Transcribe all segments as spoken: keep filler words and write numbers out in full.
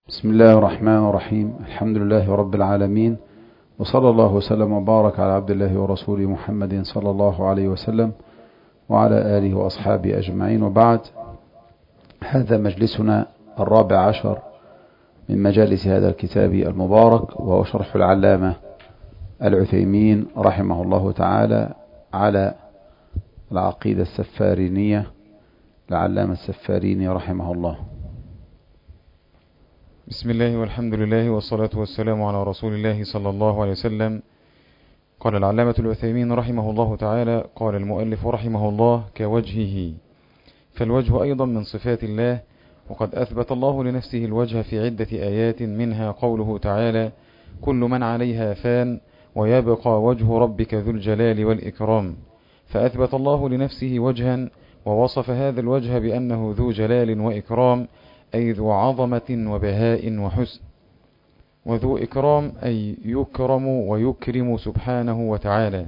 بسم الله الرحمن الرحيم. الحمد لله رب العالمين، وصلى الله وسلم وبارك على عبد الله ورسوله محمد صلى الله عليه وسلم وعلى آله وأصحابه أجمعين، وبعد. هذا مجلسنا الرابع عشر من مجالس هذا الكتاب المبارك، وهو شرح العلامة العثيمين رحمه الله تعالى على العقيدة السفارينية، العلامة السفاريني رحمه الله. بسم الله والحمد لله والصلاة والسلام على رسول الله صلى الله عليه وسلم. قال العلامة العثيمين رحمه الله تعالى: قال المؤلف رحمه الله: كوجهه. فالوجه أيضا من صفات الله، وقد أثبت الله لنفسه الوجه في عدة آيات، منها قوله تعالى: كل من عليها فان ويبقى وجه ربك ذو الجلال والإكرام. فأثبت الله لنفسه وجها، ووصف هذا الوجه بأنه ذو جلال وإكرام، أي ذو عظمة وبهاء وحسن. وذو إكرام أي يكرم ويكرم سبحانه وتعالى.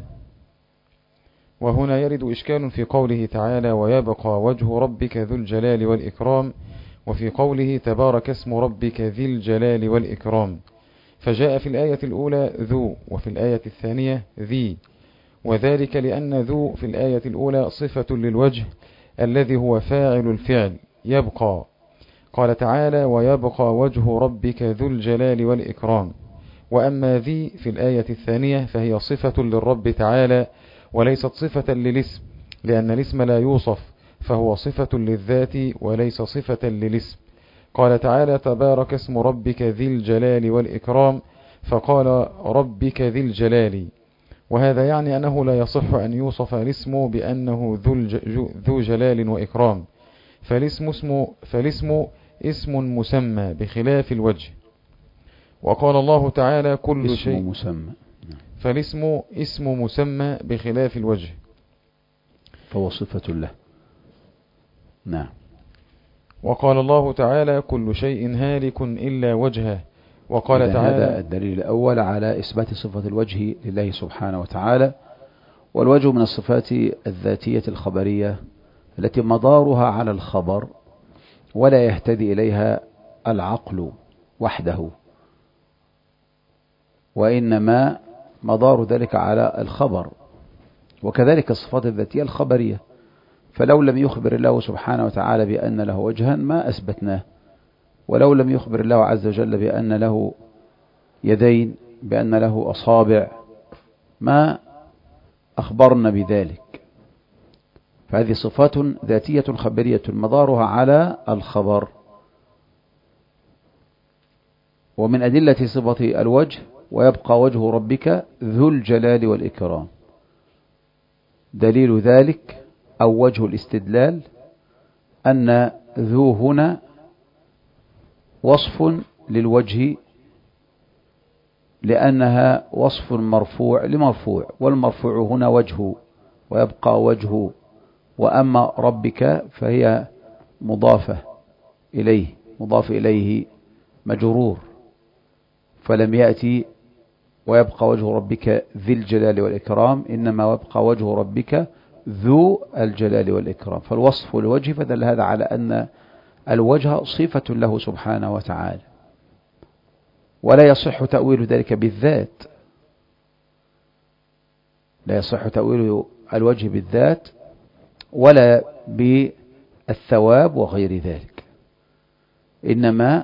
وهنا يرد إشكال في قوله تعالى: ويبقى وجه ربك ذو الجلال والإكرام، وفي قوله تبارك اسم ربك ذي الجلال والإكرام، فجاء في الآية الأولى ذو، وفي الآية الثانية ذي، وذلك لأن ذو في الآية الأولى صفة للوجه الذي هو فاعل الفعل يبقى. قال تعالى: ويبقى وجه ربك ذو الجلال والإكرام. وأما ذي في الآية الثانية فهي صفة للرب تعالى، وليست صفة للاسم، لأن الاسم لا يوصف، فهو صفة للذات وليس صفة للاسم. قال تعالى: تبارك اسم ربك ذي الجلال والإكرام، فقال ربك ذي الجلال. وهذا يعني أنه لا يصح أن يوصف الاسم بأنه ذو جلال وإكرام، فالاسم اسم, فالاسم اسم مسمى بخلاف الوجه. وقال الله تعالى: كل شيء مسمى، فالاسم اسم مسمى بخلاف الوجه، فهو صفة له. نعم. وقال الله تعالى: كل شيء هالك إلا وجهه. وقال تعالى: هذا الدليل الأول على إثبات صفة الوجه لله سبحانه وتعالى. والوجه من الصفات الذاتية الخبرية التي مدارها على الخبر، ولا يهتدي إليها العقل وحده، وإنما مدار ذلك على الخبر. وكذلك الصفات الذاتية الخبرية، فلو لم يخبر الله سبحانه وتعالى بأن له وجها ما أثبتناه، ولو لم يخبر الله عز وجل بأن له يدين، بأن له أصابع، ما أخبرنا بذلك. فهذه صفات ذاتية خبرية مدارها على الخبر. ومن أدلة صفة الوجه: ويبقى وجه ربك ذو الجلال والإكرام. دليل ذلك أو وجه الاستدلال أن ذو هنا وصف للوجه، لأنها وصف مرفوع لمرفوع، والمرفوع هنا وجهه، ويبقى وجهه. وأما ربك فهي مضافة إليه، مضاف إليه مجرور، فلم يأتي ويبقى وجه ربك ذي الجلال والإكرام، إنما يبقى وجه ربك ذو الجلال والإكرام. فالوصف الوجه، فدل هذا على أن الوجه صفة له سبحانه وتعالى، ولا يصح تأويل ذلك بالذات، لا يصح تأويل الوجه بالذات ولا بالثواب وغير ذلك، إنما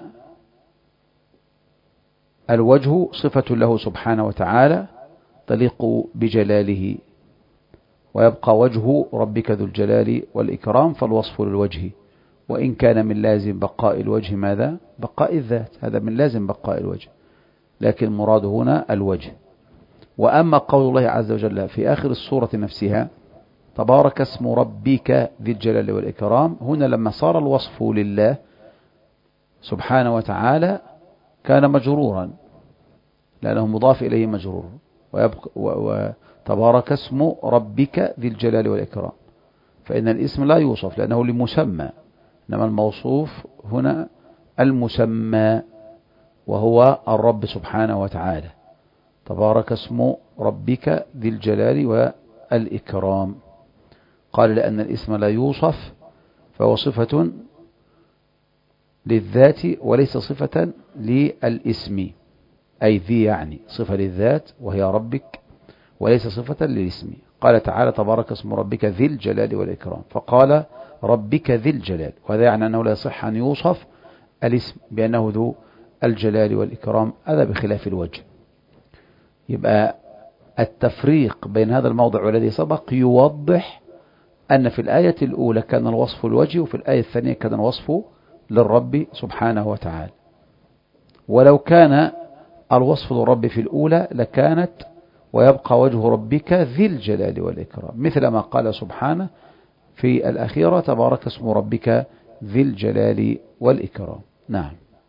الوجه صفة له سبحانه وتعالى تليق بجلاله. ويبقى وجه ربك ذو الجلال والإكرام، فالوصف للوجه، وإن كان من لازم بقاء الوجه ماذا؟ بقاء الذات، هذا من لازم بقاء الوجه، لكن المراد هنا الوجه. وأما قول الله عز وجل في آخر السورة نفسها: تبارك اسم ربك ذي الجلال والإكرام، هنا لما صار الوصف لله سبحانه وتعالى كان مجرورا، لأنه مضاف إليه مجرور. وتبارك اسم ربك ذي الجلال والإكرام، فإن الاسم لا يوصف لأنه لمسمى، إنما الموصوف هنا المسمى، وهو الرب سبحانه وتعالى. تبارك اسم ربك ذي الجلال والإكرام. قال لأن الاسم لا يوصف، فهو صفة للذات وليس صفة للاسم، أي ذي يعني صفة للذات وهي ربك، وليس صفة للاسم. قال تعالى تبارك اسم ربك ذي الجلال والإكرام، فقال ربك ذي الجلال، وهذا يعني أنه لا يصح أن يوصف الاسم بأنه ذو الجلال والإكرام، هذا بخلاف الوجه. يبقى التفريق بين هذا الموضع والذي سبق يوضح أن في الآية الأولى كان الوصف الوجه، وفي الآية الثانية كان الوصف للرب سبحانه وتعالى. ولو كان الوصف للرب في الأولى لكانت ويبقى وجه ربك ذي الجلال والإكرام، مثل ما قال سبحانه في الأخيرة تبارك اسم ربك ذي الجلال والإكرام. نعم.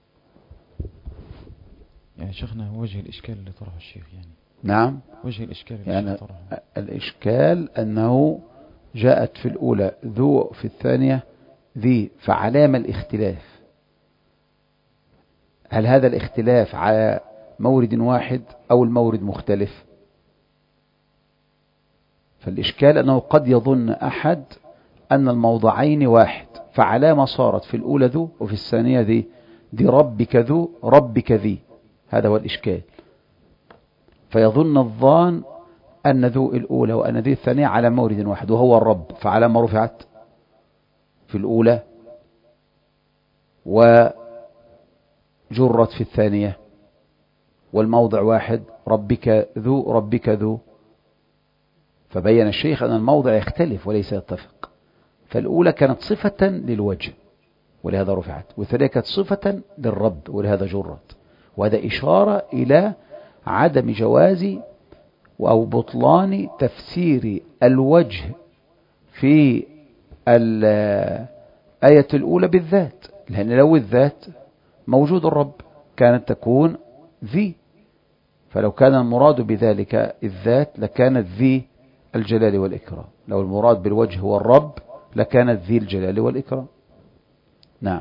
يعني شيخنا وجه الإشكال اللي طرحه الشيخ يعني نعم وجه الإشكال اللي يعني طرحه. الإشكال أنه جاءت في الأولى ذو في الثانية ذي، فعلامة الاختلاف. هل هذا الاختلاف على مورد واحد أو المورد مختلف؟ فالإشكال أنه قد يظن أحد أن الموضعين واحد، فعلامة صارت في الأولى ذو وفي الثانية ذي، ذي ربك ذو ربك ذي، هذا هو الإشكال. فيظن الظان أن ذو الأولى وأن ذي الثانية على مورد واحد وهو الرب، فعلامة رفعت في الأولى وجرت في الثانية، والموضع واحد ربك ذو ربك ذو. فبين الشيخ أن الموضع يختلف وليس يتفق، فالأولى كانت صفة للوجه ولهذا رفعت، والثانية كانت صفة للرب ولهذا جرت. وهذا إشارة إلى عدم جواز أو بطلان تفسير الوجه في الآية الأولى بالذات، لأن لو الذات موجود الرب كانت تكون ذي، فلو كان المراد بذلك الذات لكانت ذي الجلال والإكرام، لو المراد بالوجه هو الرب لكانت ذي الجلال والإكرام. نعم.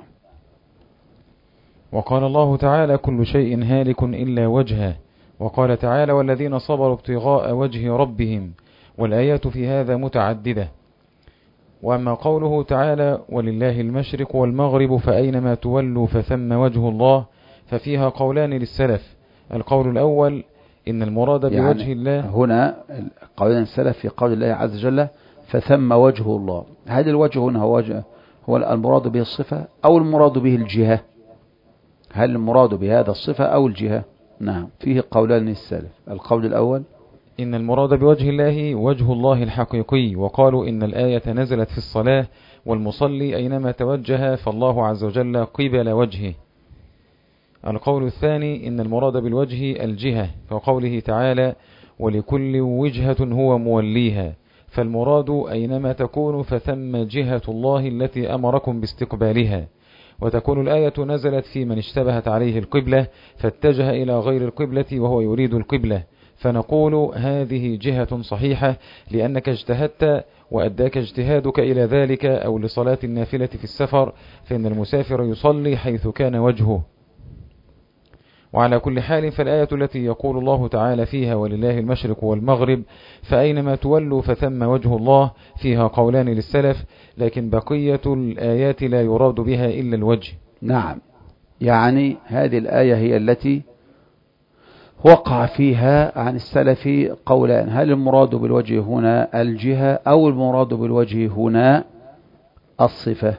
وقال الله تعالى كل شيء هالك إلا وجهه، وقال تعالى والذين صبروا ابتغاء وجه ربهم، والآيات في هذا متعددة. وأما قوله تعالى ولله المشرق والمغرب فأينما تولوا فثم وجه الله، ففيها قولان للسلف. القول الأول إن المراد بوجه يعني الله، هنا قولان السلف في قول الله عز وجل فثم وجه الله، هذا الوجه هنا هو, وجه هو المراد به الصفة أو المراد به الجهة؟ هل المراد بهذا الصفة أو الجهة؟ نعم، فيه قولان للسلف. القول الأول إن المراد بوجه الله وجه الله الحقيقي، وقالوا إن الآية نزلت في الصلاة والمصلي أينما توجه فالله عز وجل قبل وجهه. القول الثاني إن المراد بالوجه الجهة، فقوله تعالى ولكل وجهة هو موليها، فالمراد أينما تكون فثم جهة الله التي أمركم باستقبالها. وتكون الآية نزلت في من اشتبهت عليه القبلة فاتجه إلى غير القبلة وهو يريد القبلة، فنقول هذه جهة صحيحة لأنك اجتهدت وأداك اجتهادك إلى ذلك، أو لصلاة النافلة في السفر فإن المسافر يصلي حيث كان وجهه. وعلى كل حال فالآية التي يقول الله تعالى فيها ولله المشرق والمغرب فأينما تولوا فثم وجه الله فيها قولان للسلف، لكن بقية الآيات لا يراد بها إلا الوجه. نعم، يعني هذه الآية هي التي وقع فيها عن السلف قولان، هل المراد بالوجه هنا الجهة أو المراد بالوجه هنا الصفة؟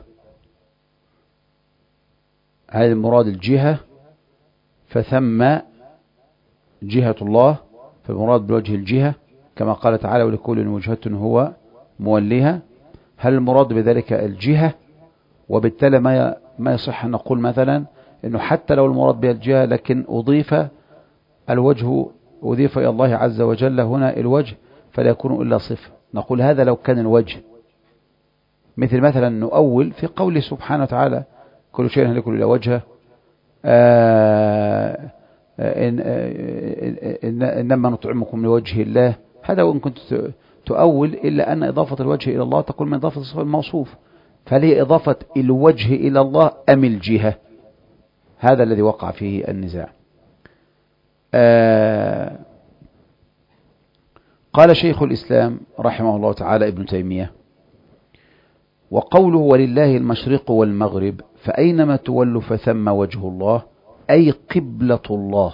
هذا المراد الجهة فثم جهة الله، فالمراد بالوجه الجهة كما قال تعالى ولكل وجهة هو موليها. هل المراد بذلك الجهة؟ وبالتالي ما ما يصح أن نقول مثلا أنه حتى لو المراد بها الجهة لكن أضيف الوجه أضيف إلى الله عز وجل هنا الوجه فلا يكون إلا صفة، نقول هذا لو كان الوجه، مثل مثلا نؤول في قوله سبحانه وتعالى كل شيء هالك إلا وجهه، آه إن إن إنما نطعمكم لوجه الله، هذا وإن كنت تؤول إلا أن إضافة الوجه إلى الله تقول من إضافة الصفة الموصوف، فهل هي إضافة الوجه إلى الله أم الجهة؟ هذا الذي وقع فيه النزاع. آه قال شيخ الإسلام رحمه الله تعالى ابن تيمية وقوله ولله المشرق والمغرب فأينما تولوا فثم وجه الله أي قبلة الله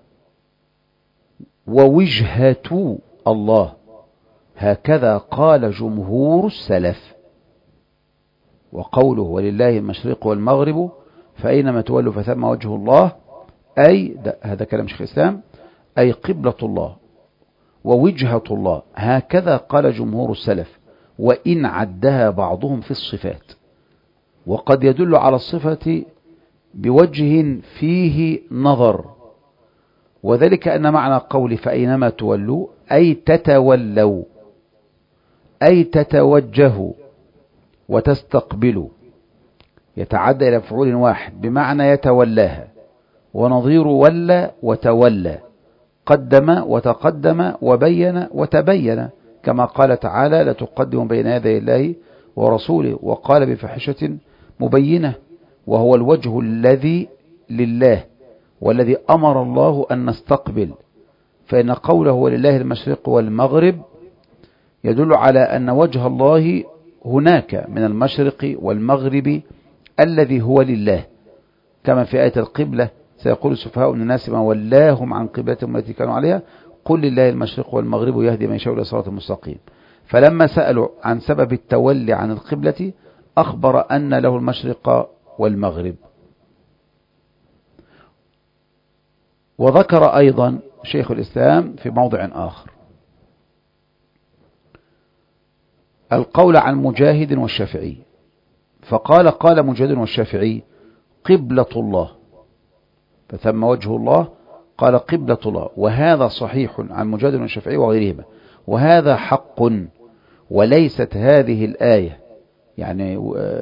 ووجهة الله، هكذا قال جمهور السلف. وقوله ولله المشرق والمغرب فأينما تولوا فثم وجه الله أي هذا كلام شيخ الإسلام أي قبلة الله ووجهة الله، هكذا قال جمهور السلف، وإن عدها بعضهم في الصفات. وقد يدل على الصفة بوجه فيه نظر، وذلك أن معنى قول فأينما تولوا أي تتولوا أي تتوجهوا وتستقبلوا، يتعدى إلى مفعول واحد بمعنى يتولاها، ونظير ولى وتولى، قدم وتقدم وبين وتبين، كما قال تعالى لا تقدم بين يدي الله ورسوله، وقال بفحشة مبينة، وهو الوجه الذي لله والذي أمر الله أن نستقبل. فإن قوله ولله المشرق والمغرب يدل على أن وجه الله هناك من المشرق والمغرب الذي هو لله، كما في آية القبلة سيقول السفهاء من الناس ما ولاهم عن قبلتهم التي كانوا عليها قل لله المشرق والمغرب يهدي من يشاء إلى صراط مستقيم. فلما سألوا عن سبب التولي عن القبلة أخبر أن له المشرق والمغرب. وذكر أيضا شيخ الإسلام في موضع آخر القول عن مجاهد والشافعي، فقال قال مجاهد والشافعي قبلة الله فثم وجه الله، قال قبلة الله، وهذا صحيح عن مجاهد والشافعي وغيرهما، وهذا حق، وليست هذه الآية يعني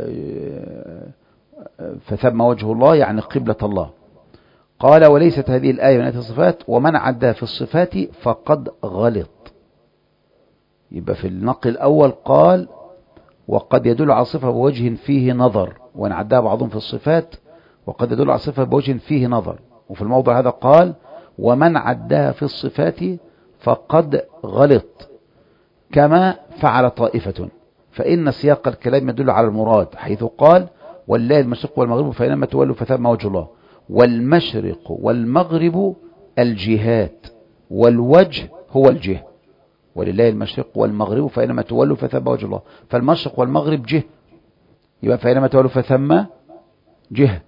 فثم وجه الله يعني قبلة الله، قال وليست هذه الآية من آيات الصفات، ومن عدها في الصفات فقد غلط. يبقى في النقل الأول قال وقد يدل على صفة بوجه فيه نظر، وإن عدها بعضهم في الصفات وقد يدل على صفة بوجه فيه نظر. وفي الموضع هذا قال ومن عدها في الصفات فقد غلط كما فعل طائفة، فإن سياق الكلام يدل على المراد، حيث قال والله المشرق والمغرب فإنما تولوا فثم وجه الله، والمشرق والمغرب الجهات والوجه هو الجهة، ولله المشرق والمغرب فإنما تولوا فثم وجه الله، فالمشرق والمغرب جهة، يبقى فإنما تولوا فثم جهة.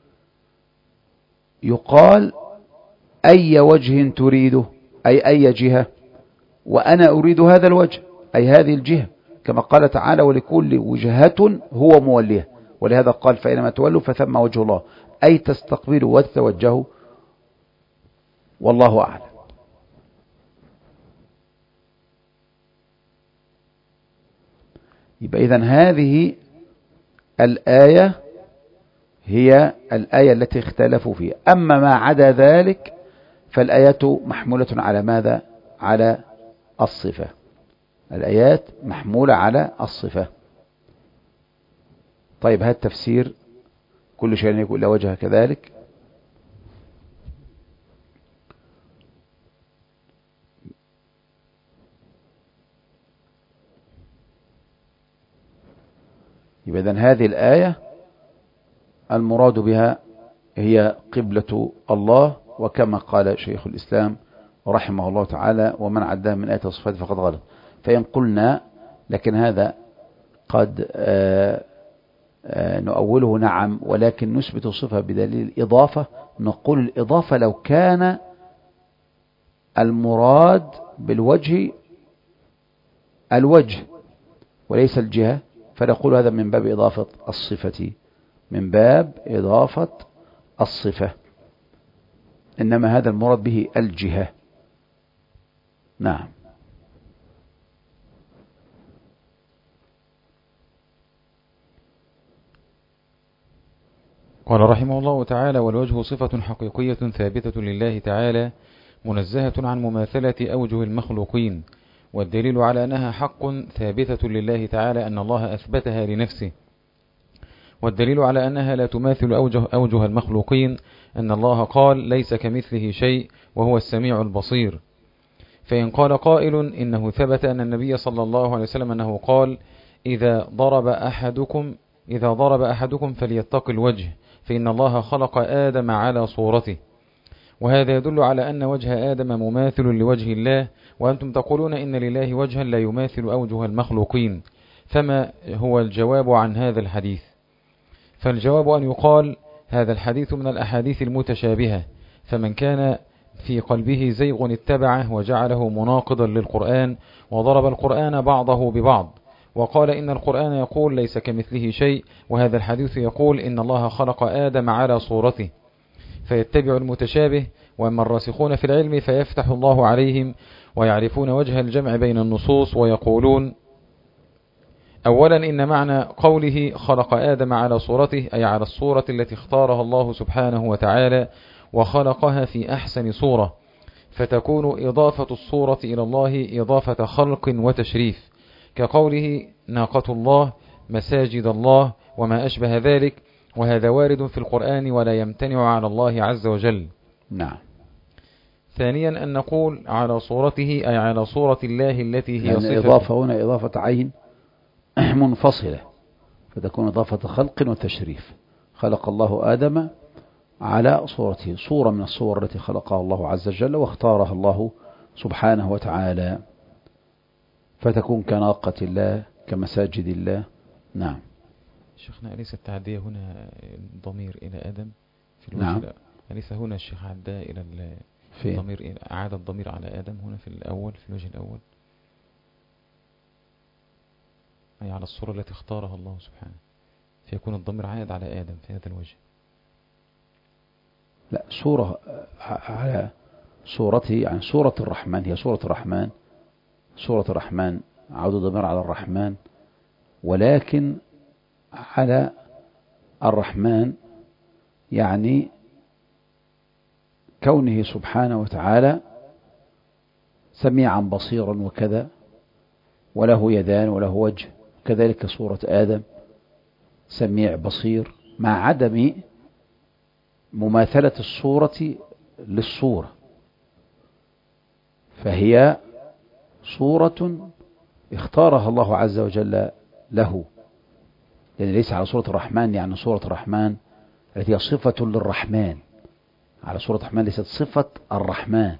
يقال أي وجه تريده أي أي جهة، وأنا أريد هذا الوجه أي هذه الجهة، كما قال تعالى ولكل وجهة هو موليها، ولهذا قال فإنما تولوا فثم وجه الله أي تستقبلوا وتتوجهوا، والله أعلم. يبقى إذن هذه الآية هي الآية التي اختلفوا فيها. أما ما عدا ذلك فالآيات محمولة على ماذا؟ على الصفة. الآيات محمولة على الصفة. طيب هذا التفسير كل شيء يقول له وجه كذلك. يبقى إذن هذه الآية المراد بها هي قبلة الله، وكما قال شيخ الإسلام رحمه الله تعالى ومن عدها من آية الصفات فقد غلط. فإن قلنا لكن هذا قد آآ آآ نؤوله نعم، ولكن نثبت الصفة بدليل الإضافة، نقول الإضافة لو كان المراد بالوجه الوجه وليس الجهة فنقول هذا من باب إضافة الصفة، من باب إضافة الصفة، إنما هذا المراد به الجهة. نعم. قال رحمه الله تعالى والوجه صفة حقيقية ثابتة لله تعالى منزهة عن مماثلة أوجه المخلوقين، والدليل على أنها حق ثابتة لله تعالى أن الله أثبتها لنفسه، والدليل على أنها لا تماثل أوجه, أوجه المخلوقين أن الله قال ليس كمثله شيء وهو السميع البصير. فإن قال قائل إنه ثبت أن النبي صلى الله عليه وسلم أنه قال إذا ضرب أحدكم إذا ضرب أحدكم فليتق الوجه فإن الله خلق آدم على صورته. وهذا يدل على أن وجه آدم مماثل لوجه الله، وأنتم تقولون إن لله وجها لا يماثل أوجه المخلوقين، فما هو الجواب عن هذا الحديث؟ فالجواب أن يقال هذا الحديث من الأحاديث المتشابهة، فمن كان في قلبه زيغ اتبعه وجعله مناقضا للقرآن وضرب القرآن بعضه ببعض، وقال إن القرآن يقول ليس كمثله شيء، وهذا الحديث يقول إن الله خلق آدم على صورته، فيتبع المتشابه. وأما الراسخون في العلم فيفتح الله عليهم ويعرفون وجه الجمع بين النصوص ويقولون: أولا إن معنى قوله خلق آدم على صورته أي على الصورة التي اختارها الله سبحانه وتعالى وخلقها في أحسن صورة، فتكون إضافة الصورة إلى الله إضافة خلق وتشريف، كقوله ناقة الله، مساجد الله، وما أشبه ذلك، وهذا وارد في القرآن ولا يمتنع على الله عز وجل. نعم. ثانيا أن نقول على صورته أي على صورة الله التي هي يعني صفة. إضافة هنا إضافة عين منفصلة، فتكون إضافة خلق وتشريف. خلق الله آدم على صورته، صورة من الصور التي خلقها الله عز وجل واختارها الله سبحانه وتعالى، فتكون كناقة الله كمساجد الله. نعم. شيخنا أليس التعدية هنا الضمير إلى آدم في الوجه؟ نعم. أليس هنا الشيخ عدى إلى الضمير، أعاد الضمير على آدم هنا في الأول في الوجه الأول، أي على الصورة التي اختارها الله سبحانه، فيكون الضمير عائد على آدم في هذا الوجه. لا، صورة على صورته، يعني صورة الرحمن، هي صورة الرحمن، صورة الرحمن عود الضمير على الرحمن، ولكن على الرحمن يعني كونه سبحانه وتعالى سميعا بصيرا وكذا، وله يدان وله وجه، كذلك صورة آدم سميع بصير، مع عدم مماثلة الصورة للصورة، فهي صورة اختارها الله عز وجل له، يعني ليس على صورة الرحمن، يعني صورة الرحمن التي هي صفة للرحمن، على صورة الرحمن ليست صفة الرحمن.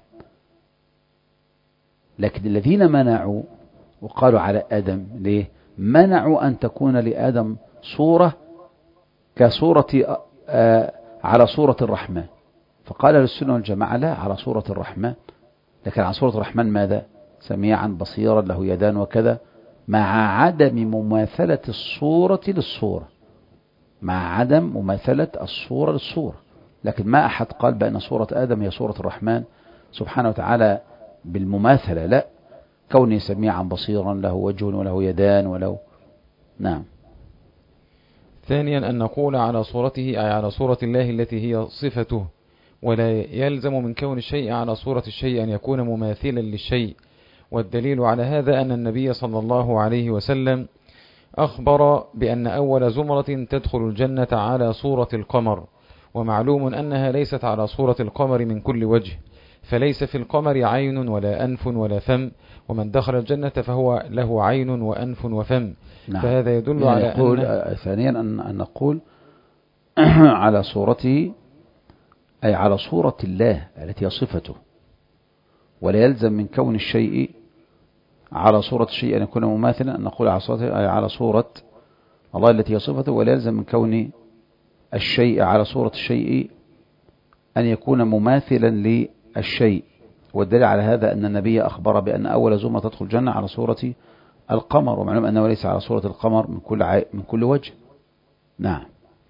لكن الذين منعوا وقالوا على آدم، ليه؟ منعوا أن تكون لآدم صورة كصورة آه على صورة الرحمن، فقال للسنة والجماعة لا، على صورة الرحمن، لكن على صورة الرحمن ماذا؟ سميعا بصيرا له يدان وكذا، مع عدم مماثلة الصورة للصورة، مع عدم مماثلة الصورة للصورة. لكن ما أحد قال بأن صورة آدم هي صورة الرحمن سبحانه وتعالى بالمماثلة، لا، كونه سميعا بصيرا له وجه وله يدان وله. نعم. ثانيا أن نقول على صورته أي على صورة الله التي هي صفته، ولا يلزم من كون الشيء على صورة الشيء أن يكون مماثلا للشيء، والدليل على هذا أن النبي صلى الله عليه وسلم أخبر بأن أول زمرة تدخل الجنة على صورة القمر، ومعلوم أنها ليست على صورة القمر من كل وجه، فليس في القمر عين ولا أنف ولا فم، ومن دخل الجنة فهو له عين وأنف وفم. نعم. فهذا يدل يعني على يقول أن ثانيا أن نقول على صورته أي على صورة الله التي هي صفته، ولا يلزم من كون الشيء على صورة الشيء أن يكون مماثلا، أن نقول على صورته أي على صورة الله التي هي صفته، ولا يلزم من كون الشيء على صورة الشيء أن يكون مماثلا للشيء. والدليل على هذا أن النبي أخبر بأن أول زمرة تدخل الجنة على صورة القمر، ومعلوم أنه ليس على صورة القمر من كل عي... من كل وجه. نعم.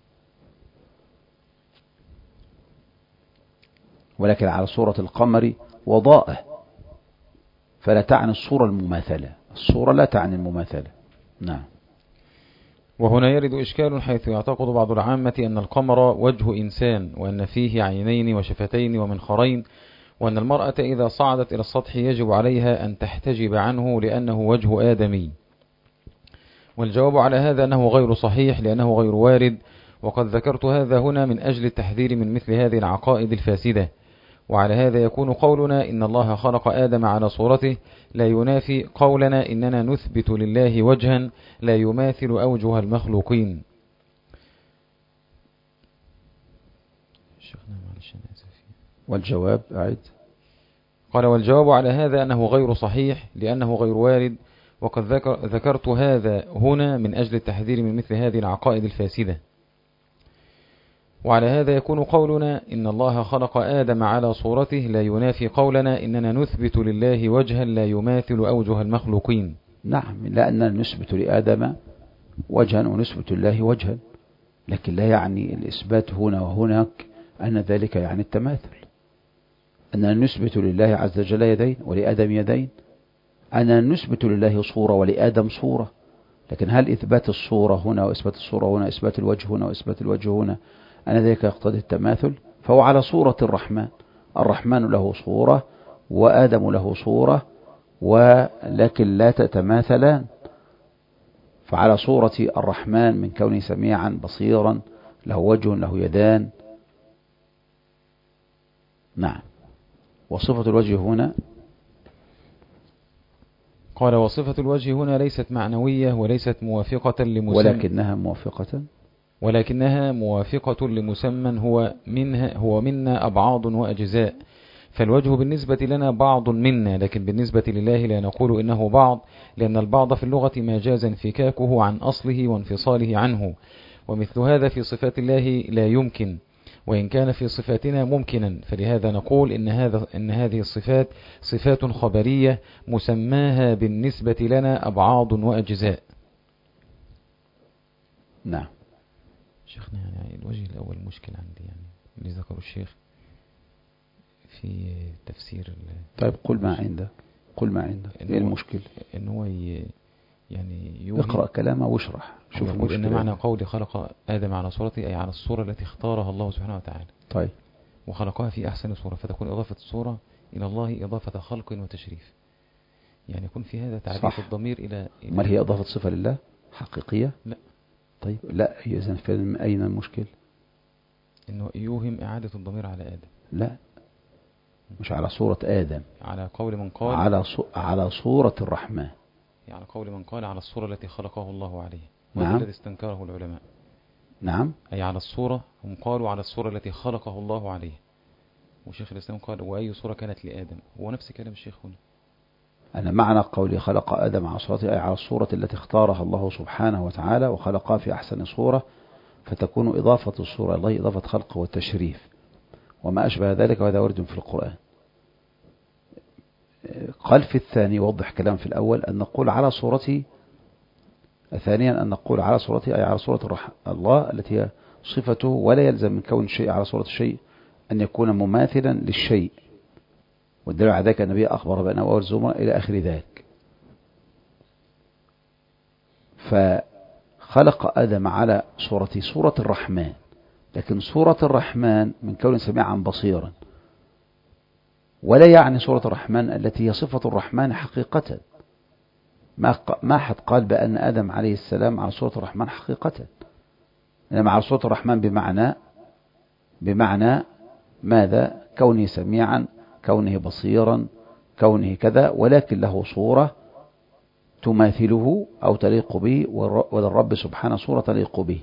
ولكن على صورة القمر وضائه، فلا تعني الصورة المماثلة، الصورة لا تعني المماثلة. نعم. وهنا يرد إشكال، حيث يعتقد بعض العامة أن القمر وجه إنسان، وأن فيه عينين وشفتين ومنخرين، وأن المرأة إذا صعدت إلى السطح يجب عليها أن تحتجب عنه لأنه وجه آدمي. والجواب على هذا أنه غير صحيح، لأنه غير وارد، وقد ذكرت هذا هنا من أجل التحذير من مثل هذه العقائد الفاسدة. وعلى هذا يكون قولنا إن الله خلق آدم على صورته لا ينافي قولنا إننا نثبت لله وجها لا يماثل أوجه المخلوقين. والجواب أعد. قال والجواب على هذا أنه غير صحيح لأنه غير وارد، وقد ذكر ذكرت هذا هنا من أجل التحذير من مثل هذه العقائد الفاسدة. وعلى هذا يكون قولنا إن الله خلق آدم على صورته لا ينافي قولنا إننا نثبت لله وجها لا يماثل أوجه المخلوقين. نعم، لأننا نثبت لآدم وجها ونثبت لله وجها، لكن لا يعني الإثبات هنا وهناك أن ذلك يعني التماثل. أننا نثبت لله عز وجل يدين ولآدم يدين، أننا نثبت لله صورة ولآدم صورة، لكن هل إثبات الصورة هنا وإثبات الصورة هنا، إثبات الوجه هنا وإثبات الوجه هنا، أن ذلك يقتضي التماثل؟ فهو على صورة الرحمن، الرحمن له صورة وآدم له صورة، ولكن لا تتماثلان. فعلى صورة الرحمن من كونه سميعا بصيرا له وجه له يدان. نعم. وصفة الوجه هنا، قال وصفة الوجه هنا ليست معنوية وليست موافقة لمسمى، ولكنها موافقة ولكنها موافقة لمسمى هو منها هو منا أبعاض وأجزاء. فالوجه بالنسبة لنا بعض منا، لكن بالنسبة لله لا نقول إنه بعض، لأن البعض في اللغة ما جاز انفكاكه عن أصله وانفصاله عنه، ومثل هذا في صفات الله لا يمكن، وإن كان في صفاتنا ممكنا. فلهذا نقول إن, هذا إن هذه الصفات صفات خبرية مسماها بالنسبة لنا أبعاض وأجزاء. نعم. شيخنا يعني الوجه الأول مشكل عندي، يعني اللي ذكره الشيخ في تفسير. طيب قل ما عندك، قل ما عندك. ايه المشكل؟ إن هو يعني اقرأ كلامه واشرح. شوف يقول إن معنى قولي خلق آدم على صورته أي على الصورة التي اختارها الله سبحانه وتعالى. طيب. وخلقها في أحسن صورة، فتكون إضافة الصورة إلى الله إضافة خلق وتشريف، يعني يكون في هذا تعريف الضمير إلى, إلى ما هي إضافة صفة لله حقيقية؟ لا. طيب لا، إذن في أين المشكل؟ إنه يوهم إعادة الضمير على آدم. لا، مش على صورة آدم، على قول من قال على صو... على صورة الرحمن، يعني قول من قال على الصورة التي خلقه الله عليه. نعم. الذي استنكره العلماء. نعم. أي على الصورة، هم قالوا على الصورة التي خلقه الله عليه، وشيخ الإسلام قال وأي صورة كانت لآدم، هو نفس كلام الشيخ هنا. أنا معنى قولي خلق آدم على صورته أي على الصورة التي اختارها الله سبحانه وتعالى وخلقها في أحسن صورة، فتكون إضافة الصورة الله إضافة خلق والتشريف وما أشبه ذلك، وهذا ورد في القرآن. قال في الثاني وضح كلام في الأول أن نقول على صورتي، ثانيا أن نقول على صورتي أي على صورة الرح... الله التي هي صفته، ولا يلزم من كون الشيء على صورة الشيء أن يكون مماثلا للشيء، والدليل على ذلك النبي أخبر بأنه أول زمرة إلى آخر ذلك. فخلق آدم على صورة صورة الرحمن، لكن صورة الرحمن من كون سميعا بصيرا، ولا يعني صورة الرحمن التي هي صفة الرحمن حقيقة. ما ما حد قال بأن آدم عليه السلام على صورة الرحمن حقيقة، إنما على صورة الرحمن بمعنى بمعنى ماذا؟ كونه سميعا، كونه بصيرا، كونه كذا، ولكن له صورة تماثله أو تليق به، وللرب سبحانه صورة تليق به.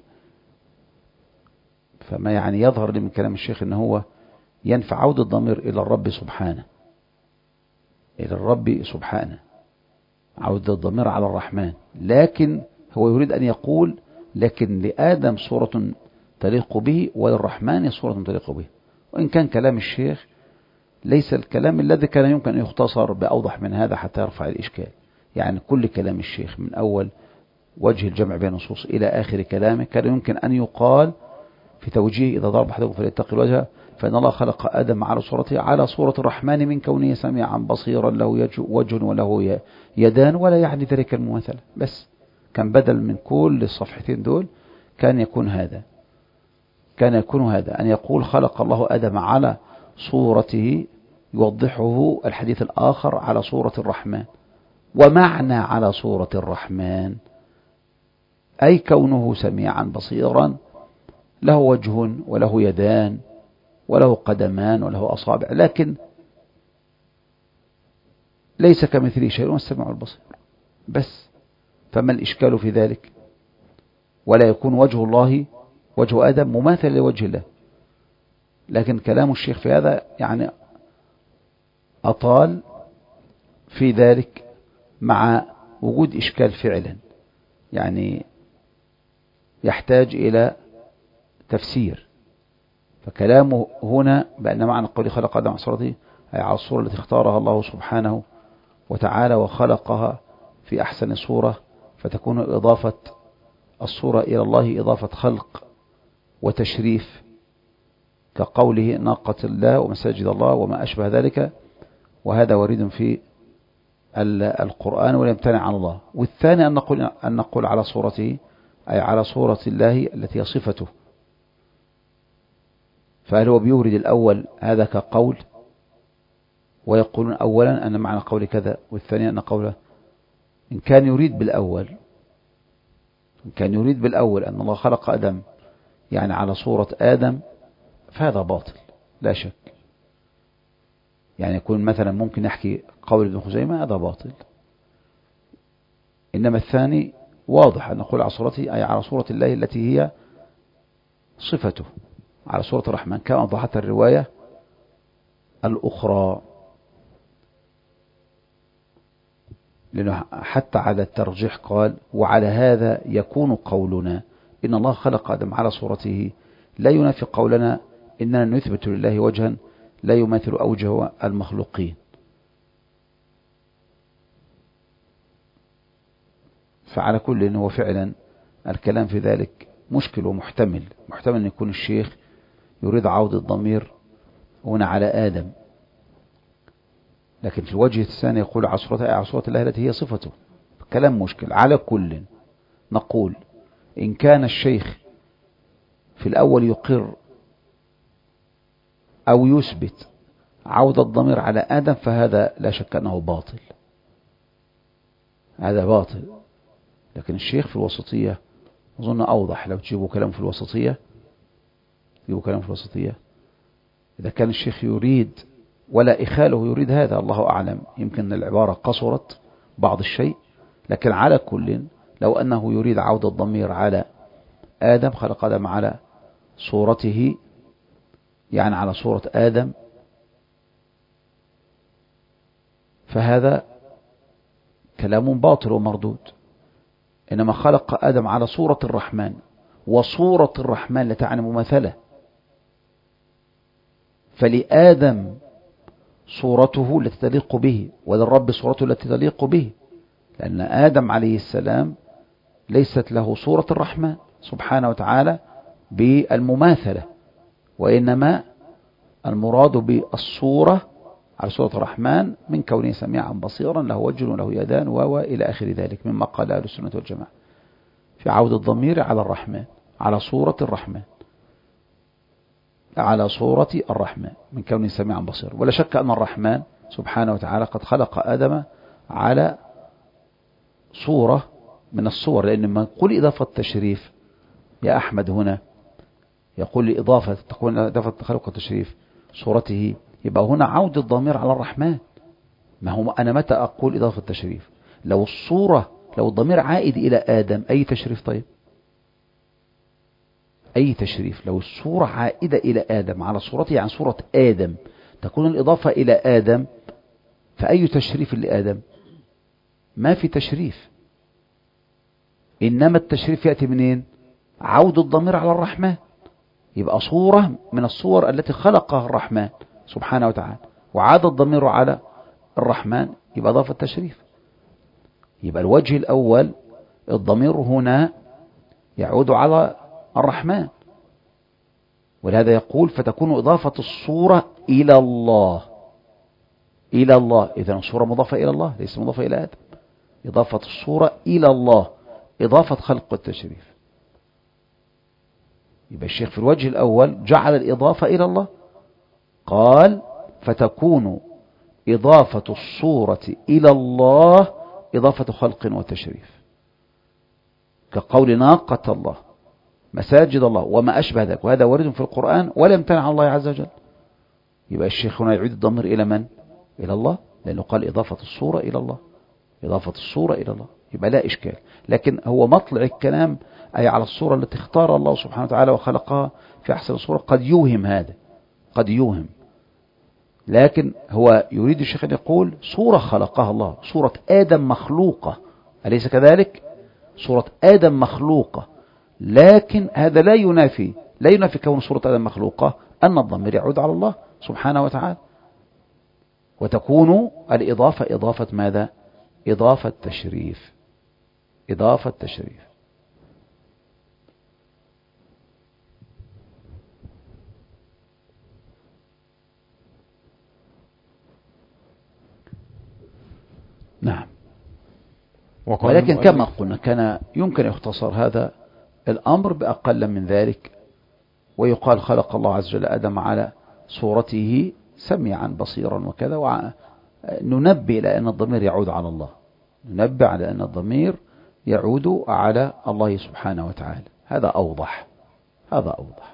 فما يعني يظهر لي من كلام الشيخ أنه هو ينفع عودة الضمير إلى الرب سبحانه، إلى الرب سبحانه، عودة الضمير على الرحمن، لكن هو يريد أن يقول لكن لآدم صورة تليق به وللرحمن صورة تليق به. وإن كان كلام الشيخ ليس الكلام الذي كان يمكن أن يختصر بأوضح من هذا حتى يرفع الإشكال، يعني كل كلام الشيخ من أول وجه الجمع بين النصوص إلى آخر كلامه كان يمكن أن يقال في توجيه إذا ضرب أحدكم فليتقي الوجه، فإن الله خلق آدم على صورته على صورة الرحمن من كونه سميعا بصيرا له وجه وله يدان، ولا يعني ذلك المماثلة. بس كان بدل من كل الصفحتين دول كان يكون هذا كان يكون هذا أن يقول خلق الله آدم على صورته، يوضحه الحديث الآخر على صورة الرحمن. ومعنى على صورة الرحمن أي كونه سميعا بصيرا له وجه وله يدان وله قدمان وله أصابع، لكن ليس كمثله شيء والسميع البصير بس. فما الإشكال في ذلك؟ ولا يكون وجه الله وجه آدم مماثل لوجه الله، لكن كلام الشيخ في هذا يعني أطال في ذلك مع وجود إشكال فعلا، يعني يحتاج إلى تفسير. فكلامه هنا بأن معنى قوله خلق آدم على صورته أي على الصورة التي اختارها الله سبحانه وتعالى وخلقها في أحسن صورة، فتكون إضافة الصورة إلى الله إضافة خلق وتشريف، كقوله ناقة الله ومساجد الله وما أشبه ذلك، وهذا ورد في القرآن ولا يمتنع عن الله. والثاني أن نقول, أن نقول على صورته أي على صورة الله التي هي صفته. فهل هو بيورد الأول هذا كقول ويقولون أولا أن معنى قول كذا، والثاني أن قوله إن كان يريد بالأول إن كان يريد بالأول أن الله خلق آدم يعني على صورة آدم فهذا باطل لا شك. يعني يكون مثلا ممكن نحكي قول ابن خزيمة هذا باطل. إنما الثاني واضح أن نقول على صورته أي على صورة الله التي هي صفته، على صورة الرحمن كما أوضحت الرواية الأخرى. لأنه حتى على الترجيح قال وعلى هذا يكون قولنا إن الله خلق آدم على صورته لا ينافي قولنا إننا نثبت لله وجها لا يماثل أوجه المخلوقين. فعلى كل إنه هو فعلا الكلام في ذلك مشكل ومحتمل، محتمل أن يكون الشيخ يريد عود الضمير هنا على آدم، لكن في الوجه الثاني يقول على صورة على صورة الله التي هي صفته. كلام مشكل. على كل نقول إن كان الشيخ في الأول يقر أو يثبت عود الضمير على آدم فهذا لا شك أنه باطل، هذا باطل. لكن الشيخ في الوسطية أظن أوضح. لو تجيبوا كلام في الوسطية تجيبوا كلام في الوسطية إذا كان الشيخ يريد ولا إخاله يريد هذا الله أعلم، يمكن العبارة قصرت بعض الشيء. لكن على كل لو أنه يريد عود الضمير على آدم خلق آدم على صورته يعني على صورة آدم فهذا كلام باطل ومردود. إنما خلق آدم على صورة الرحمن، وصورة الرحمن لا تعني مماثلة، فلآدم صورته التي تليق به وللرب صورته التي تليق به، لأن آدم عليه السلام ليست له صورة الرحمن سبحانه وتعالى بالمماثلة، وإنما المراد بالصورة على صورة الرحمن من كونه سميعا بصيرا له وجه وله يدان وإلى آخر ذلك مما قال أهل السنة والجماعة في عود الضمير على الرحمن، على صورة الرحمن، على صورة الرحمن من كونه سميعا بصيرا. ولا شك أن الرحمن سبحانه وتعالى قد خلق آدم على صورة من الصور، لأن لما نقول إضافة تشريف يا أحمد هنا يقول إضافة تكون إضافة خلق التشريف صورته، يبقى هنا عود الضمير على الرحمن. ما هو أنا متى أقول إضافة تشريف؟ لو الصورة لو الضمير عائد إلى آدم أي تشريف؟ طيب أي تشريف؟ لو الصورة عائدة إلى آدم على صورته عن صورة آدم تكون الإضافة إلى آدم، فأي تشريف لآدم؟ ما في تشريف. إنما التشريف يأتي منين؟ عود الضمير على الرحمن، يبقى صورة من الصور التي خلقها الرحمن سبحانه وتعالى وعاد الضمير على الرحمن، يبقى إضافة التشريف. يبقى الوجه الأول الضمير هنا يعود على الرحمن، ولهذا يقول فتكون إضافة الصورة إلى الله إلى الله إذن الصورة مضافة إلى الله ليس مضافة إلى آدم. إضافة الصورة إلى الله إضافة خلق التشريف. يبقى الشيخ في الوجه الأول جعل الإضافة إلى الله، قال فتكون إضافة الصورة إلى الله إضافة خلق وتشريف، كقول ناقة الله مساجد الله وما أشبه ذلك، وهذا ورد في القرآن ولا يمتنع عن الله عز وجل. يبقى الشيخ هنا يعيد الضمير إلى من؟ إلى الله، لأنه قال إضافة الصورة إلى الله إضافة الصورة إلى الله، يبقى لا إشكال. لكن هو مطلع الكلام أي على الصورة التي اختار الله سبحانه وتعالى وخلقها في أحسن صورة قد يوهم هذا، قد يوهم، لكن هو يريد الشيخ أن يقول صورة خلقها الله، صورة آدم مخلوقة، أليس كذلك؟ صورة آدم مخلوقة، لكن هذا لا ينافي لا ينافي كون صورة آدم مخلوقة أن الضمير يعود على الله سبحانه وتعالى، وتكون الإضافة إضافة ماذا؟ إضافة تشريف، إضافة تشريف. نعم. ولكن كما قلنا كان يمكن يختصر هذا الأمر بأقل من ذلك، ويقال خلق الله عز وجل آدم على صورته سميعا بصيرا وكذا، وننبه إلى أن الضمير يعود على الله، ننبه على أن الضمير يعود على الله سبحانه وتعالى. هذا أوضح، هذا أوضح،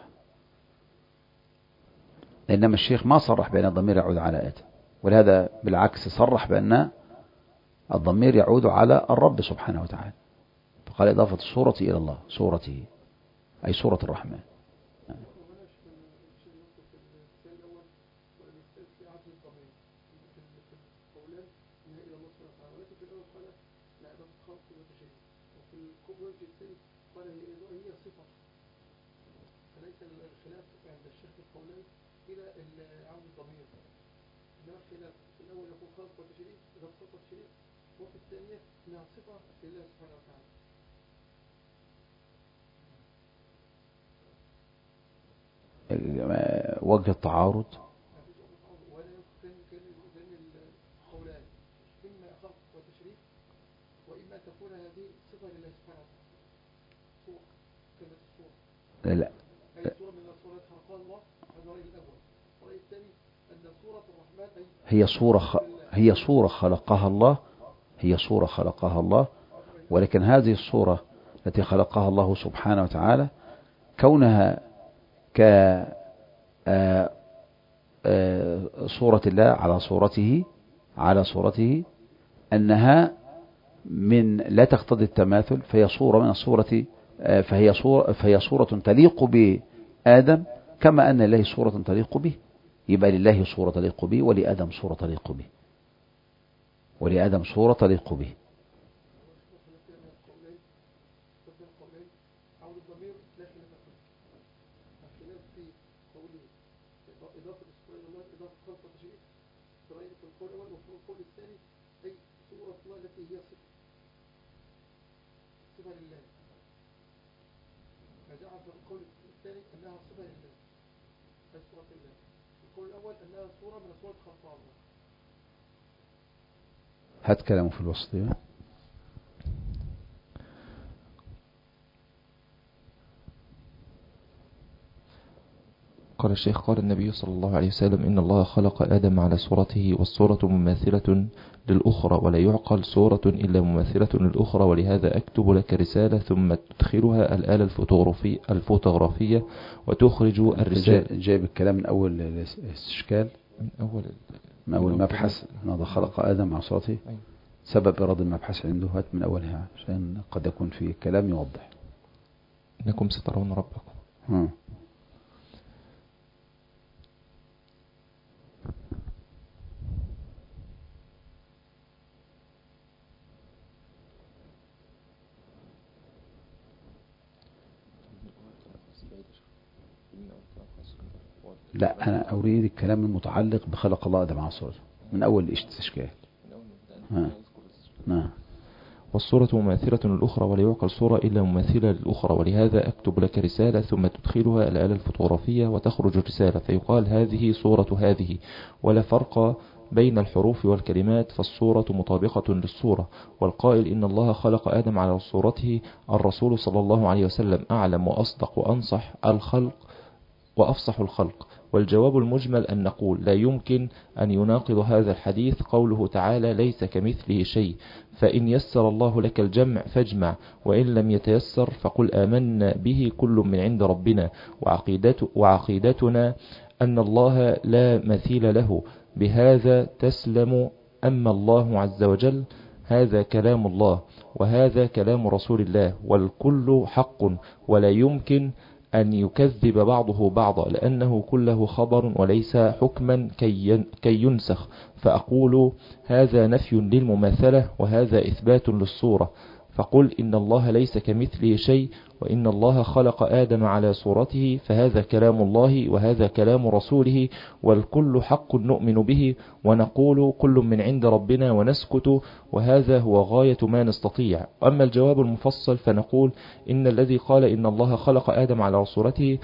إنما الشيخ ما صرح بأن الضمير يعود على آدم، ولهذا بالعكس صرح بأن الضمير يعود على الرب سبحانه وتعالى، فقال إضافة الصورة إلى الله، صورته أي صورة الرحمن. وجه التعارض لا هي صورة خ... هي صورة خلقها الله، هي صورة خلقها الله، ولكن هذه الصورة التي خلقها الله سبحانه وتعالى كونها ك صورة الله على صورته على صورته أنها من لا تقتضي التماثل، فهي صورة من الصورة، فهي صورة فهي صورة تليق بآدم كما أن لله صورة تليق به، يبقى لله صورة تليق به ولآدم صورة تليق به، ولآدم صورة تليق به. هات كلامه في الوسطية. قال الشيخ قال النبي صلى الله عليه وسلم إن الله خلق آدم على صورته، والصورة مماثلة للأخرى، ولا يعقل صورة إلا مماثلة للأخرى، ولهذا أكتب لك رسالة ثم تدخلها الآلة الفوتوغرافية الفوتوغرافية وتخرج الرسالة. جايب الكلام من أول الاستشكال، من أول من أول مبحث أن خلق آدم على صورته، سبب إيراد المبحث عنده، هات من أولها عشان قد يكون في كلام يوضح. إنكم سترون ربكم. ها. لا أنا أريد الكلام المتعلق بخلق الله آدم على صورته من أول الاستشكال. نعم. والصورة مماثلة للأخرى ولا يعقل صورة إلا مماثلة للأخرى، ولهذا أكتب لك رسالة ثم تدخلها الآلة الفوتوغرافية وتخرج الرسالة، فيقال هذه صورة هذه، ولا فرق بين الحروف والكلمات، فالصورة مطابقة للصورة. والقائل إن الله خلق آدم على صورته الرسول صلى الله عليه وسلم أعلم وأصدق وأنصح الخلق وأفصح الخلق. والجواب المجمل أن نقول لا يمكن أن يناقض هذا الحديث قوله تعالى ليس كمثله شيء، فإن يسر الله لك الجمع فاجمع، وإن لم يتيسر فقل آمنا به كل من عند ربنا، وعقيدت وعقيدتنا أن الله لا مثيل له، بهذا تسلم. أما الله عز وجل هذا كلام الله وهذا كلام رسول الله، والكل حق، ولا يمكن أن يكذب بعضه بعضا، لأنه كله خبر وليس حكما كي ينسخ، فأقول هذا نفي للمماثلة وهذا إثبات للصورة. فقل إن الله ليس كمثله شيء، وإن الله خلق آدم على صورته، فهذا كلام الله وهذا كلام رسوله، والكل حق نؤمن به، ونقول كل من عند ربنا ونسكت، وهذا هو غاية ما نستطيع. أما الجواب المفصل فنقول إن الذي قال إن الله خلق آدم على صورته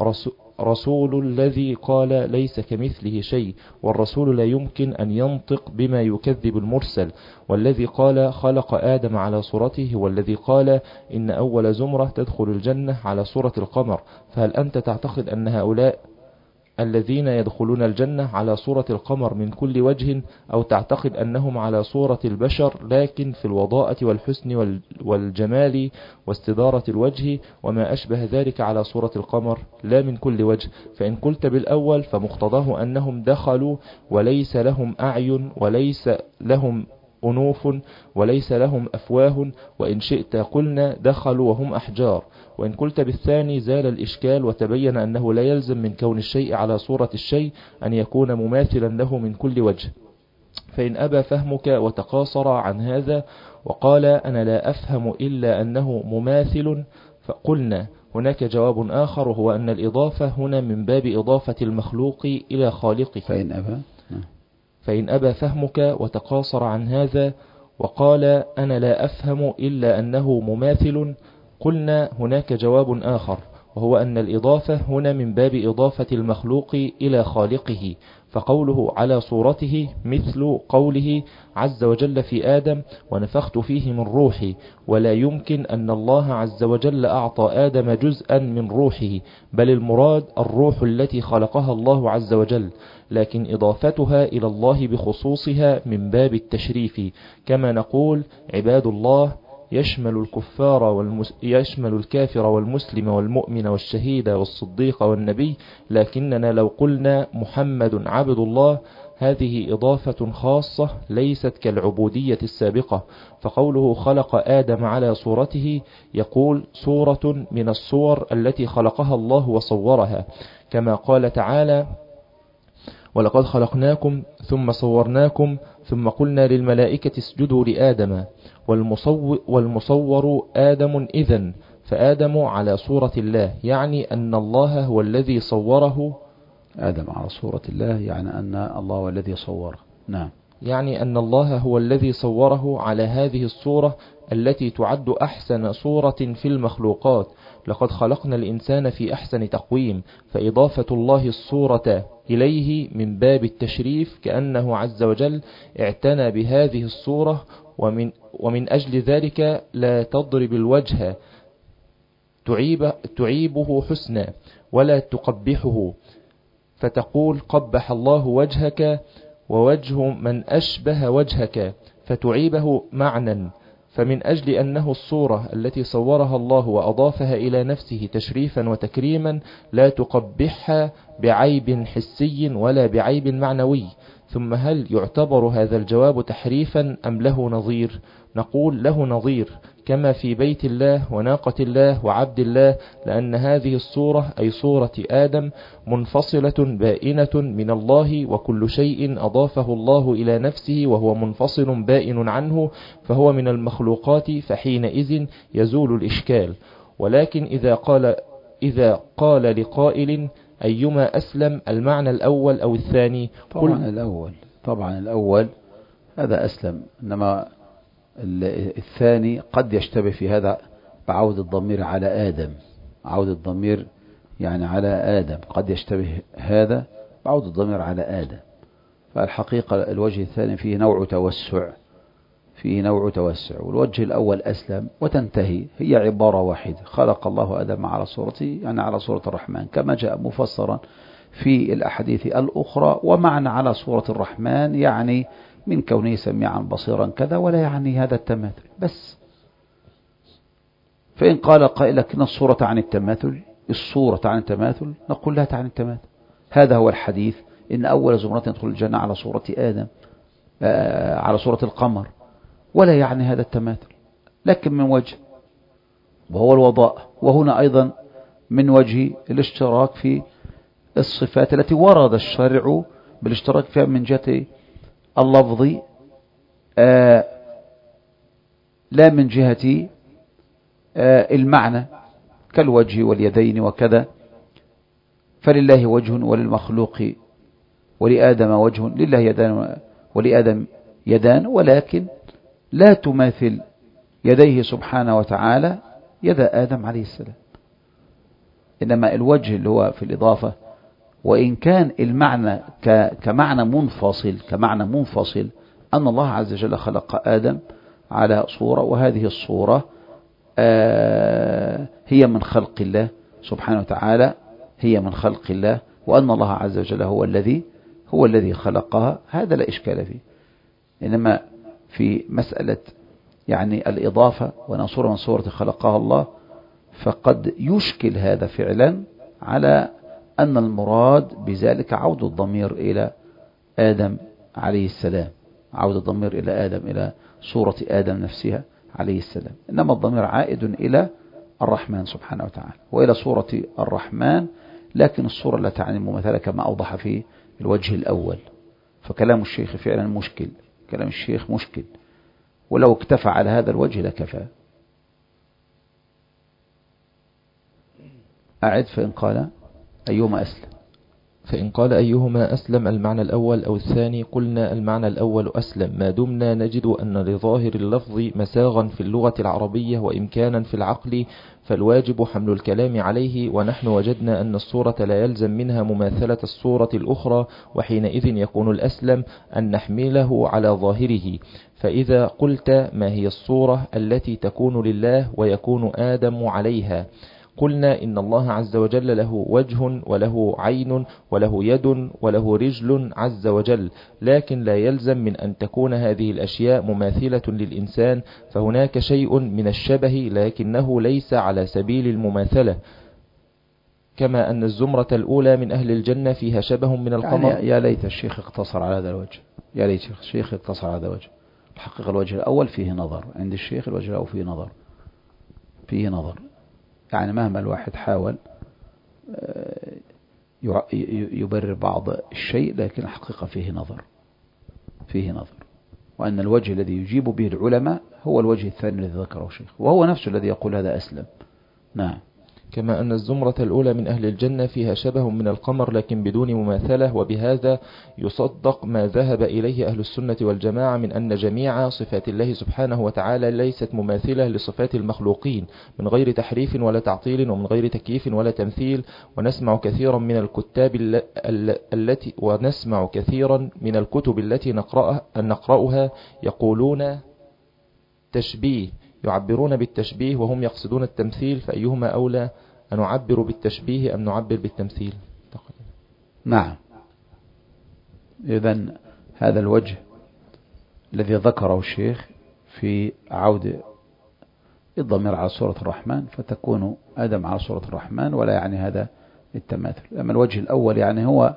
رسول الذي قال ليس كمثله شيء، والرسول لا يمكن أن ينطق بما يكذب المرسل، والذي قال خلق آدم على صورته هو الذي قال إن أول زمرة تدخل الجنة على صورة القمر. فهل أنت تعتقد أن هؤلاء الذين يدخلون الجنة على صورة القمر من كل وجه، أو تعتقد أنهم على صورة البشر لكن في الوضاءة والحسن والجمال واستدارة الوجه وما أشبه ذلك على صورة القمر لا من كل وجه؟ فإن قلت بالأول فمقتضاه أنهم دخلوا وليس لهم أعين وليس لهم أنوف وليس لهم أفواه، وإن شئت قلنا دخلوا وهم أحجار. وإن قلت بالثاني زال الإشكال وتبين أنه لا يلزم من كون الشيء على صورة الشيء أن يكون مماثلا له من كل وجه. فإن أبى فهمك وتقاصر عن هذا وقال أنا لا أفهم إلا أنه مماثل، فقلنا هناك جواب آخر، وهو أن الإضافة هنا من باب إضافة المخلوق إلى خالقه. فإن أبى فإن أبى فهمك وتقاصر عن هذا وقال أنا لا أفهم إلا أنه مماثل، قلنا هناك جواب آخر، وهو أن الإضافة هنا من باب إضافة المخلوق إلى خالقه، فقوله على صورته مثل قوله عز وجل في آدم ونفخت فيه من روحي، ولا يمكن أن الله عز وجل أعطى آدم جزءا من روحه، بل المراد الروح التي خلقها الله عز وجل، لكن إضافتها إلى الله بخصوصها من باب التشريف، كما نقول عباد الله يشمل الكفار والمس... يشمل الكافر والمسلم والمؤمن والشهيد والصديق والنبي، لكننا لو قلنا محمد عبد الله هذه إضافة خاصة ليست كالعبودية السابقة. فقوله خلق آدم على صورته يقول صورة من الصور التي خلقها الله وصورها، كما قال تعالى ولقد خلقناكم ثم صورناكم ثم قلنا للملائكة اسجدوا لآدم، والمصور, والمصور آدم إذن، فآدم على صورة الله، يعني أن الله هو الذي صوره. آدم على صورة الله يعني أن الله هو الذي صوره. نعم، يعني أن الله هو الذي صوره على هذه الصورة التي تعد أحسن صورة في المخلوقات. لقد خلقنا الإنسان في أحسن تقويم، فإضافة الله الصورة إليه من باب التشريف، كأنه عز وجل اعتنى بهذه الصورة، ومن, ومن أجل ذلك لا تضرب الوجه تعيب تعيبه حسنا ولا تقبحه، فتقول قبح الله وجهك ووجه من أشبه وجهك، فتعيبه معنى. فمن أجل أنه الصورة التي صورها الله وأضافها إلى نفسه تشريفا وتكريما لا تقبحها بعيب حسي ولا بعيب معنوي. ثم هل يعتبر هذا الجواب تحريفا أم له نظير؟ نقول له نظير، كما في بيت الله وناقة الله وعبد الله، لأن هذه الصورة أي صورة آدم منفصلة بائنة من الله، وكل شيء أضافه الله إلى نفسه وهو منفصل بائن عنه فهو من المخلوقات، فحينئذ يزول الإشكال. ولكن إذا قال, إذا قال لقائل أيما أسلم المعنى الأول أو الثاني؟ طبعا الأول، طبعا الأول هذا أسلم، إنما الثاني قد يشتبه في هذا بعود الضمير على آدم، عود الضمير يعني على آدم، قد يشتبه هذا بعود الضمير على آدم. فالحقيقة الوجه الثاني فيه نوع توسع، فيه نوع توسع، والوجه الأول أسلم وتنتهي، هي عبارة واحدة، خلق الله آدم على صورته يعني على صورة الرحمن، كما جاء مفسرا في الأحاديث الأخرى. ومعنى على صورة الرحمن يعني من كونه سميعا بصيرا كذا، ولا يعني هذا التماثل بس. فإن قال قائل لكن الصورة عن التماثل، الصورة عن التماثل، نقول لا عن التماثل. هذا هو الحديث إن أول زمرة تدخل الجنة على صورة آدم آه على صورة القمر، ولا يعني هذا التماثل، لكن من وجه وهو الوضاء. وهنا أيضا من وجه الاشتراك في الصفات التي ورد الشرع بالاشتراك فيها من جهة اللفظ آه لا من جهة آه المعنى كالوجه واليدين وكذا. فلله وجه وللمخلوق ولآدم وجه، لله يدان ولآدم يدان، ولكن لا تماثل يديه سبحانه وتعالى يد آدم عليه السلام. إنما الوجه اللي هو في الإضافة، وإن كان المعنى كمعنى منفصل كمعنى منفصل أن الله عز وجل خلق آدم على صورة، وهذه الصورة آه هي من خلق الله سبحانه وتعالى، هي من خلق الله، وأن الله عز وجل هو الذي هو الذي خلقها، هذا لا إشكال فيه. إنما في مسألة يعني الإضافة وأن صورة من صورة خلقها الله، فقد يشكل هذا فعلا على أن المراد بذلك عودة الضمير إلى آدم عليه السلام، عودة الضمير إلى آدم، إلى صورة آدم نفسها عليه السلام. إنما الضمير عائد إلى الرحمن سبحانه وتعالى وإلى صورة الرحمن، لكن الصورة لا تعني المماثلة كما أوضح في الوجه الأول. فكلام الشيخ فعلا مشكل، كلام الشيخ مشكل، ولو اكتفى على هذا الوجه لكفى. أعد. فإن قال أيهما أسلم فإن قال أيهما أسلم المعنى الأول أو الثاني، قلنا المعنى الأول أسلم، ما دمنا نجد أن لظاهر اللفظ مساغا في اللغة العربية وإمكانا في العقل، فالواجب حمل الكلام عليه. ونحن وجدنا أن الصورة لا يلزم منها مماثلة الصورة الأخرى، وحينئذ يكون الأسلم أن نحمله على ظاهره. فإذا قلت ما هي الصورة التي تكون لله ويكون آدم عليها، قلنا إن الله عز وجل له وجه وله عين وله يد وله رجل عز وجل، لكن لا يلزم من أن تكون هذه الأشياء مماثلة للإنسان، فهناك شيء من الشبه لكنه ليس على سبيل المماثلة، كما أن الزمرة الأولى من أهل الجنة فيها شبه من القمر. يعني يا ليت الشيخ اقتصر على هذا الوجه، يا ليت الشيخ اقتصر على هذا الوجه. الحقيقة الوجه الأول فيه نظر عند الشيخ، الوجه الأول فيه نظر فيه نظر يعني مهما الواحد حاول يبرر بعض الشيء، لكن الحقيقة فيه نظر فيه نظر وأن الوجه الذي يجيب به العلماء هو الوجه الثاني الذي ذكره الشيخ، وهو نفسه الذي يقول هذا أسلم. نعم. كما أن الزمرة الأولى من أهل الجنة فيها شبه من القمر لكن بدون مماثلة، وبهذا يصدق ما ذهب إليه أهل السنة والجماعة من أن جميع صفات الله سبحانه وتعالى ليست مماثلة لصفات المخلوقين من غير تحريف ولا تعطيل ومن غير تكييف ولا تمثيل. ونسمع كثيرا من الكتاب التي ونسمع كثيرا من الكتب التي نقرأها, نقرأها يقولون تشبيه، يعبرون بالتشبيه وهم يقصدون التمثيل، فأيهما أولى أن نعبر بالتشبيه أم نعبر بالتمثيل؟ نعم. إذن هذا الوجه الذي ذكره الشيخ في عودة الضمير على صورة الرحمن، فتكون آدم على صورة الرحمن، ولا يعني هذا التماثل. أما الوجه الأول يعني هو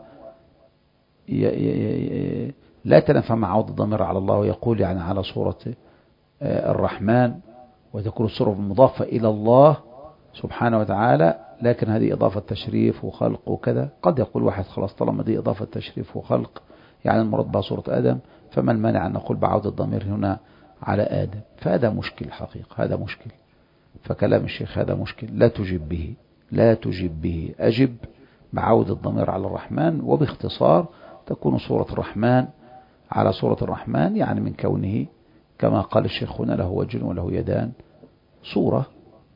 لا تنفع مع عودة الضمير على الله ويقول يعني على صورة الرحمن، وتكون الصورة مضافة إلى الله سبحانه وتعالى، لكن هذه إضافة تشريف وخلق وكذا. قد يقول واحد خلاص طالما دي إضافة تشريف وخلق يعني المراد بها صورة آدم، فما المانع أن نقول بعودة الضمير هنا على آدم؟ فهذا مشكل حقيقة، هذا مشكل. فكلام الشيخ هذا مشكل، لا تجب به لا تجب به أجب بعودة الضمير على الرحمن، وباختصار تكون صورة الرحمن على صورة الرحمن، يعني من كونه كما قال الشيخ هنا له وجه وله يدان، صورة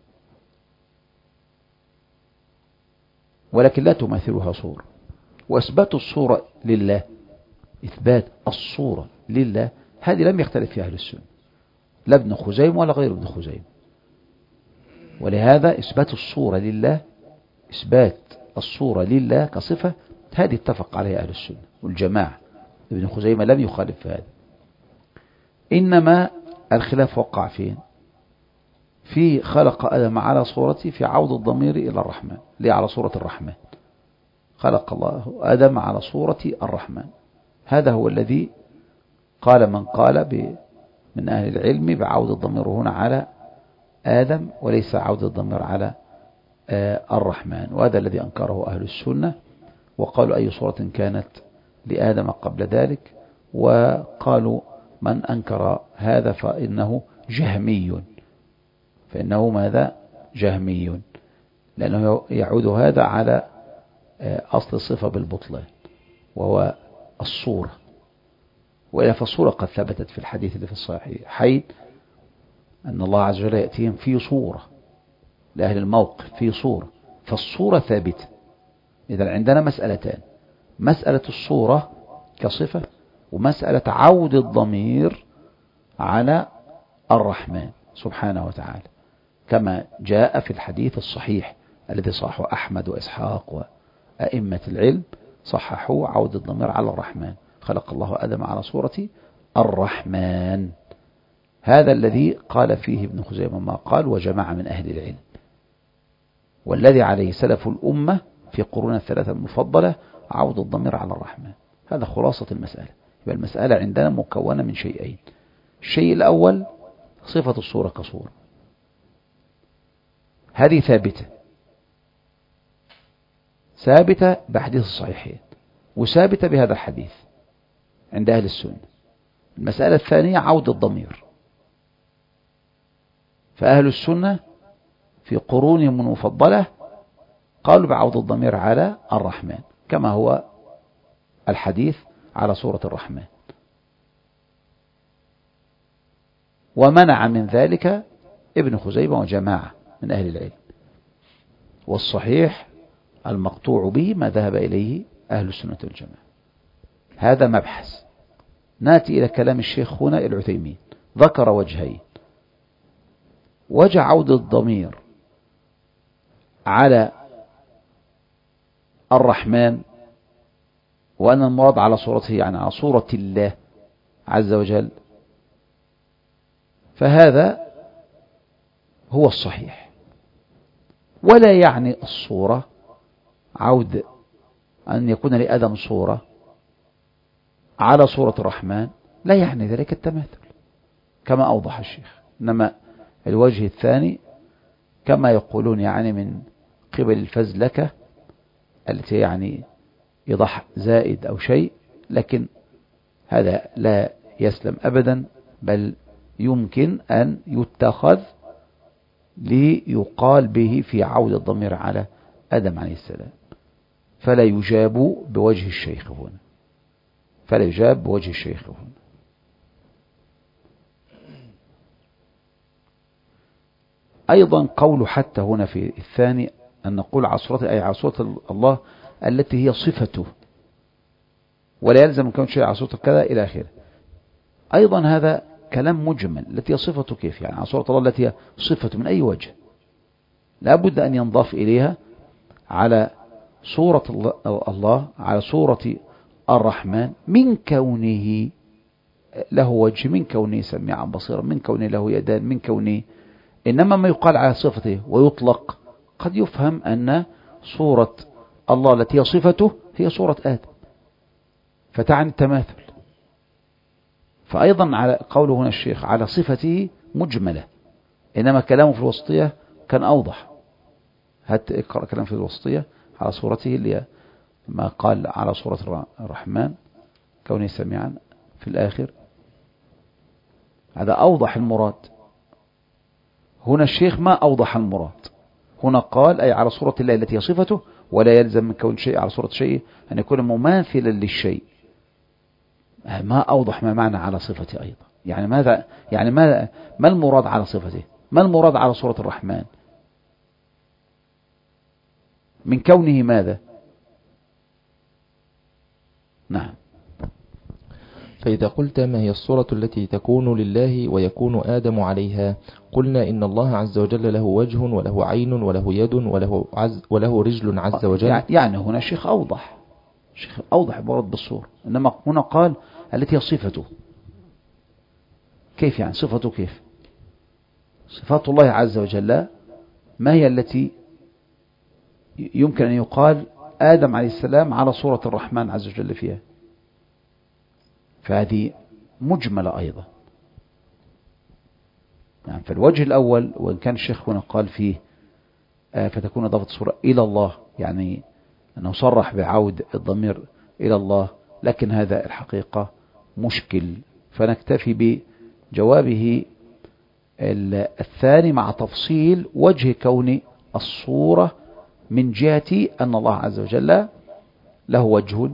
ولكن لا تماثلها صورة. وإثبات الصورة لله، إثبات الصورة لله، هذه لم يختلف فيها أهل السنة، لا ابن خزيم ولا غير ابن خزيم. ولهذا إثبات الصورة لله، إثبات الصورة لله كصفة، هذه اتفق عليها أهل السنة والجماعة. ابن خزيمة لم يخالف في هذا، إنما الخلاف وقع فين؟ في خلق آدم على صورته، في عود الضمير إلى الرحمن، ليه على صورة الرحمن. خلق الله آدم على صورة الرحمن، هذا هو الذي قال من قال من أهل العلم بعود الضمير هنا على آدم وليس عود الضمير على الرحمن، وهذا الذي أنكره أهل السنة، وقالوا أي صورة كانت لآدم قبل ذلك، وقالوا من أنكر هذا فإنه جهمي، فإنه ماذا؟ جهمي، لأنه يعود هذا على أصل الصفة بالبطلان وهو الصورة، وإلا فالصورة قد ثبتت في الحديث اللي في الصحيحين أن الله عز وجل يأتيهم في صورة لأهل الموقف، في صورة، فالصورة ثابتة. إذا عندنا مسألتان: مسألة الصورة كصفة، ومسألة عود الضمير على الرحمن سبحانه وتعالى، كما جاء في الحديث الصحيح الذي صححه أحمد وإسحاق وأئمة العلم، صححوا عود الضمير على الرحمن، خلق الله آدم على صورة الرحمن. هذا الذي قال فيه ابن خزيمة ما قال وجماعة من أهل العلم، والذي عليه سلف الأمة في قرون الثلاثة المفضلة عود الضمير على الرحمن. هذا خلاصة المسألة. يبقى المسألة عندنا مكونة من شيئين: الشيء الأول صفة الصورة كصورة، هذه ثابتة ثابتة بحديث الصحيحين، وثابتة بهذا الحديث عند أهل السنة. المسألة الثانية عود الضمير، فأهل السنة في قرونهم المفضلة قالوا بعود الضمير على الرحمن، كما هو الحديث على صورة الرحمن، ومنع من ذلك ابن خزيمة وجماعة من أهل العلم. والصحيح المقطوع به ما ذهب إليه أهل السنة والجماعة. هذا مبحث. نأتي إلى كلام الشيخ هنا العثيمين، ذكر وجهين: وجه عود الضمير على الرحمن، وأن المراد على صورته يعني على صورة الله عز وجل، فهذا هو الصحيح، ولا يعني الصورة عود أن يكون لآدم صورة على صورة الرحمن، لا يعني ذلك التماثل كما أوضح الشيخ، إنما الوجه الثاني كما يقولون يعني من قبل الفزلكة التي يعني يضح زائد أو شيء، لكن هذا لا يسلم أبدا، بل يمكن أن يتخذ ليقال به في عود الضمير على آدم عليه السلام، فلا يجاب بوجه الشيخ هنا، فلا يجاب بوجه الشيخ هنا. أيضا قول حتى هنا في الثاني أن نقول على صورته أي على صورة الله التي هي صفته، ولا يلزم أن يكون شيء على صورة كذا إلى آخره. أيضا هذا كلام مجمل. التي هي صفته كيف يعني؟ على صورة الله التي هي صفته من أي وجه؟ لا بد أن ينضاف إليها على صورة الله، على صورة الرحمن، من كونه له وجه، من كونه سميعا بصيرا، من كونه له يدان، من كونه. إنما ما يقال على صفته ويطلق قد يفهم أن صورة الله التي هي صفته هي صورة آدم، فتعني التماثل. فأيضا على قوله هنا الشيخ على صفته مجملة، إنما كلامه في الوسطية كان أوضح. هات اقرأ كلام في الوسطية على صورته اللي ما قال على صورة الرحمن كونه سميعا في الآخر، هذا أوضح المراد. هنا الشيخ ما أوضح المراد، هنا قال أي على صورة الله التي هي صفته، ولا يلزم من كون شيء على صورة شيء أن يكون مماثلا للشيء. ما أوضح ما معنى على صفته أيضا، يعني ماذا يعني ما ما المراد على صفته؟ ما المراد على صورة الرحمن؟ من كونه ماذا؟ نعم. فإذا قلت ما هي الصورة التي تكون لله ويكون آدم عليها، قلنا إن الله عز وجل له وجه وله عين وله يد وله, عز وله رجل عز وجل. يعني هنا الشيخ أوضح، الشيخ أوضح عبارة بالصورة، إنما هنا قال التي هي صفته. كيف يعني صفته؟ كيف صفات الله عز وجل؟ ما هي التي يمكن أن يقال آدم عليه السلام على صورة الرحمن عز وجل فيها؟ فهذه مجملة أيضا. يعني في الوجه الأول، وإن كان الشيخ هنا قال فيه فتكون إضافة الصورة إلى الله، يعني أنه صرح بعود الضمير إلى الله، لكن هذا الحقيقة مشكل، فنكتفي بجوابه الثاني مع تفصيل وجه كون الصورة من جهة أن الله عز وجل له وجه،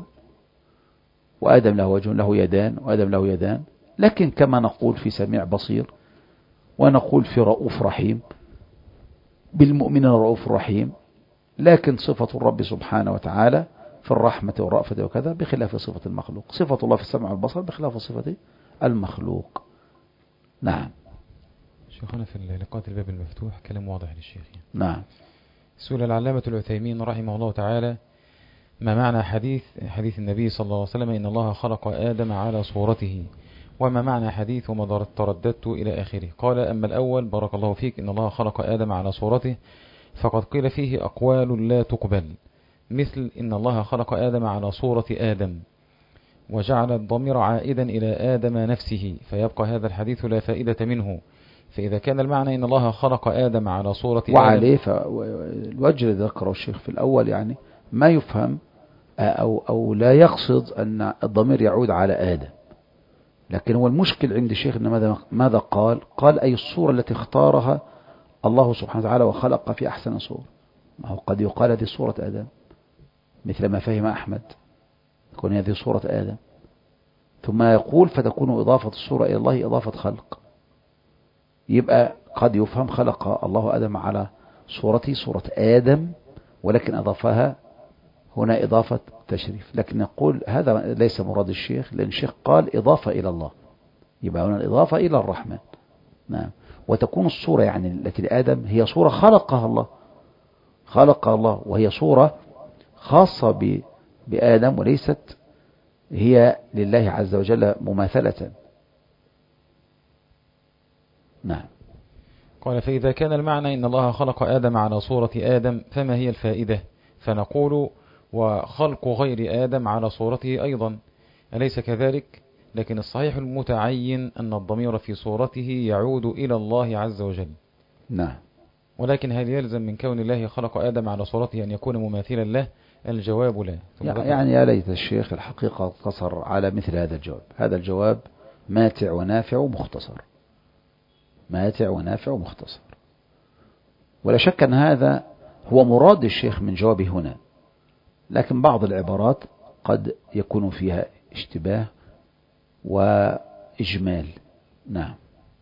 وآدم له وجه، له يدان وآدم له يدان، لكن كما نقول في سميع بصير، ونقول في رؤوف رحيم، بالمؤمنين رؤوف رحيم، لكن صفة الرب سبحانه وتعالى في الرحمة والرأفة وكذا بخلاف صفة المخلوق، صفة الله في السمع والبصر بخلاف صفة المخلوق. نعم. شيخنا في لقاءات الباب المفتوح كلام واضح للشيخ. نعم. سئل العلامة العثيمين رحمه الله تعالى: ما معنى حديث حديث النبي صلى الله عليه وسلم إن الله خلق آدم على صورته، وما معنى حديث وما ترددت إلى آخره؟ قال: أما الأول بارك الله فيك، إن الله خلق آدم على صورته، فقد قيل فيه أقوال لا تقبل، مثل إن الله خلق آدم على صورة آدم، وجعل الضمير عائدا إلى آدم نفسه، فيبقى هذا الحديث لا فائدة منه. فإذا كان المعنى إن الله خلق آدم على صورة آدم، وعليه فالوجه الذي ذكره الشيخ في الأول يعني ما يفهم أو, أو لا يقصد أن الضمير يعود على آدم، لكن هو المشكل عند الشيخ أن ماذا, ماذا قال قال أي الصورة التي اختارها الله سبحانه وتعالى وخلق في أحسن صورة. ما هو قد يقال هذه صورة آدم، مثل ما فهم أحمد تكون هذه صورة آدم، ثم يقول فتكون إضافة الصورة إلى الله إضافة خلق، يبقى قد يفهم خلق الله آدم على صورته صورة آدم، ولكن أضافها هنا إضافة تشريف، لكن نقول هذا ليس مراد الشيخ، لأن الشيخ قال إضافة إلى الله، يبقى هنا الإضافة إلى الرحمن. نعم. وتكون الصورة يعني التي لآدم هي صورة خلقها الله، خلقها الله، وهي صورة خاصة بآدم وليست هي لله عز وجل مماثلة. نعم. قال: فإذا كان المعنى إن الله خلق آدم على صورة آدم، فما هي الفائدة؟ فنقول: وخلق غير آدم على صورته أيضا، أليس كذلك؟ لكن الصحيح المتعين أن الضمير في صورته يعود إلى الله عز وجل. نعم. ولكن هل يلزم من كون الله خلق آدم على صورته أن يكون مماثلا له؟ الجواب لا. يعني يا ليت الشيخ الحقيقة اقتصر على مثل هذا الجواب، هذا الجواب ماتع ونافع ومختصر، ماتع ونافع ومختصر، ولا شك أن هذا هو مراد الشيخ من جوابه هنا، لكن بعض العبارات قد يكون فيها اشتباه وإجمال. نعم.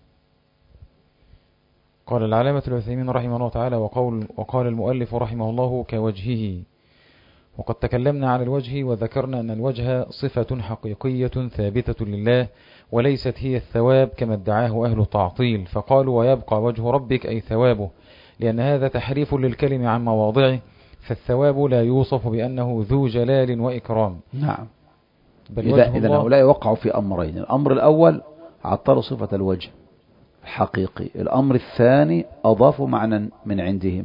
قال العلامة العثيمين رحمه الله تعالى: وقول وقال المؤلف رحمه الله كوجهه. وقد تكلمنا عن الوجه وذكرنا أن الوجه صفة حقيقية ثابتة لله، وليست هي الثواب كما ادعاه أهل التعطيل، فقالوا: ويبقى وجه ربك أي ثوابه، لأن هذا تحريف للكلم عن مواضعه، فالثواب لا يوصف بأنه ذو جلال وإكرام. نعم. بل إذا, إذا هؤلاء وقعوا في أمرين: الأمر الأول عطلوا صفة الوجه الحقيقي، الأمر الثاني أضافوا معنى من عندهم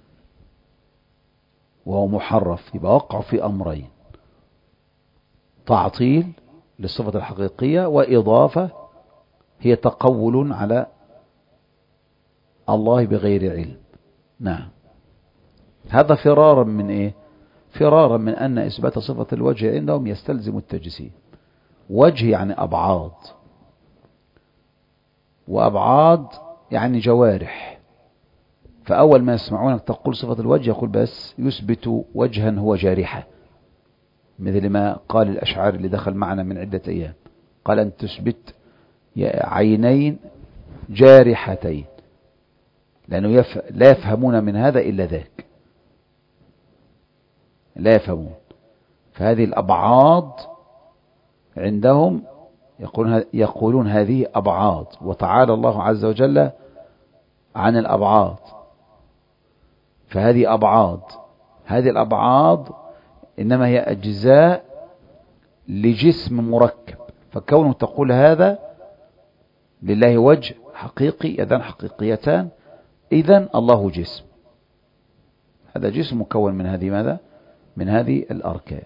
وهو محرف، يبقى وقعوا في أمرين: تعطيل للصفة الحقيقية، وإضافة هي تقول على الله بغير علم. نعم. هذا فرارا من إيه؟ فرارا من أن إثبات صفة الوجه عندهم يستلزم التجسيم. وجه يعني أبعاد، وأبعاد يعني جوارح، فأول ما يسمعونك تقول صفة الوجه يقول بس يثبت وجها هو جارحة، مثل ما قال الأشعار اللي دخل معنا من عدة أيام، قال أن تثبت عينين جارحتين، لأنه يف... لا يفهمون من هذا إلا ذاك، لا يفهمون. فهذه الأبعاد عندهم يقولون, يقولون هذه أبعاد، وتعالى الله عز وجل عن الأبعاد، فهذه أبعاد، هذه الأبعاد إنما هي أجزاء لجسم مركب، فكونه تقول هذا لله وجه حقيقي، يدان حقيقيتان، إذن الله جسم، هذا جسم مكون من هذه ماذا؟ من هذه الأركان.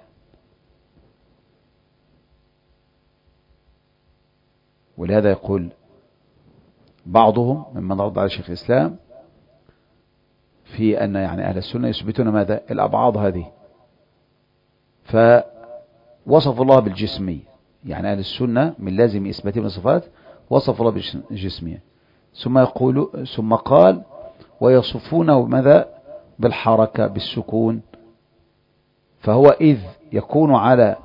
ولهذا يقول بعضهم ممن رد على شيخ الإسلام في أن يعني أهل السنة يثبتون ماذا؟ الأبعاض هذه. فوصف الله بالجسمية، يعني أهل السنة من لازم إثباتهم من الصفات وصف الله بالجسمية. ثم يقول ثم قال ويصفونه ماذا؟ بالحركة بالسكون. فهو إذ يكون على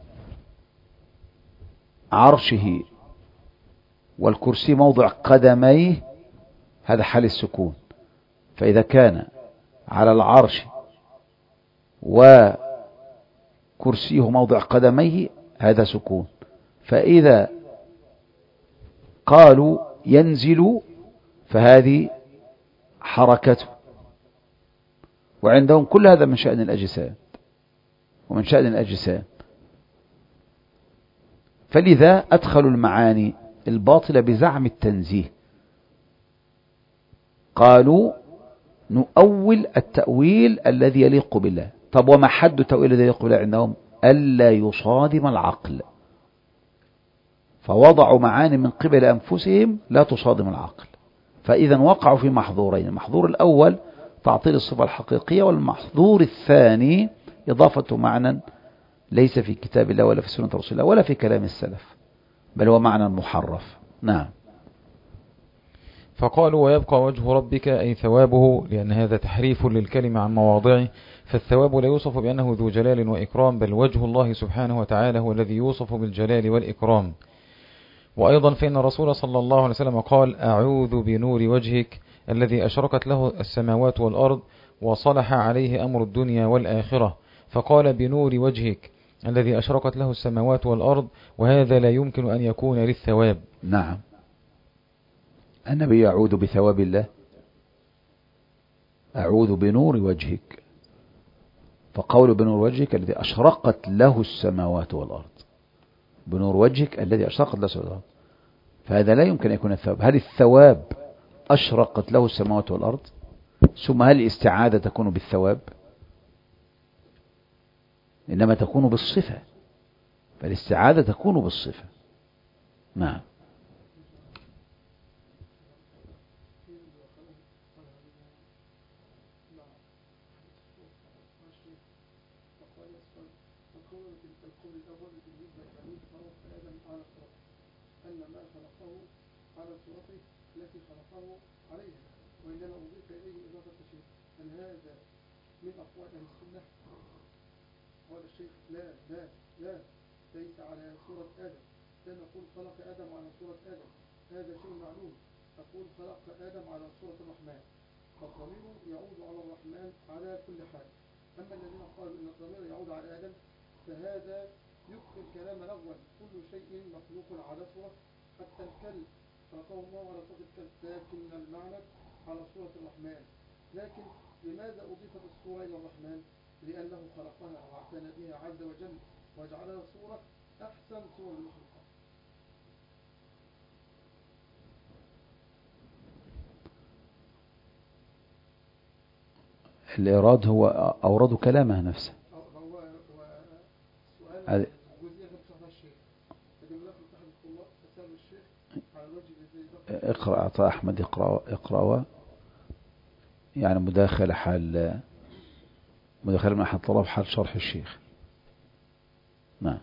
عرشه والكرسي موضع قدميه، هذا حال السكون. فإذا كان على العرش وكرسيه موضع قدميه هذا سكون. فإذا قالوا ينزل فهذه حركته. وعندهم كل هذا من شأن الأجسام ومن شأن الأجسام. فلذا أدخلوا المعاني الباطلة بزعم التنزيه. قالوا نؤول التأويل الذي يليق بالله. طب وما حد التأويل الذي يليق بالله عندهم؟ ألا يصادم العقل. فوضعوا معاني من قبل أنفسهم لا تصادم العقل. فإذا وقعوا في محظورين: المحظور الأول تعطيل الصفة الحقيقية، والمحظور الثاني إضافة معنى ليس في كتاب الله ولا في سنة رسول الله ولا في كلام السلف، بل هو معنى محرف. نعم. فقالوا ويبقى وجه ربك أي ثوابه، لأن هذا تحريف للكلمة عن مواضعه، فالثواب لا يوصف بأنه ذو جلال وإكرام، بل وجه الله سبحانه وتعالى هو الذي يوصف بالجلال والإكرام. وأيضا فإن الرسول صلى الله عليه وسلم قال أعوذ بنور وجهك الذي أشرقت له السماوات والأرض وصلح عليه أمر الدنيا والآخرة، فقال بنور وجهك الذي أشرقت له السماوات والأرض، وهذا لا يمكن أن يكون للثواب. نعم. النبي يعوذ بثواب الله، أعوذ بنور وجهك، فقول بنور وجهك الذي أشرقت له السماوات والأرض، بنور وجهك الذي أشرقت له السماوات والأرض، فهذا لا يمكن أن يكون الثواب. هل الثواب أشرقت له السماوات والأرض؟ ثم هل الاستعادة تكون بالثواب؟ إنما تكون بالصفة، فالاستعادة تكون بالصفة. نعم. من أقوال أهل السنة. قال الشيخ لا لا لا ليس على صورة آدم، لا نقول خلق آدم على صورة آدم، هذا شيء معلوم. نقول خلق آدم على صورة الرحمن، فالضمير يعود على الرحمن على كل حال. أما الذين قالوا إن الضمير يعود على آدم فهذا يكفي الكلام لغوا. كل شيء مخلوق على صورة، حتى الكلب خلقه الله على صورة الكلب، لكن المعنى على صورة الرحمن. لكن لماذا أضيفت الصورة إلى الرحمن؟ لأنه خلقها واعتنى بها عز وجل وجعلها صورة أحسن صور المخلوقات. الإيراد هو أورد كلامه نفسه. هو سؤال جزئية بصحة الشيخ، لكن لكم تحت الطلاب أسأل الشيخ على الوجه. اقرأ أعطى أحمد اقرأ اقرأ يعني مداخلة حال مداخلة من أحد طلاب حال شرح الشيخ. نعم.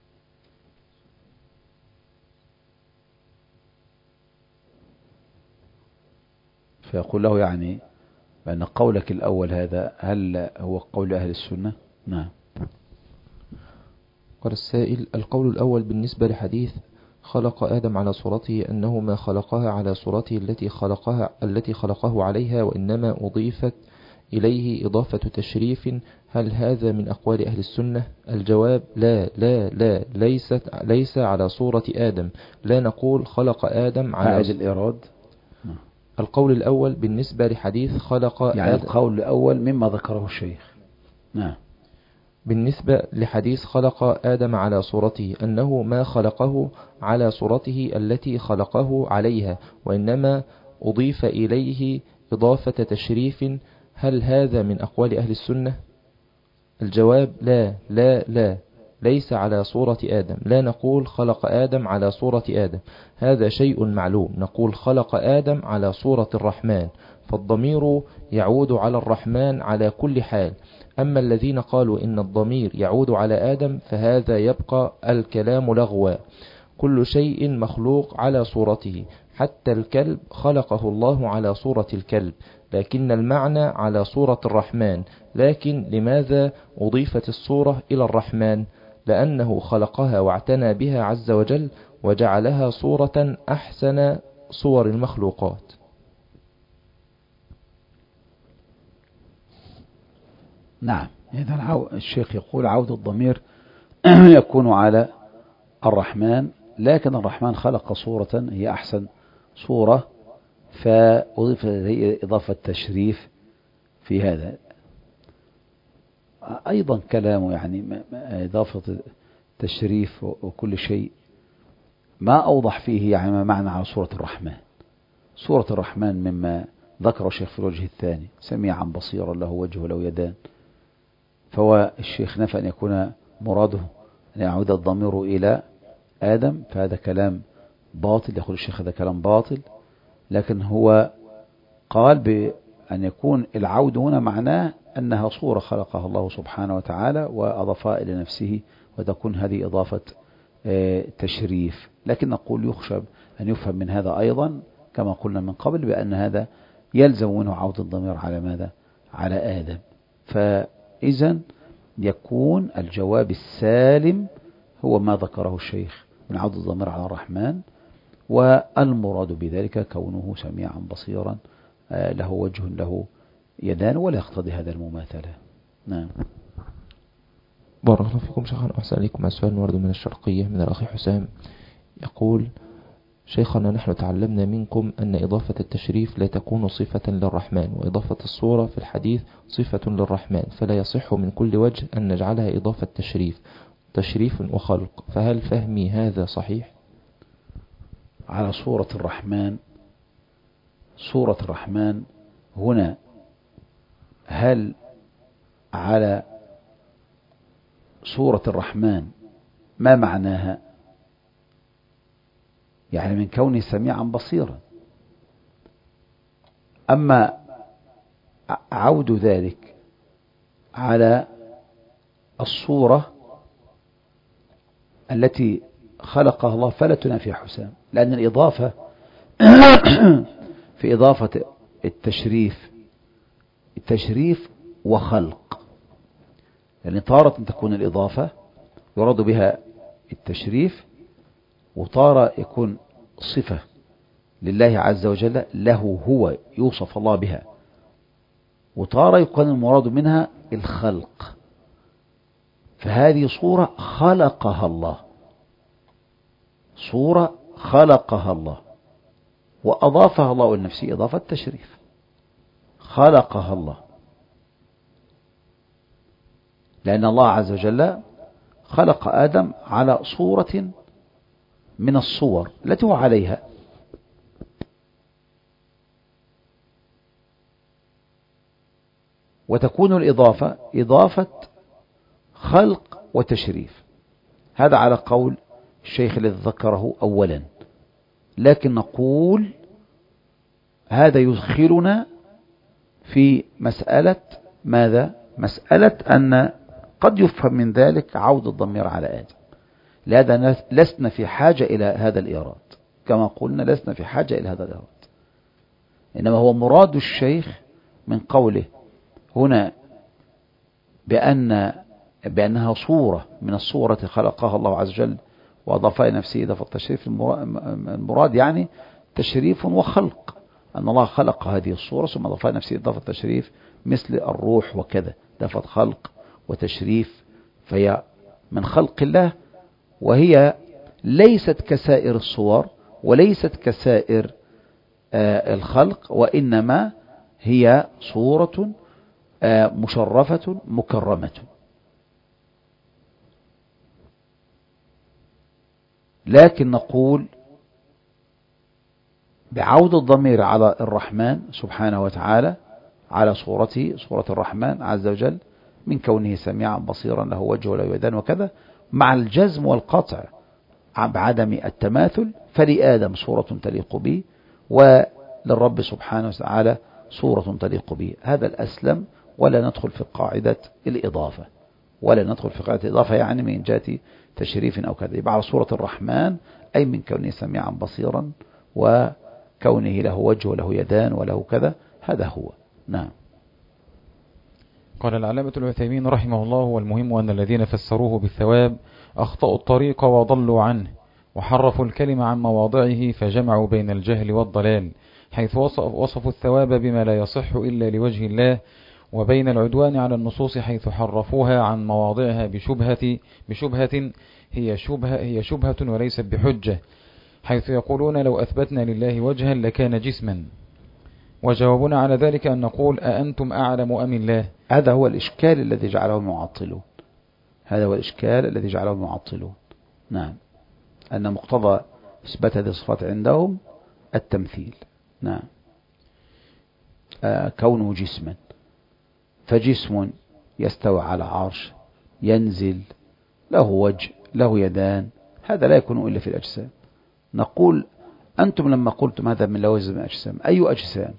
فيقول له يعني بأن قولك الأول هذا هل هو قول أهل السنة؟ نعم. قال السائل: القول الأول بالنسبة لحديث خلق آدم على صورته أنه ما خلقها على صورته التي خلقها التي خلقه عليها، وإنما أضيفت إليه إضافة تشريف، هل هذا من أقوال أهل السنة؟ الجواب: لا لا لا ليست ليس على صورة آدم، لا نقول خلق آدم على أعد الإيراد. القول الأول بالنسبة لحديث خلق يعني آدم، القول الأول مما ذكره الشيخ. نعم. بالنسبة لحديث خلق آدم على صورته أنه ما خلقه على صورته التي خلقه عليها، وإنما أضيف إليه إضافة تشريف، هل هذا من أقوال أهل السنة؟ الجواب: لا لا لا ليس على صورة آدم. لا نقول خلق آدم على صورة آدم، هذا شيء معلوم. نقول خلق آدم على صورة الرحمن، فالضمير يعود على الرحمن على كل حال. أما الذين قالوا إن الضمير يعود على آدم فهذا يبقى الكلام لغوا. كل شيء مخلوق على صورته، حتى الكلب خلقه الله على صورة الكلب، لكن المعنى على صورة الرحمن. لكن لماذا أضيفت الصورة إلى الرحمن؟ لأنه خلقها واعتنى بها عز وجل وجعلها صورة أحسن صور المخلوقات. نعم، إذا الشيخ يقول عود الضمير يكون على الرحمن، لكن الرحمن خلق صورة هي أحسن صورة، فأضيف هي إضافة تشريف في هذا. أيضا كلامه يعني إضافة تشريف وكل شيء ما أوضح فيه يعني ما معنى على صورة الرحمن. صورة الرحمن مما ذكر الشيخ في الوجه الثاني، سميعا بصيرا له وجه ولو يدان، فهو الشيخ نفى أن يكون مراده أن يعود الضمير إلى آدم، فهذا كلام باطل. يقول الشيخ هذا كلام باطل، لكن هو قال بأن يكون العود هنا معناه أنها صورة خلقها الله سبحانه وتعالى وأضافها إلى نفسه، وتكون هذه إضافة تشريف. لكن نقول يخشى أن يفهم من هذا أيضا كما قلنا من قبل بأن هذا يلزم منه عود الضمير على ماذا؟ على آدم. فإذا يكون الجواب السالم هو ما ذكره الشيخ من عود الضمير على الرحمن، والمراد بذلك كونه سميعا بصيرا له وجه له يدان، ولا يقتضي هذا المماثلة. نعم. بارك الله فيكم شيخنا، أحسن إليكم. السؤال ورد من الشرقية من الأخ حسام، يقول: شيخنا، نحن تعلمنا منكم أن إضافة التشريف لا تكون صفة للرحمن، وإضافة الصورة في الحديث صفة للرحمن، فلا يصح من كل وجه أن نجعلها إضافة تشريف تشريف وخلق، فهل فهمي هذا صحيح؟ على صورة الرحمن، صورة الرحمن هنا هل على صورة الرحمن ما معناها؟ يعني من كونه سميعا بصيرا. أما عود ذلك على الصورة التي خلقها الله فلا تنافي حسام، لأن الإضافة في إضافة التشريف التشريف وخلق، يعني تارة تكون الإضافة يراد بها التشريف، وتارة يكون صفة لله عز وجل له هو يوصف الله بها، وتارة يكون المراد منها الخلق. فهذه صورة خلقها الله، صورة خلقها الله وأضافها الله لنفسه إضافة تشريف، خلقها الله، لأن الله عز وجل خلق آدم على صورة من الصور التي هو عليها، وتكون الإضافة إضافة خلق وتشريف. هذا على قول الشيخ الذي ذكره أولا، لكن نقول هذا يدخلنا في مسألة ماذا؟ مسألة أن قد يفهم من ذلك عود الضمير على آدم، لهذا لسنا في حاجة إلى هذا الإيراد، كما قلنا لسنا في حاجة إلى هذا الإيراد، إنما هو مراد الشيخ من قوله هنا بأن بأنها صورة من الصورة خلقها الله عز وجل وأضافها إلى نفسه إضافة التشريف. المراد يعني تشريف وخلق، أن الله خلق هذه الصورة ثم أضافها إلى نفسه إضافة التشريف، مثل الروح وكذا، إضافة خلق وتشريف، فهي من خلق الله، وهي ليست كسائر الصور وليست كسائر آه الخلق، وإنما هي صورة آه مشرفة مكرمة. لكن نقول بعود الضمير على الرحمن سبحانه وتعالى على صورته، صورة الرحمن عز وجل، من كونه سميعا بصيرا له وجه وله يدان وكذا، مع الجزم والقطع بعدم التماثل، فلآدم صورة تليق به وللرب سبحانه وتعالى صورة تليق به. هذا الأسلم، ولا ندخل في قاعدة الإضافة، ولا ندخل في قاعدة الإضافة يعني من جهة تشريف أو كذا. يبقى على صورة الرحمن، أي من كونه سميعا بصيرا وكونه له وجه وله يدان وله كذا، هذا هو. نعم. قال العلامة العثيمين رحمه الله: والمهم أن الذين فسروه بالثواب أخطأوا الطريق وضلوا عنه، وحرفوا الكلمة عن مواضعه، فجمعوا بين الجهل والضلال، حيث وصفوا الثواب بما لا يصح إلا لوجه الله، وبين العدوان على النصوص حيث حرفوها عن مواضعها بشبهة بشبهة هي شبهة هي شبهة وليست بحجة، حيث يقولون: لو أثبتنا لله وجها لكان جسما. وجوابنا على ذلك أن نقول: أأنتم أعلم أم الله؟ هذا هو الإشكال الذي جعلهم يعطلون، هذا هو الإشكال الذي جعلهم يعطلون. نعم، أن مقتضى إثبات هذه الصفات عندهم التمثيل. نعم. آه كونه جسما، فجسم يستوى على عرش، ينزل، له وجه، له يدان، هذا لا يكون إلا في الأجسام. نقول: أنتم لما قلتم هذا من لوازم الأجسام، أي أجسام؟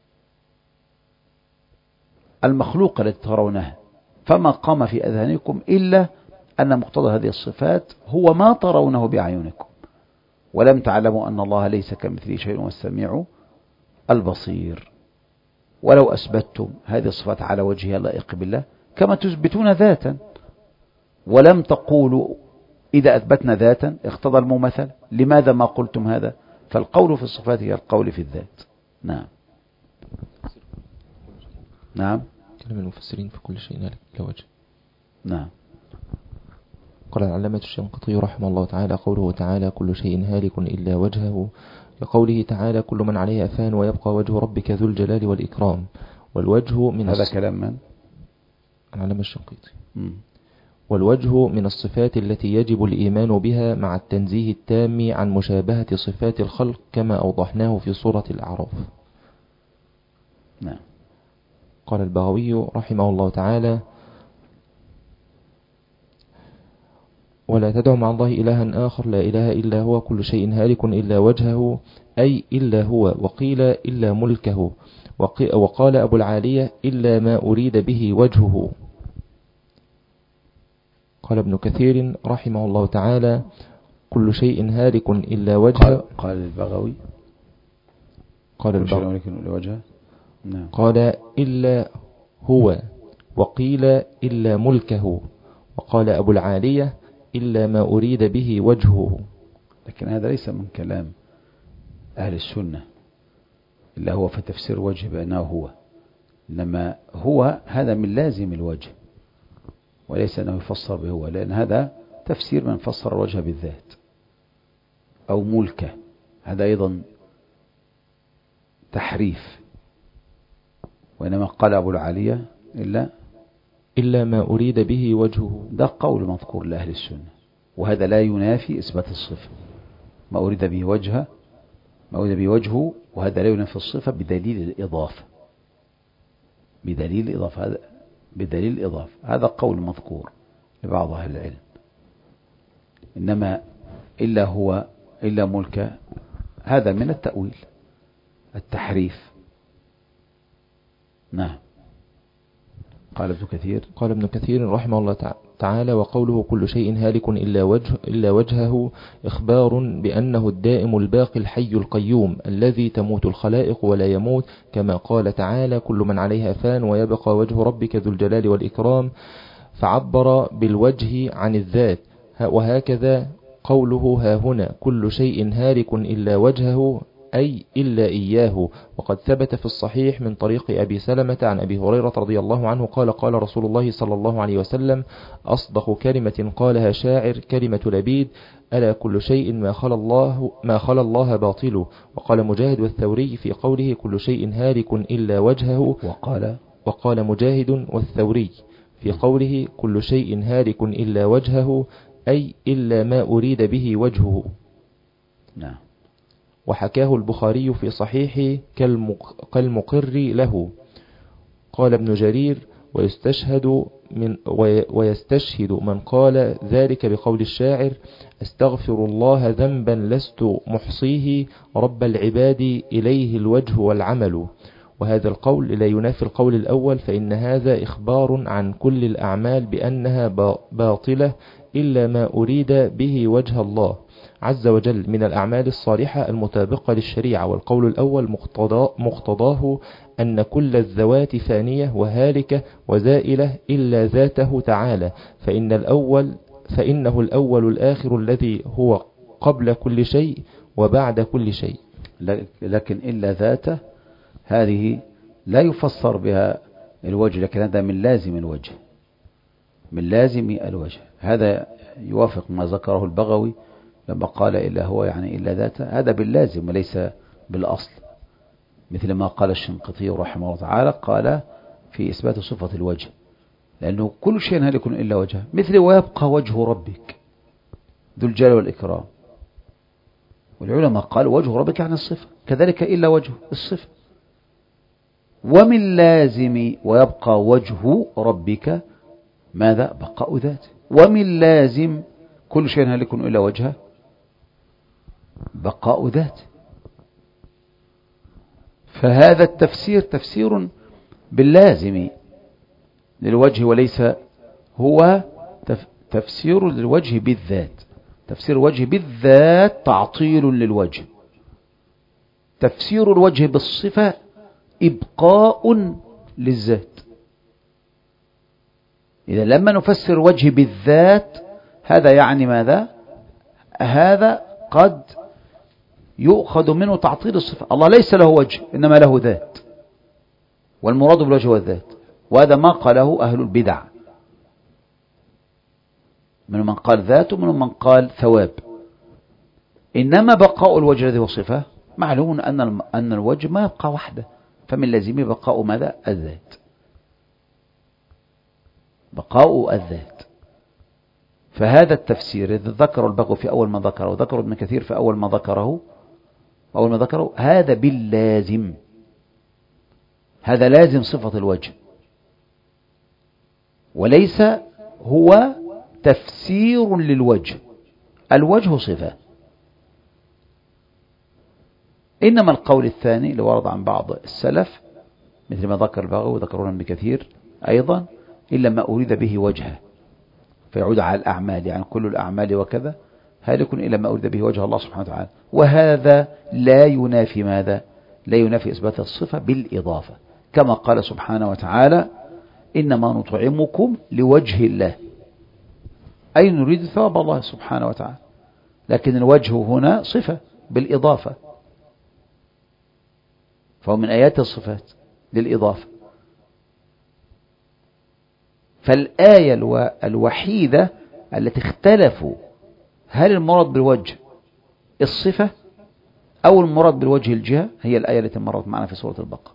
المخلوق التي ترونها، فما قام في أذهانكم إلا أن مقتضى هذه الصفات هو ما ترونه بأعينكم، ولم تعلموا أن الله ليس كمثله شيء والسميع البصير. ولو أثبتتم هذه الصفات على وجهها اللائق بالله كما تثبتون ذاتا، ولم تقولوا إذا أثبتنا ذاتا اقتضى المماثل، لماذا ما قلتم هذا؟ فالقول في الصفات هي القول في الذات. نعم. نعم. كلام المفسرين في كل شيء لا وجه. نعم. قال العلامة الشنقيطي رحمه الله تعالى: قوله تعالى: كل شيء هالك إلا وجهه، لقوله تعالى: كل من عليها فان ويبقى وجه ربك ذو الجلال والإكرام. والوجه من هذا الص... كلام من؟ العلامة الشنقيطي. م. والوجه من الصفات التي يجب الإيمان بها مع التنزيه التام عن مشابهة صفات الخلق كما أوضحناه في سورة الأعراف. نعم. قال البغوي رحمه الله تعالى: ولا تدع مع الله إلها آخر لا إله إلا هو، كل شيء هالك إلا وجهه، أي إلا هو، وقيل إلا ملكه، وقال أبو العالية: إلا ما أريد به وجهه. قال ابن كثير رحمه الله تعالى: كل شيء هالك إلا وجهه. قال البغوي قال البغوي نعم. قال إلا هو، وقيل إلا ملكه، وقال أبو العالية: إلا ما أريد به وجهه. لكن هذا ليس من كلام أهل السنة، إلا هو في تفسير وجه بأنه هو، إنما هو هذا من لازم الوجه، وليس أنه يفسر بهو، لأن هذا تفسير من فسر الوجه بالذات أو ملكه، هذا أيضا تحريف. وإنما قال أبو العالية إلا إلا ما أريد به وجهه، ده قول مذكور لأهل السنة، وهذا لا ينافي إثبات الصفة. ما أريد به وجهه، ما أريد به وجهه، وهذا لا ينافي الصفة بدليل الإضافة، بدليل الإضافة هذا بدليل الإضافة هذا قول مذكور لبعض أهل العلم. إنما إلا هو إلا ملك، هذا من التأويل التحريف. نعم. قال ابن كثير قال ابن كثير رحمه الله تعالى: وقوله كل شيء هالك إلا وجه إلا وجهه إخبار بأنه الدائم الباقي الحي القيوم الذي تموت الخلائق ولا يموت، كما قال تعالى: كل من عليها فان ويبقى وجه ربك ذو الجلال والإكرام، فعبر بالوجه عن الذات. وهكذا قوله ها هنا كل شيء هالك إلا وجهه، أي إلا إياه. وقد ثبت في الصحيح من طريق أبي سلمة عن أبي هريرة رضي الله عنه قال: قال رسول الله صلى الله عليه وسلم: أصدق كلمة قالها شاعر كلمة لبيد: ألا كل شيء ما خلا الله ما خلا الله باطل. وقال مجاهد والثوري في قوله كل شيء هالك إلا وجهه، وقال وقال مجاهد والثوري في قوله كل شيء هالك إلا وجهه، أي إلا ما أريد به وجهه. نعم. وحكاه البخاري في صحيحه كالمقر له. قال ابن جرير: ويستشهد من ويستشهد من قال ذلك بقول الشاعر: استغفر الله ذنبا لست محصيه رب العباد إليه الوجه والعمل. وهذا القول لا ينافي القول الأول، فإن هذا إخبار عن كل الأعمال بأنها باطلة إلا ما أريد به وجه الله عز وجل من الأعمال الصالحة المطابقة للشريعة. والقول الأول مقتضاه أن كل الذوات فانية وهالكة وزائلة إلا ذاته تعالى، فإن الأول فإنه الأول الآخر الذي هو قبل كل شيء وبعد كل شيء. لكن إلا ذاته هذه لا يفسر بها الوجه، لكن هذا من لازم الوجه، من لازم الوجه. هذا يوافق ما ذكره البغوي لما قال إلا هو يعني إلا ذاته، هذا باللازم وليس بالأصل، مثل ما قال الشنقيطي رحمه الله تعالى قال في إثبات صفة الوجه، لأنه كل شيء هالك إلا وجهه، مثل ويبقى وجه ربك ذو الجلال والإكرام. والعلماء قال وجه ربك يعني الصفة، كذلك إلا وجه الصفة. ومن لازم ويبقى وجه ربك ماذا؟ بقاء ذاته. ومن لازم كل شيء هالك إلا وجهه بقاء ذاته. فهذا التفسير تفسير باللازم للوجه، وليس هو تفسير للوجه بالذات. تفسير الوجه بالذات تعطيل للوجه، تفسير الوجه بالصفة إبقاء للذات. إذا لما نفسر وجه بالذات هذا يعني ماذا؟ هذا قد يؤخذ منه تعطيل الصفة. الله ليس له وجه إنما له ذات، والمراد بالوجه والذات، وهذا ما قاله أهل البدع، من من قال ذات ومن من قال ثواب. إنما بقاء الوجه الذي هو صفة معلوم أن أن الوجه ما يبقى وحده، فمن لازم بقاء ماذا؟ الذات، بقاء الذات. فهذا التفسير إذا ذكر البغوي في أول ما ذكره وذكر ابن كثير في أول ما ذكره أول ما ذكره هذا باللازم، هذا لازم صفة الوجه، وليس هو تفسير للوجه. الوجه صفة. إنما القول الثاني اللي ورد عن بعض السلف مثل ما ذكر البغوي وذكرون ابن كثير أيضا إلا ما أريد به وجهه، فيعود على الأعمال، يعني كل الأعمال وكذا هالك إلا ما أريد به وجه الله سبحانه وتعالى. وهذا لا ينافي ماذا؟ لا ينافي إثبات الصفة بالإضافة، كما قال سبحانه وتعالى إنما نطعمكم لوجه الله، أي نريد ثواب الله سبحانه وتعالى. لكن الوجه هنا صفة بالإضافة، فهو من آيات الصفات للإضافة. فالآية الوحيدة التي اختلفوا هل المراد بالوجه الصفة أو المراد بالوجه الجهة هي الآية التي مرت معنا في سورة البقرة.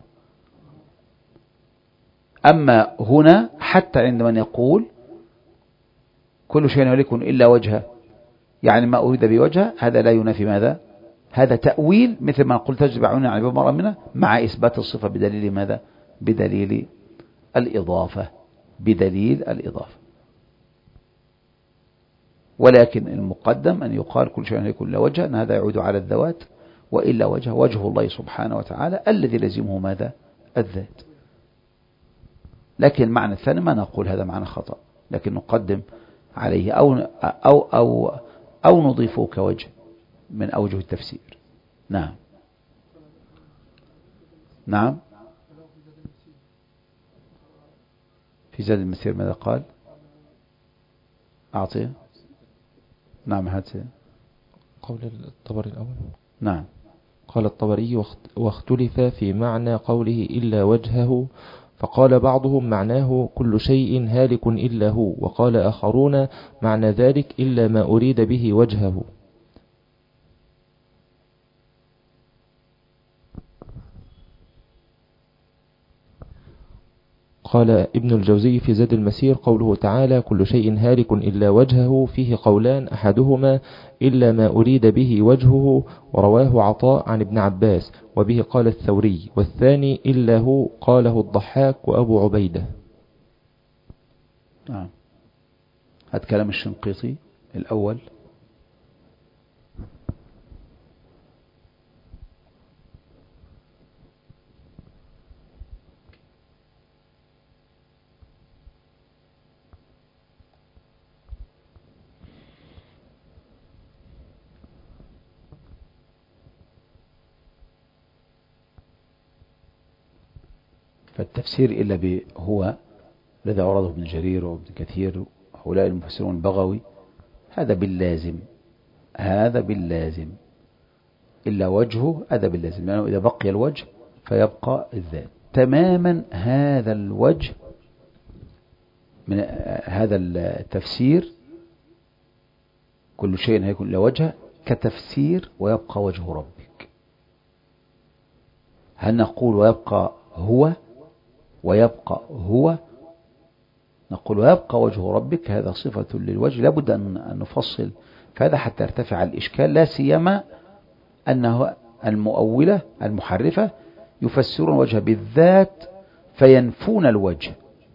أما هنا حتى عندما يقول كل شيء هالك إلا وجهه، يعني ما أريد بوجهه، هذا لا ينافي ماذا؟ هذا تأويل مثل ما قلت تجبعون عن بمرأة منه مع إثبات الصفة بدليل ماذا؟ بدليل الإضافة، بدليل الإضافة. ولكن المقدم أن يقال كل شيء هالك إلا وجهه، أن هذا يعود على الذوات، وإلا وجه وجه الله سبحانه وتعالى الذي لزمه ماذا؟ الذات. لكن المعنى الثاني ما نقول هذا معنى خطأ، لكن نقدم عليه أو أو أو أو نضيفه كوجه من أوجه التفسير. نعم نعم. في زاد المسير ماذا قال؟ أعطيه. نعم هات قول الطبري الأول. نعم. قال الطبري واختلف في معنى قوله إلا وجهه، فقال بعضهم معناه كل شيء هالك إلا هو، وقال آخرون معنى ذلك إلا ما أريد به وجهه. قال ابن الجوزي في زاد المسير قوله تعالى كل شيء هالك إلا وجهه فيه قولان، أحدهما إلا ما أريد به وجهه، ورواه عطاء عن ابن عباس وبه قال الثوري، والثاني إلا هو قاله الضحاك وأبو عبيدة. نعم. هذا كلام الشنقيطي الأول. فالتفسير إلا بهو الذي أورده ابن جرير وابن كثير هؤلاء المفسرون البغوي هذا باللازم، هذا باللازم إلا وجهه هذا باللازم، لأنه إذا بقي الوجه فيبقى الذات تماما. هذا الوجه من هذا التفسير كل شيء هيكون إلا وجهه كتفسير ويبقى وجه ربك. هل نقول ويبقى هو ويبقى هو؟ نقول ويبقى وجه ربك هذا صفة للوجه، لابد أن نفصل فهذا حتى يرتفع الإشكال، لا سيما أنه المؤولة المحرفة يفسرون الوجه بالذات فينفون الوجه.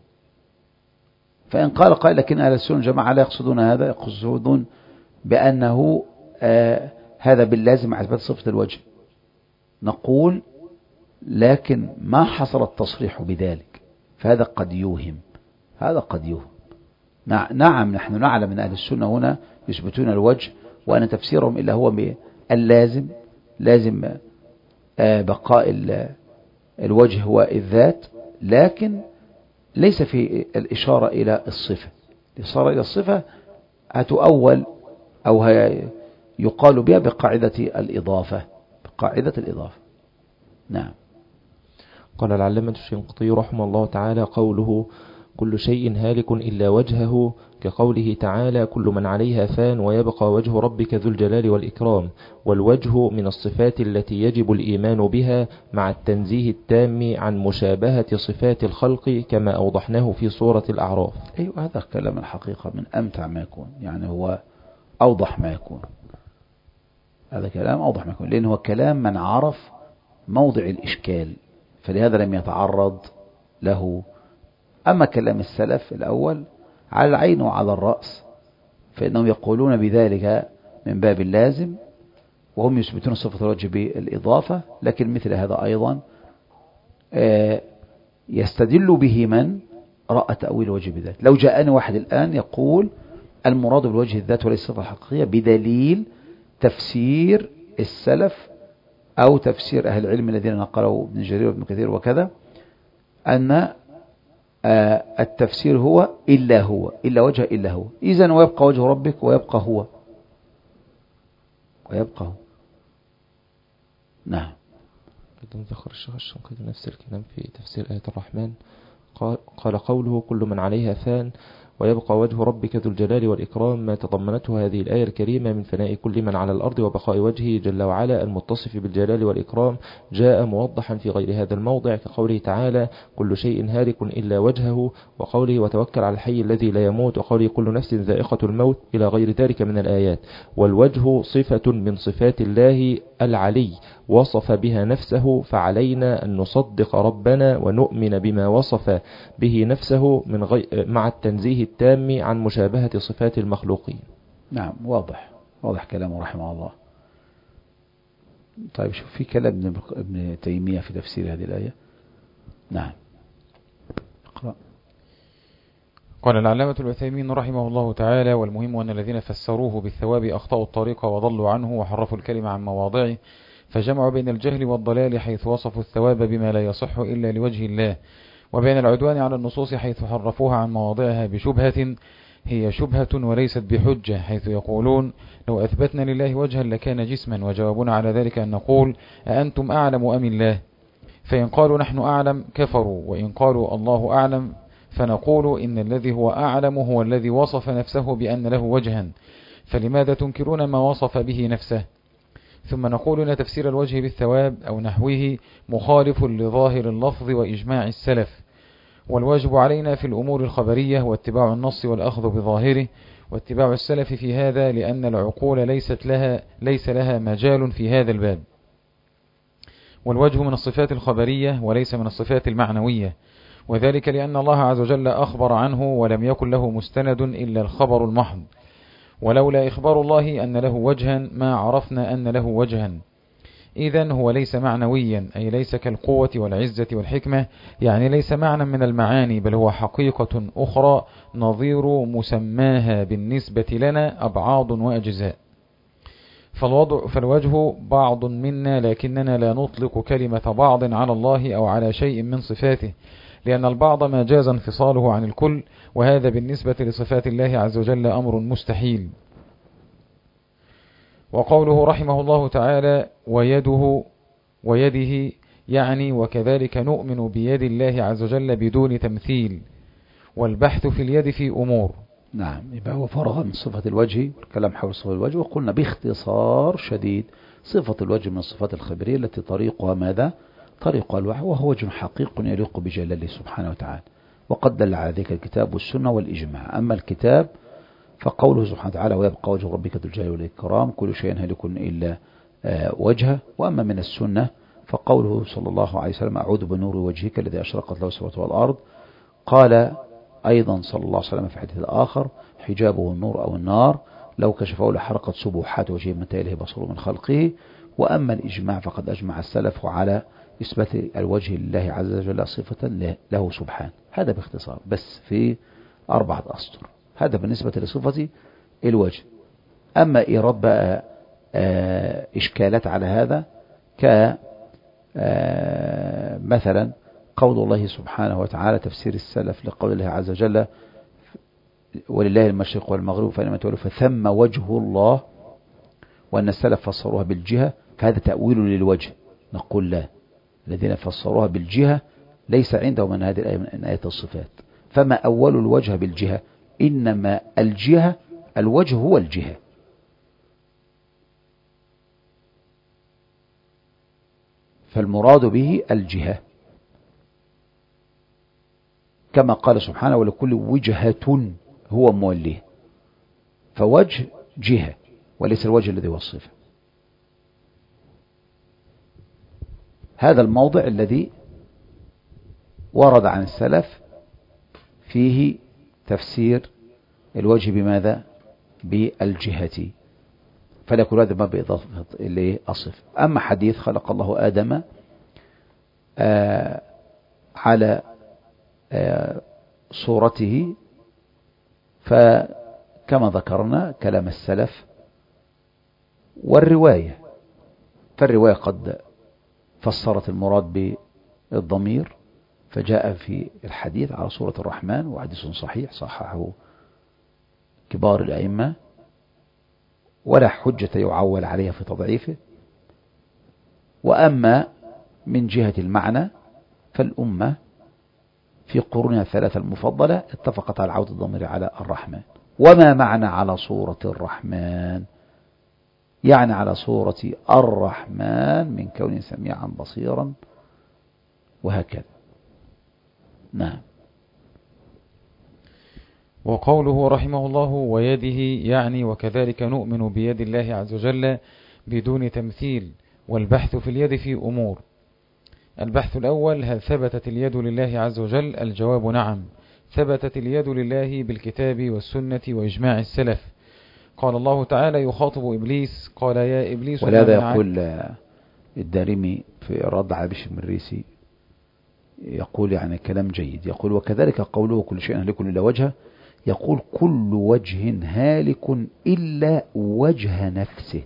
فإن قال قائل لكن أهل السنة الجماعة لا يقصدون هذا، يقصدون بأنه آه هذا باللازم مع إثبات صفة الوجه، نقول لكن ما حصل التصريح بذلك فهذا قد يوهم، هذا قد يوهم. نعم نحن نعلم أن أهل السنة هنا يثبتون الوجه وأن تفسيرهم إلا هو اللازم، لازم بقاء الوجه هو الذات، لكن ليس في الإشارة إلى الصفة. الإشارة إلى الصفة هتؤول أو يقال بها بقاعدة الإضافة، بقاعدة الإضافة. نعم. قال العلامة الشنقيطي رحمه الله تعالى: قوله كل شيء هالك إلا وجهه كقوله تعالى: كل من عليها فان ويبقى وجه ربك ذو الجلال والإكرام. والوجه من الصفات التي يجب الإيمان بها مع التنزيه التام عن مشابهة صفات الخلق كما أوضحناه في سورة الأعراف. أيوة هذا كلام الحقيقة من أمتع ما يكون، يعني هو أوضح ما يكون، هذا كلام أوضح ما يكون، لأنه هو كلام من عرف موضع الإشكال فلهذا لم يتعرض له. أما كلام السلف الأول على العين وعلى الرأس فإنهم يقولون بذلك من باب اللازم وهم يثبتون صفة الوجه بالإضافة، لكن مثل هذا أيضا يستدل به من رأى تأويل الوجه بذات. لو جاءني واحد الآن يقول المراد بالوجه الذات وليس الصفة الحقيقية بدليل تفسير السلف أو تفسير أهل العلم الذين نقلوا ابن جرير وابن كثير وكذا أن التفسير هو إلا هو، إلا وجه إلا هو، إذن ويبقى وجه ربك ويبقى هو ويبقى هو. نعم. أيضا ذكر الشيخ الشنقيطي نفس الكلام في تفسير آية الرحمن، قال, قال قوله كل من عليها فان ويبقى وجه ربك ذو الجلال والإكرام ما تضمنته هذه الآية الكريمة من فناء كل من على الأرض وبقاء وجهه جل وعلا المتصف بالجلال والإكرام جاء موضحا في غير هذا الموضع كقوله تعالى كل شيء هالك إلا وجهه، وقوله وتوكل على الحي الذي لا يموت، وقوله كل نفس ذائقة الموت، إلى غير ذلك من الآيات. والوجه صفة من صفات الله العلي وصف بها نفسه، فعلينا أن نصدق ربنا ونؤمن بما وصف به نفسه من غي... مع التنزيه التام عن مشابهة صفات المخلوقين. نعم واضح، واضح كلامه رحمه الله. طيب شوف في كلام ابن تيمية في تفسير هذه الآية. نعم اقرأ. قال العلامة العثيمين رحمه الله تعالى: والمهم أن الذين فسروه بالثواب أخطأوا الطريق وضلوا عنه وحرفوا الكلمة عن مواضعه، فجمعوا بين الجهل والضلال حيث وصفوا الثواب بما لا يصح إلا لوجه الله، وبين العدوان على النصوص حيث حرفوها عن مواضعها بشبهة هي شبهة وليست بحجة، حيث يقولون لو أثبتنا لله وجها لكان جسما، وجوابنا على ذلك أن نقول أأنتم أعلم أم الله؟ فإن قالوا نحن أعلم كفروا، وإن قالوا الله أعلم فنقول إن الذي هو أعلم هو الذي وصف نفسه بأن له وجها، فلماذا تنكرون ما وصف به نفسه؟ ثم نقول إن تفسير الوجه بالثواب أو نحوه مخالف لظاهر اللفظ وإجماع السلف، والواجب علينا في الأمور الخبرية واتباع النص والأخذ بظاهره، واتباع السلف في هذا لأن العقول ليست لها ليس لها مجال في هذا الباب. والوجه من الصفات الخبرية وليس من الصفات المعنوية، وذلك لأن الله عز وجل أخبر عنه ولم يكن له مستند إلا الخبر المحض، ولولا إخبار الله أن له وجها ما عرفنا أن له وجها. إذن هو ليس معنويا، أي ليس كالقوة والعزة والحكمة، يعني ليس معنى من المعاني، بل هو حقيقة أخرى نظير مسماها بالنسبة لنا أبعاض وأجزاء. فالوضع فالوجه بعض منا، لكننا لا نطلق كلمة بعض على الله أو على شيء من صفاته، لأن البعض ما جاز انفصاله عن الكل، وهذا بالنسبة لصفات الله عز وجل أمر مستحيل. وقوله رحمه الله تعالى ويده ويده، يعني وكذلك نؤمن بيد الله عز وجل بدون تمثيل، والبحث في اليد في أمور. نعم، يبقى هو فرغ من صفة الوجه والكلام حول صفة الوجه، وقلنا باختصار شديد صفة الوجه من الصفات الخبرية التي طريقها ماذا؟ طريقها الوحي، وهو وجه حقيق يليق بجلاله سبحانه وتعالى، وقد دل على ذلك الكتاب والسنة والإجماع. أما الكتاب فقوله سبحانه وتعالى ويبقى وجه ربك ذو الجلال والإكرام كل شيء هالك إلا وجهه. وأما من السنة فقوله صلى الله عليه وسلم أعوذ بنور وجهك الذي أشرقت له السماوات والأرض. قال أيضا صلى الله عليه وسلم في حديث آخر حجابه النور أو النار لو كشفه لحرقت سبحات وجهه من تيله بصره من خلقه. وأما الإجماع فقد أجمع السلف على إثبات الوجه لله عز وجل صفة له سبحانه. هذا باختصار بس في أربعة أسطر، هذا بالنسبة لصفة الوجه. أما إيراد بقى إشكالات على هذا كمثلا قول الله سبحانه وتعالى تفسير السلف لقول الله عز وجل ولله المشرق والمغرب فإنما تولوا فثم وجه الله، وأن السلف فسروها بالجهة، فهذا تأويل للوجه. نقول لا، الذين فسروها بالجهة ليس عندهم من هذه الآية من آية الصفات، فما أول الوجه بالجهة، إنما الجهة الوجه هو الجهة. فالمراد به الجهة، كما قال سبحانه ولكل وجهة هو موليه، فوجه جهة وليس الوجه الذي هو الصفة. هذا الموضع الذي ورد عن السلف فيه تفسير الوجه بماذا؟ بالجهة، فلا يكون هذا ما بإضافة الصفة. أما حديث خلق الله آدم آه على آه صورته، فكما ذكرنا كلام السلف والرواية، فالرواية قد فسرت المراد بالضمير فجاء في الحديث على صورة الرحمن، وحديث صحيح صححه كبار الأئمة ولا حجة يعول عليها في تضعيفه. وأما من جهة المعنى فالأمة في قرونها الثلاثة المفضلة اتفقت على عودة الضمير على الرحمن. وما معنى على صورة الرحمن؟ يعني على صورة الرحمن من كون سميعا بصيرا وهكذا. نعم. وقوله رحمه الله ويده، يعني وكذلك نؤمن بيد الله عز وجل بدون تمثيل، والبحث في اليد في أمور. البحث الأول هل ثبتت اليد لله عز وجل؟ الجواب نعم، ثبتت اليد لله بالكتاب والسنة وإجماع السلف. قال الله تعالى يخاطب إبليس قال يا إبليس، ولهذا يقول الدارمي في رد على بشر المريسي يقول يعني كلام جيد، يقول وكذلك قوله كل شيء هالك إلا وجهه، يقول كل وجه هالك إلا وجه نفسه،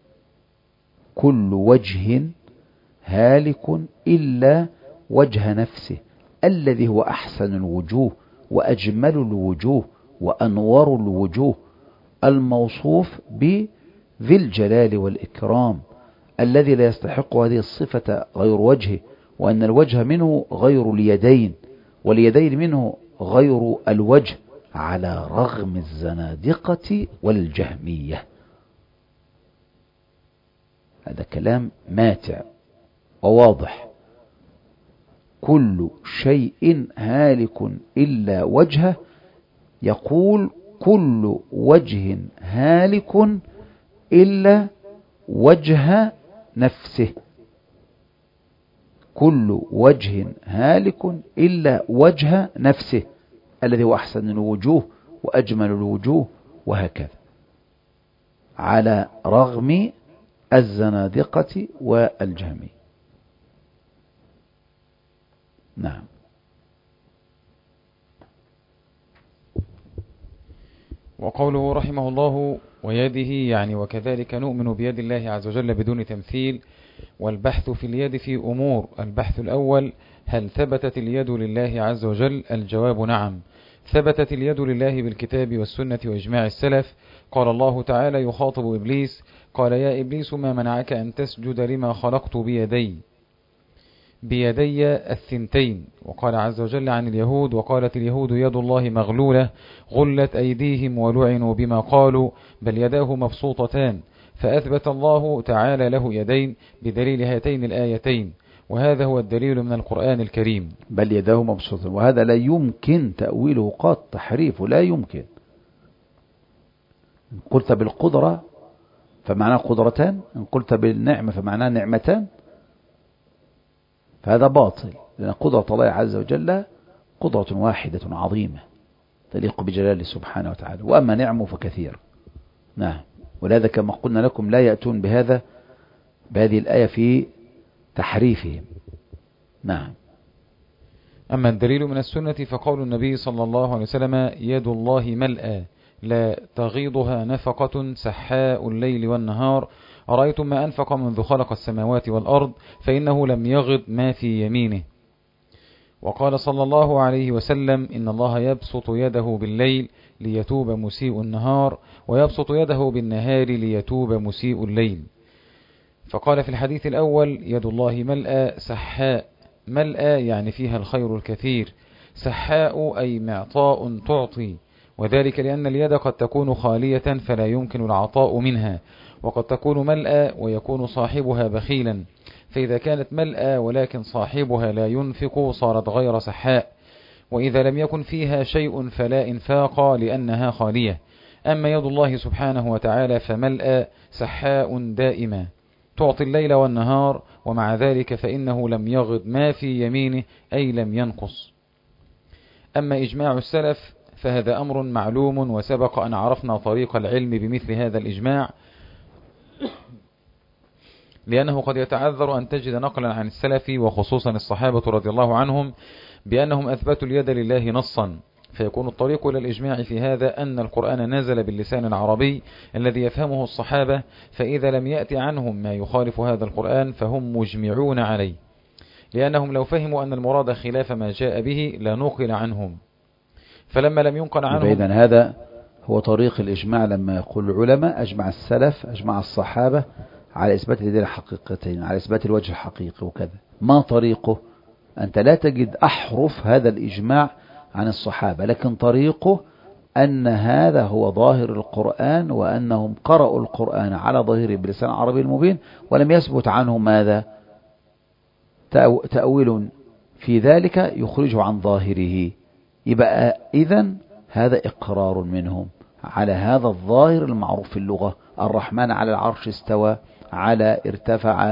كل وجه هالك إلا وجه نفسه الذي هو أحسن الوجوه وأجمل الوجوه وأنور الوجوه، الموصوف بذي الجلال والإكرام، الذي لا يستحق هذه الصفة غير وجهه، وأن الوجه منه غير اليدين واليدين منه غير الوجه، على رغم الزنادقة والجهمية. هذا كلام ماتع وواضح. كل شيء هالك إلا وجهه، يقول كل وجه هالك إلا وجه نفسه، كل وجه هالك إلا وجه نفسه الذي هو أحسن الوجوه وأجمل الوجوه، وهكذا على رغم الزنادقة والجهمي. نعم. وقوله رحمه الله ويده يعني وكذلك نؤمن بيد الله عز وجل بدون تمثيل. والبحث في اليد في أمور: البحث الأول: هل ثبتت اليد لله عز وجل؟ الجواب نعم، ثبتت اليد لله بالكتاب والسنة وإجماع السلف. قال الله تعالى يخاطب إبليس: قال يا إبليس ما منعك أن تسجد لما خلقت بيدي بيدي الثنتين. وقال عز وجل عن اليهود: وقالت اليهود يد الله مغلولة غلت أيديهم ولعنوا بما قالوا بل يداه مبسوطتان. فأثبت الله تعالى له يدين بدليل هاتين الآيتين، وهذا هو الدليل من القرآن الكريم. بل يداه مبسوطتان، وهذا لا يمكن تأويله قط، تحريفه لا يمكن. إن قلت بالقدرة فمعناه قدرتان، إن قلت بالنعمة فمعناه نعمتان، فهذا باطل، لأن قدرة الله عز وجل قدرة واحدة عظيمة تليق بجلاله سبحانه وتعالى، وأما نعمه فكثير. نعم. ولهذا كما قلنا لكم لا يأتون بهذا بهذه الآية في تحريفهم. نعم. أما الدليل من السنة فقول النبي صلى الله عليه وسلم: يد الله ملأى لا تغيضها نفقة سحاء الليل والنهار، أرأيتم ما أنفق منذ خلق السماوات والأرض فإنه لم يغض ما في يمينه. وقال صلى الله عليه وسلم: إن الله يبسط يده بالليل ليتوب مسيء النهار، ويبسط يده بالنهار ليتوب مسيء الليل. فقال في الحديث الأول: يد الله ملأى سحاء، ملأى يعني فيها الخير الكثير، سحاء أي معطاء تعطي، وذلك لأن اليد قد تكون خالية فلا يمكن العطاء منها، وقد تكون ملأى ويكون صاحبها بخيلا، فإذا كانت ملأى ولكن صاحبها لا ينفق صارت غير سحاء، وإذا لم يكن فيها شيء فلا إنفاق لأنها خالية. أما يد الله سبحانه وتعالى فملأى سحاء دائما تعطي الليل والنهار، ومع ذلك فإنه لم يغض ما في يمينه أي لم ينقص. أما إجماع السلف فهذا أمر معلوم، وسبق أن عرفنا طريق العلم بمثل هذا الإجماع، لأنه قد يتعذر أن تجد نقلا عن السلف وخصوصا الصحابة رضي الله عنهم بأنهم أثبتوا اليد لله نصا، فيكون الطريق إلى الإجماع في هذا أن القرآن نزل باللسان العربي الذي يفهمه الصحابة، فإذا لم يأتي عنهم ما يخالف هذا القرآن فهم مجمعون عليه، لأنهم لو فهموا أن المراد خلاف ما جاء به لنقل عنهم، فلما لم ينقل عنهم. إذن هذا هو طريق الإجماع، لما يقول العلماء أجمع السلف أجمع الصحابة على إثبات اليدين الحقيقتين، على إثبات الوجه الحقيقي وكذا. ما طريقه؟ أنت لا تجد أحرف هذا الإجماع عن الصحابة، لكن طريقه أن هذا هو ظاهر القرآن، وأنهم قرأوا القرآن على ظاهره بلسان عربي المبين، ولم يثبت عنهم ماذا؟ تأويل في ذلك يخرجه عن ظاهره. يبقى إذن هذا إقرار منهم على هذا الظاهر المعروف في اللغة: الرحمن على العرش استوى، على ارتفع،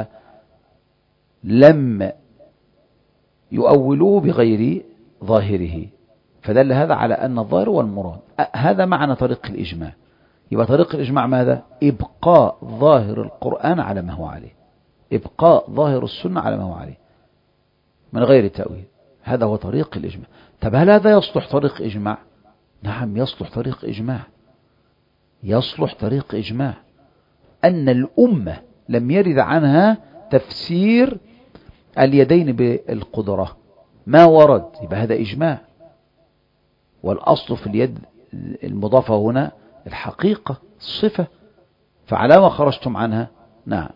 لم يؤولوه بغير ظاهره، فدل هذا على أن الظاهر هو المراد. هذا معنى طريق الإجماع. يبقى طريق الإجماع ماذا؟ إبقاء ظاهر القرآن على ما هو عليه، إبقاء ظاهر السنة على ما هو عليه من غير تأويل. هذا هو طريق الإجماع. طب هل هذا يصلح طريق إجماع؟ نعم يصلح طريق إجماع، يصلح طريق إجماع. أن الأمة لم يرد عنها تفسير اليدين بالقدرة، ما ورد، يبقى هذا إجماع. والأصل في اليد المضافة هنا الحقيقة الصفة، فعلى ما خرجتم عنها. نعم.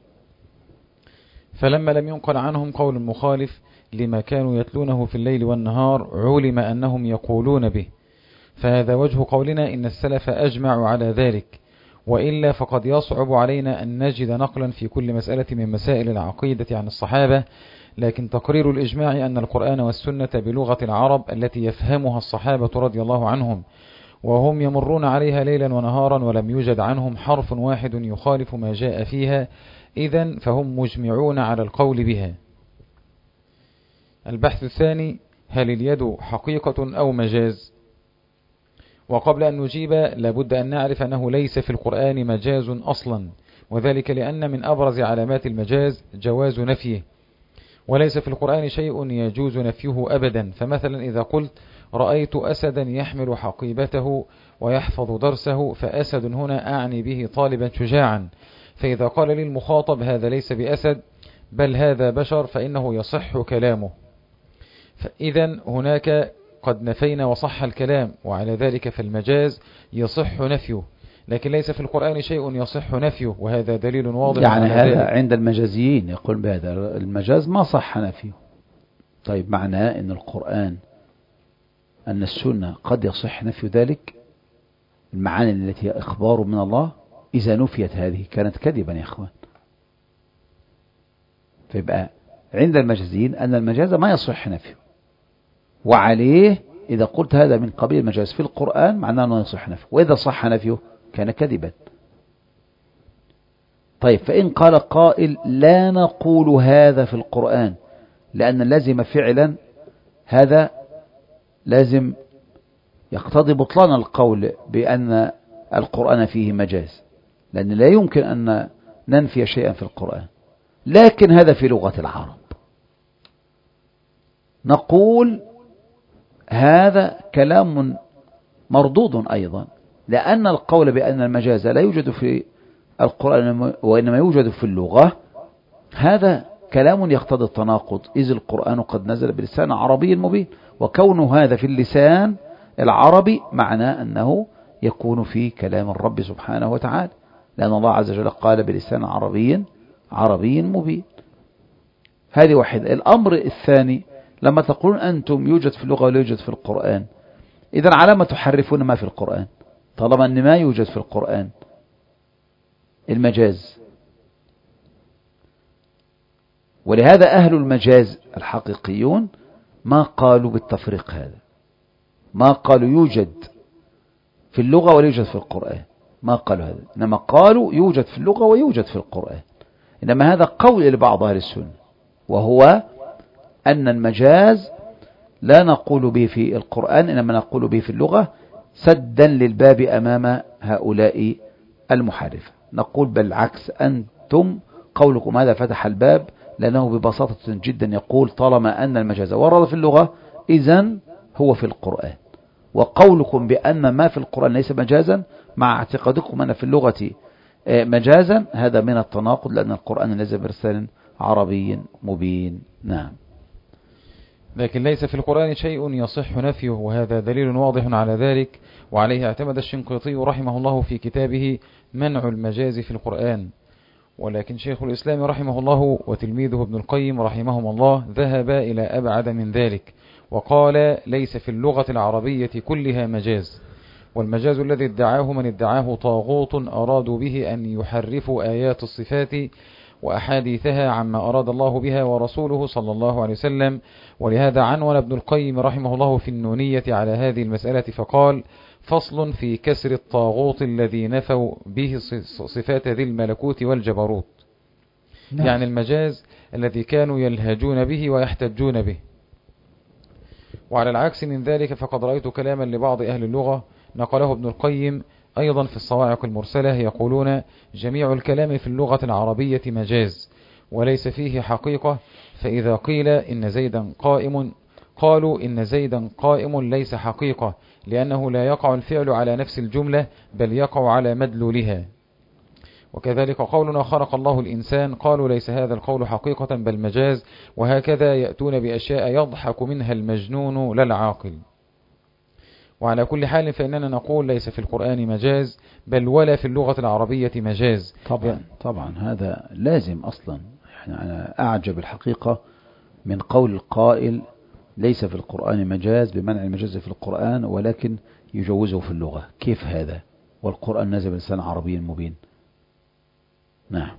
فلما لم ينقل عنهم قول مخالف لما كانوا يتلونه في الليل والنهار علم أنهم يقولون به، فهذا وجه قولنا إن السلف أجمعوا على ذلك، وإلا فقد يصعب علينا أن نجد نقلا في كل مسألة من مسائل العقيدة عن الصحابة. لكن تقرير الإجماع أن القرآن والسنة بلغة العرب التي يفهمها الصحابة رضي الله عنهم، وهم يمرون عليها ليلا ونهارا ولم يوجد عنهم حرف واحد يخالف ما جاء فيها، إذن فهم مجمعون على القول بها. البحث الثاني: هل اليد حقيقة أو مجاز؟ وقبل أن نجيب لابد أن نعرف أنه ليس في القرآن مجاز أصلا، وذلك لأن من أبرز علامات المجاز جواز نفيه، وليس في القرآن شيء يجوز نفيه أبدا. فمثلا إذا قلت رأيت أسدا يحمل حقيبته ويحفظ درسه، فأسد هنا أعني به طالبا شجاعا، فإذا قال لي المخاطب هذا ليس بأسد بل هذا بشر فإنه يصح كلامه. فإذا هناك قد نفينا وصح الكلام، وعلى ذلك فالمجاز يصح نفيه، لكن ليس في القرآن شيء يصح نفيه، وهذا دليل واضح يعني على ذلك. هذا عند المجازيين يقول بهذا المجاز ما صح نفيه. طيب معناه أن القرآن أن السنة قد يصح نفي ذلك، المعاني التي هي إخبار من الله إذا نفيت هذه كانت كذبا يا أخوان. فيبقى عند المجازيين أن المجاز ما يصح نفيه، وعليه إذا قلت هذا من قبيل المجاز في القرآن معناه أنه يصح نفيه، وإذا صح نفيه كان كذبا. طيب فإن قال قائل لا نقول هذا في القرآن، لأن لازم فعلا هذا لازم يقتضي بطلان القول بأن القرآن فيه مجاز، لأن لا يمكن أن ننفي شيئا في القرآن، لكن هذا في لغة العرب. نقول هذا كلام مردود أيضا، لأن القول بأن المجاز لا يوجد في القرآن وإنما يوجد في اللغة هذا كلام يقتضي التناقض، إذ القرآن قد نزل بلسان عربي مبين، وكون هذا في اللسان العربي معناه أنه يكون في كلام الرب سبحانه وتعالى، لأن الله عز وجل قال بلسان عربي عربي مبين. هذه واحدة. الأمر الثاني: لما تقولون أنتم يوجد في اللغة ولا يوجد في القرآن، إذن على ما تحرفون ما في القرآن طالما أن ما يوجد في القرآن المجاز؟ ولهذا أهل المجاز الحقيقيون ما قالوا بالتفريق هذا، ما قالوا يوجد في اللغة ولا يوجد في القرآن، ما قالوا هذا، إنما قالوا يوجد في اللغة ويوجد في القرآن. إنما هذا قول لبعض أهل السنة، وهو أن المجاز لا نقول به في القرآن إنما نقول به في اللغة سدا للباب أمام هؤلاء المحارفة. نقول بالعكس، أنتم قولكم هذا فتح الباب، لأنه ببساطة جدا يقول طالما أن المجاز ورد في اللغة إذن هو في القرآن، وقولكم بأن ما في القرآن ليس مجازا مع اعتقادكم أن في اللغة مجازا هذا من التناقض، لأن القرآن نزل برسال عربي مبين. نعم. لكن ليس في القرآن شيء يصح نفيه، وهذا دليل واضح على ذلك، وعليه اعتمد الشنقيطي رحمه الله في كتابه منع المجاز في القرآن. ولكن شيخ الإسلام رحمه الله وتلميذه ابن القيم رحمهم الله ذهب إلى أبعد من ذلك، وقال ليس في اللغة العربية كلها مجاز، والمجاز الذي ادعاه من ادعاه طاغوت أرادوا به أن يحرفوا آيات الصفات وأحاديثها عما أراد الله بها ورسوله صلى الله عليه وسلم. ولهذا عنون ابن القيم رحمه الله في النونية على هذه المسألة فقال: فصل في كسر الطاغوت الذي نفوا به صفات ذي الملكوت والجبروت. نعم. يعني المجاز الذي كانوا يلهجون به ويحتجون به. وعلى العكس من ذلك فقد رأيت كلاما لبعض أهل اللغة نقله ابن القيم أيضا في الصواعق المرسلة، يقولون: جميع الكلام في اللغة العربية مجاز وليس فيه حقيقة، فإذا قيل إن زيدا قائم قالوا إن زيدا قائم ليس حقيقة، لأنه لا يقع الفعل على نفس الجملة بل يقع على مدلولها. وكذلك قولنا خلق الله الإنسان قالوا ليس هذا القول حقيقة بل مجاز، وهكذا يأتون بأشياء يضحك منها المجنون لا العاقل. وعلى كل حال فإننا نقول ليس في القرآن مجاز بل ولا في اللغة العربية مجاز. طبعا طبعا هذا لازم أصلا. أنا أعجب الحقيقة من قول القائل ليس في القرآن مجاز بمنع المجاز في القرآن ولكن يجوزه في اللغة. كيف هذا والقرآن نزل بلسان عربي مبين؟ نعم.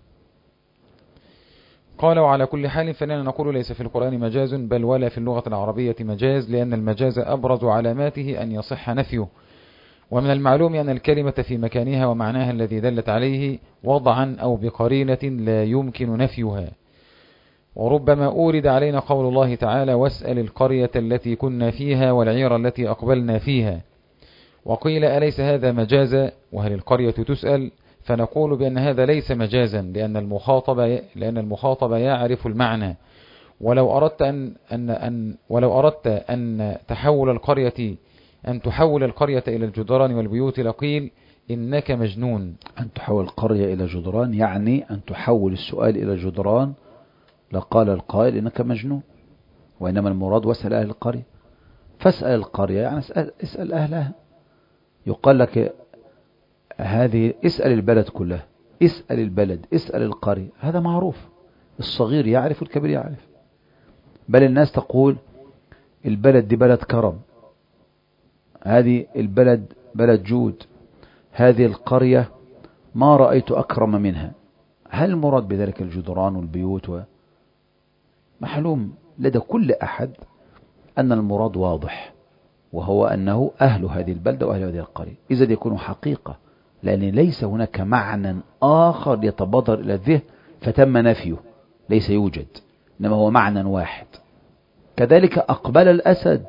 قال: وعلى كل حال فإننا نقول ليس في القرآن مجاز بل ولا في اللغة العربية مجاز، لأن المجاز أبرز علاماته أن يصح نفيه، ومن المعلوم أن الكلمة في مكانها ومعناها الذي دلت عليه وضعا أو بقرينة لا يمكن نفيها. وربما أورد علينا قول الله تعالى واسأل القرية التي كنا فيها والعير التي أقبلنا فيها. وقيل أليس هذا مجازا وهل القرية تسأل؟ فنقول بأن هذا ليس مجازا لأن المخاطب لأن المخاطب يعرف المعنى. ولو أردت أن أن أن ولو أردت أن تحول القرية أن تحول القرية إلى الجدران والبيوت لقيل إنك مجنون. أن تحول القرية إلى جدران يعني أن تحول السؤال إلى جدران لقال القائل إنك مجنون. وإنما المراد واسأل أهل القرية. فاسأل القرية يعني اسأل, اسأل أهلها. يقال لك هذه اسأل البلد كلها، اسأل البلد، اسأل القرية، هذا معروف. الصغير يعرف والكبير يعرف. بل الناس تقول البلد دي بلد كرم، هذه البلد بلد جود، هذه القرية ما رأيت أكرم منها. هل المراد بذلك الجدران والبيوت؟ ومعلوم لدى كل أحد أن المراد واضح، وهو أنه أهل هذه البلدة وأهل هذه القرية. إذا يكون حقيقة، لأن ليس هناك معنى آخر يتبادر إلى الذهن فتم نفيه، ليس يوجد، إنما هو معنى واحد. كذلك أقبل الأسد،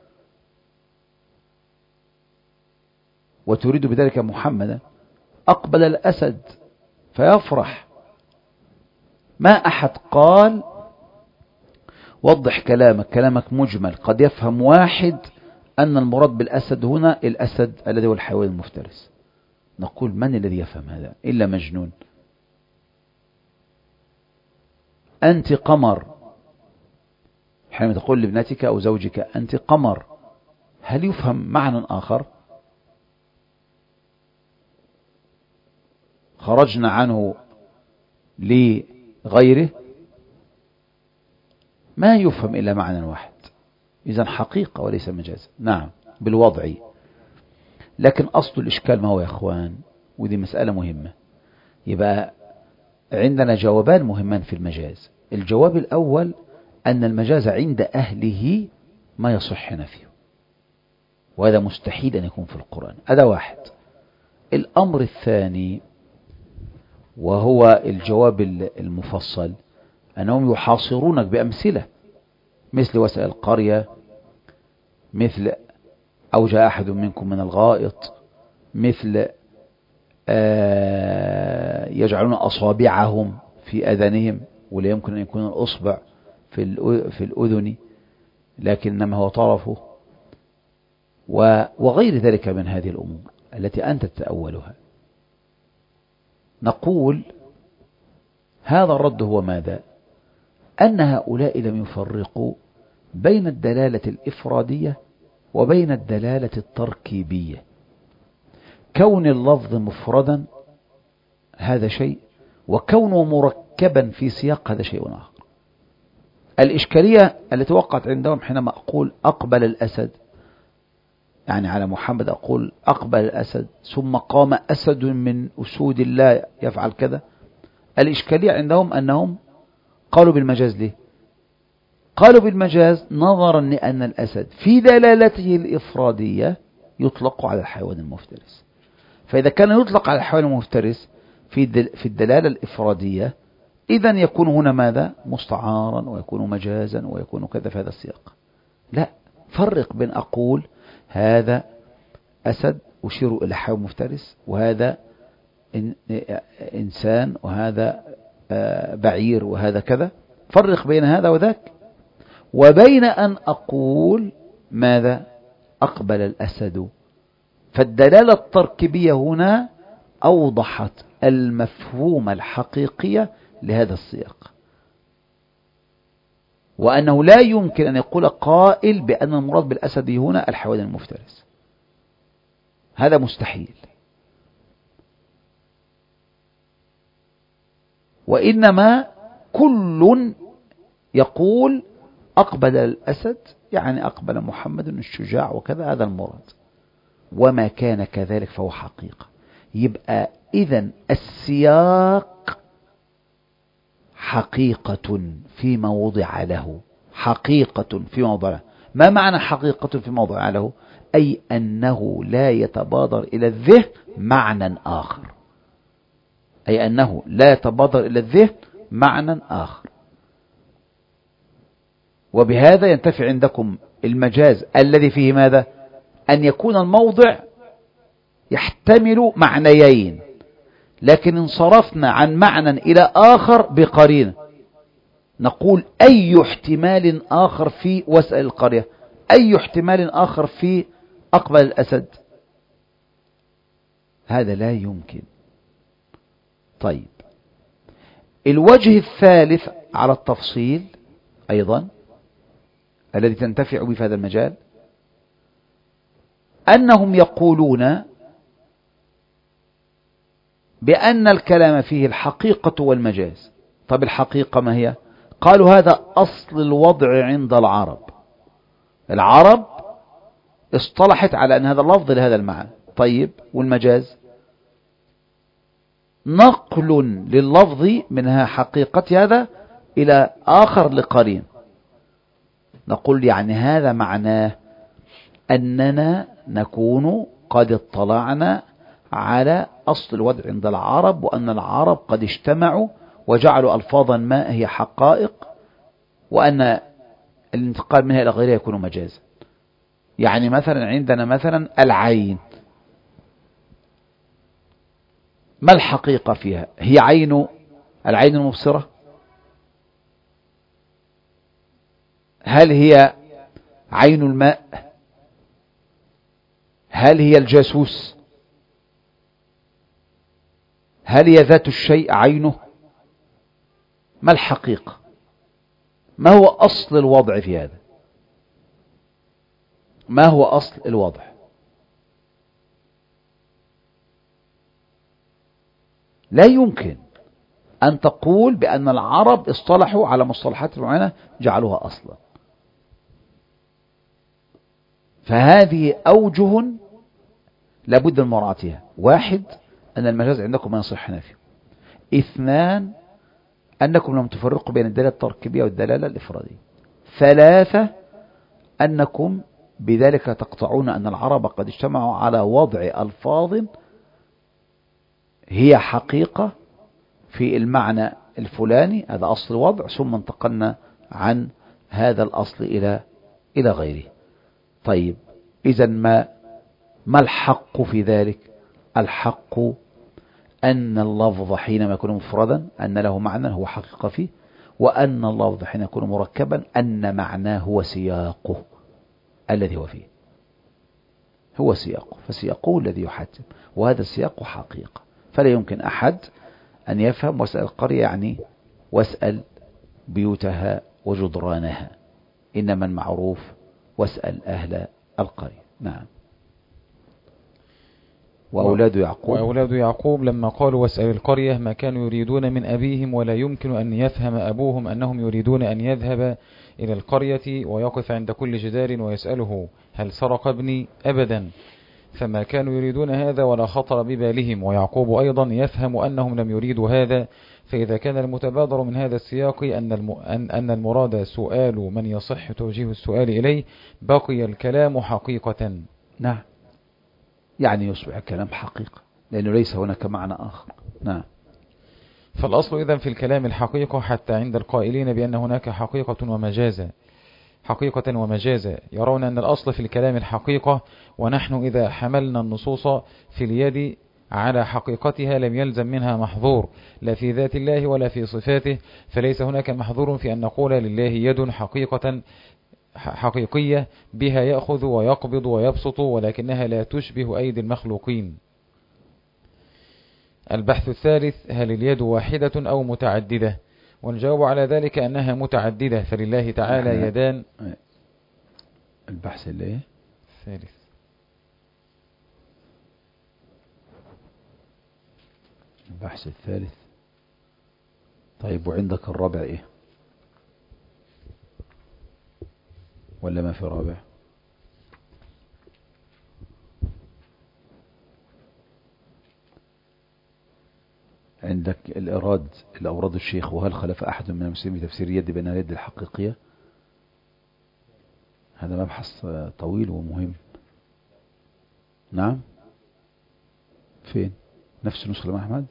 وتريد بذلك محمدا، أقبل الأسد فيفرح. ما أحد قال وضح كلامك، كلامك مجمل، قد يفهم واحد أن المراد بالأسد هنا الأسد الذي هو الحيوان المفترس. نقول من الذي يفهم هذا إلا مجنون؟ أنت قمر، حينما تقول لابنتك أو زوجك أنت قمر، هل يفهم معنى آخر خرجنا عنه لغيره؟ ما يفهم إلا معنى واحد. إذن حقيقة وليس مجاز. نعم بالوضع. لكن أصل الإشكال ما هو يا أخوان؟ ودي مسألة مهمة. يبقى عندنا جوابان مهمان في المجاز. الجواب الأول أن المجاز عند أهله ما يصح نفيه، وهذا مستحيل أن يكون في القرآن. هذا واحد. الأمر الثاني وهو الجواب المفصل أنهم يحاصرونك بأمثلة مثل واسأل القرية، مثل أو جاء أحد منكم من الغائط، مثل آه يجعلون أصابعهم في أذنهم، ولا يمكن أن يكون الأصبع في في الأذن لكنما هو طرفه، وغير ذلك من هذه الأمور التي أنت تتأولها. نقول هذا الرد هو ماذا؟ أن هؤلاء لم يفرقوا بين الدلالة الإفرادية وبين الدلالة التركيبية. كون اللفظ مفردا هذا شيء، وكونه مركبا في سياق هذا شيء آخر. الإشكالية التي وقعت عندهم حينما أقول أقبل الأسد، يعني على محمد أقول أقبل الأسد ثم قام أسد من أسود الله يفعل كذا. الإشكالية عندهم أنهم قالوا بالمجاز. ليه؟ قالوا بالمجاز نظرا لأن الأسد في دلالته الإفرادية يطلق على الحيوان المفترس، فإذا كان يطلق على الحيوان المفترس في في الدلالة الإفرادية إذن يكون هنا ماذا؟ مستعارا، ويكون مجازا، ويكون كذا في هذا السياق. لا، فرق بين أقول هذا أسد أشير إلى حيوان مفترس، وهذا إنسان، وهذا بعير، وهذا كذا. فرق بين هذا وذاك، وبين أن أقول ماذا؟ أقبل الأسد. فالدلالة التركيبية هنا أوضحت المفهوم الحقيقي لهذا السياق، وأنه لا يمكن أن يقول قائل بأن المراد بالأسد هنا الحيوان المفترس، هذا مستحيل. وإنما كل يقول أقبل الأسد يعني أقبل محمد الشجاع وكذا، هذا المراد، وما كان كذلك فهو حقيقة. يبقى إذن السياق حقيقة فيما وضع له، حقيقة فيما وضع له. ما معنى حقيقة فيما وضع له؟ أي أنه لا يتبادر إلى الذهن معنى آخر، أي أنه لا يتبادر إلى الذهن معنى آخر. وبهذا ينتفع عندكم المجاز الذي فيه ماذا؟ أن يكون الموضع يحتمل معنيين، لكن انصرفنا عن معنى إلى آخر بقرينة، نقول أي احتمال آخر في واسأل القرية، أي احتمال آخر في أقبل الأسد، هذا لا يمكن. طيب الوجه الثالث على التفصيل أيضا الذي تنتفع به في هذا المجال أنهم يقولون بأن الكلام فيه الحقيقة والمجاز. طب الحقيقة ما هي؟ قالوا هذا أصل الوضع عند العرب، العرب اصطلحت على أن هذا اللفظ لهذا المعنى. طيب والمجاز؟ نقل لللفظ منها حقيقة هذا إلى آخر لقرين، نقول يعني هذا معناه أننا نكون قد اطلعنا على أصل الوضع عند العرب، وأن العرب قد اجتمعوا وجعلوا ألفاظا ما هي حقائق، وأن الانتقال منها إلى غيرها يكون مجازا. يعني مثلا عندنا مثلا العين، ما الحقيقة فيها؟ هي عين العين المبصرة؟ هل هي عين الماء؟ هل هي الجاسوس؟ هل هي ذات الشيء عينه؟ ما الحقيقة؟ ما هو أصل الوضع في هذا؟ ما هو أصل الوضع؟ لا يمكن أن تقول بأن العرب اصطلحوا على مصطلحات معينة جعلوها أصلا. فهذه أوجه لابد من مراعاتها. واحد، أن المجاز عندكم ما يصح نافيه. اثنان، أنكم لم تفرقوا بين الدلالة التركيبية والدلالة الإفرادية. ثلاثة، أنكم بذلك تقطعون أن العرب قد اجتمعوا على وضع ألفاظ هي حقيقة في المعنى الفلاني، هذا أصل الوضع، ثم انتقلنا عن هذا الأصل إلى إلى غيره. طيب إذن ما ما الحق في ذلك؟ الحق أن اللفظ حينما يكون مفردا أن له معنى هو حقيقة فيه، وأن اللفظ حين يكون مركبا أن معناه هو سياقه الذي هو فيه، هو سياقه، فسياقه الذي يحتم، وهذا السياق حقيقة. فلا يمكن أحد أن يفهم واسأل القرية يعني واسأل بيوتها وجدرانها، إنما المعروف واسأل أهل القرية. نعم. وأولاد يعقوب وأولاد يعقوب لما قالوا واسأل القرية ما كانوا يريدون من أبيهم، ولا يمكن أن يفهم أبوهم أنهم يريدون أن يذهب إلى القرية ويقف عند كل جدار ويسأله هل سرق ابني؟ أبدا، فما كانوا يريدون هذا ولا خطر ببالهم. ويعقوب أيضا يفهم أنهم لم يريدوا هذا. فإذا كان المتبادر من هذا السياق أن أن المراد سؤال من يصح توجيه السؤال إليه، بقي الكلام حقيقة. نعم، يعني يصبح الكلام حقيقة لأنه ليس هناك معنى آخر. نعم. فالأصل إذن في الكلام الحقيقة حتى عند القائلين بأن هناك حقيقة ومجازة، حقيقة ومجازة، يرون أن الأصل في الكلام الحقيقة، ونحن إذا حملنا النصوص في اليد على حقيقتها لم يلزم منها محظور لا في ذات الله ولا في صفاته، فليس هناك محظور في أن نقول لله يد حقيقة حقيقية بها يأخذ ويقبض ويبسط، ولكنها لا تشبه أيدي المخلوقين. البحث الثالث: هل اليد واحدة أو متعددة؟ والجواب على ذلك أنها متعددة، فلله تعالى يدان. البحث اللي الثالث البحث الثالث. طيب وعندك الرابع إيه؟ ولا ما في رابع؟ عندك الإراد اللي أورده الشيخ: وهل خلف أحد من المسلمين في تفسير اليد بأنها اليد الحقيقية؟ هذا مبحث طويل ومهم. نعم. فين؟ نفس نسخة الإمام أحمد؟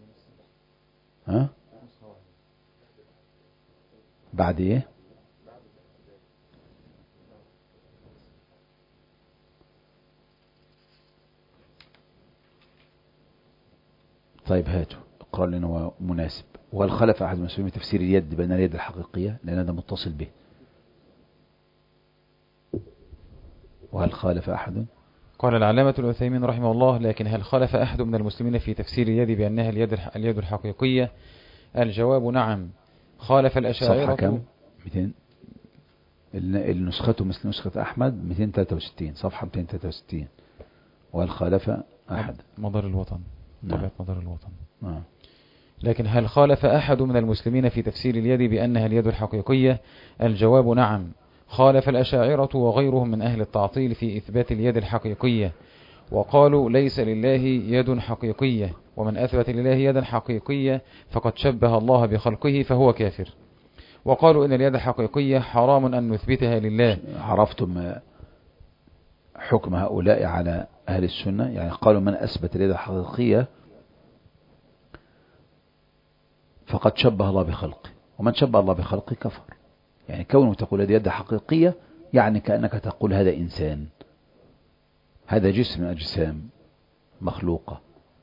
ها؟ بعد إيه؟ طيب هاتوا اقرأ لنا هو مناسب. وهل خلف أحد المسلمين تفسير اليد بأن اليد الحقيقية؟ لأن هذا متصل به. وهل خالف أحد؟ قال العلامة العثيمين رحمه الله: لكن هل خالف أحد من المسلمين في تفسير اليد بأنها اليد اليد الحقيقية؟ الجواب نعم. خالف الأشاعرة. صفحة كم؟ مئتين. النسخة مثل نسخة أحمد مئتين وثلاثة وستين، صفحة مئتين وثلاثة وستين. وهل خالف أحد؟ مدار الوطن. نعم. طبعا مدار الوطن. نعم. لكن هل خالف أحد من المسلمين في تفسير اليد بأنها اليد الحقيقية؟ الجواب نعم. خالف الأشاعرة وغيرهم من أهل التعطيل في إثبات اليد الحقيقية، وقالوا ليس لله يد حقيقية، ومن أثبت لله يدا حقيقية فقد شبه الله بخلقه فهو كافر. وقالوا إن اليد الحقيقية حرام أن نثبتها لله. عرفتم حكم هؤلاء على أهل السنة؟ يعني قالوا من أثبت اليد الحقيقية فقد شبه الله بخلقه، ومن شبه الله بخلقه كفر. يعني كونه تقول هذه يد حقيقية يعني كأنك تقول هذا إنسان، هذا جسم من أجسام مخلوقة،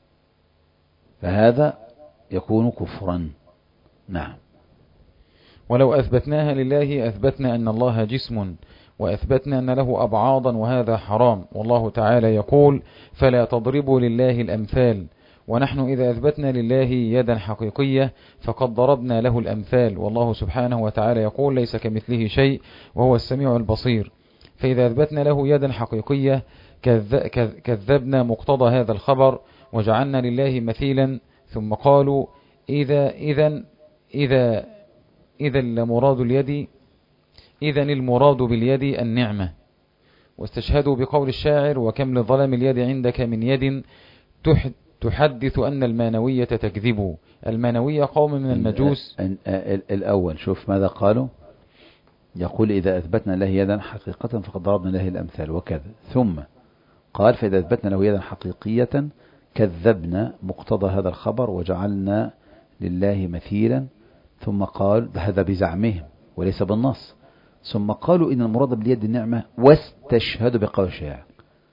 فهذا يكون كفرا. نعم. ولو أثبتناها لله أثبتنا أن الله جسم، وأثبتنا أن له أبعاضا، وهذا حرام. والله تعالى يقول: فلا تضربوا لله الأمثال. ونحن إذا أثبتنا لله يدا حقيقية فقد ضربنا له الأمثال، والله سبحانه وتعالى يقول: ليس كمثله شيء وهو السميع البصير. فإذا أثبتنا له يدا حقيقية كذبنا مقتضى هذا الخبر وجعلنا لله مثيلا. ثم قالوا: إذا إذا إذا إذا لمراد اليد إذا المراد باليد النعمة. واستشهدوا بقول الشاعر: وكم لظلم اليد عندك من يد تحدث أن المانوية تكذب. المانوية قوم من المجوس. الأول شوف ماذا قالوا. يقول: إذا أثبتنا له يدا حقيقة فقد ضربنا له الأمثال وكذا. ثم قال: فإذا أثبتنا له يدا حقيقية كذبنا مقتضى هذا الخبر وجعلنا لله مثيلا. ثم قال: هذا بزعمهم وليس بالنص. ثم قالوا: إن المراد باليد النعمة، واستشهدوا بقول الشاعر: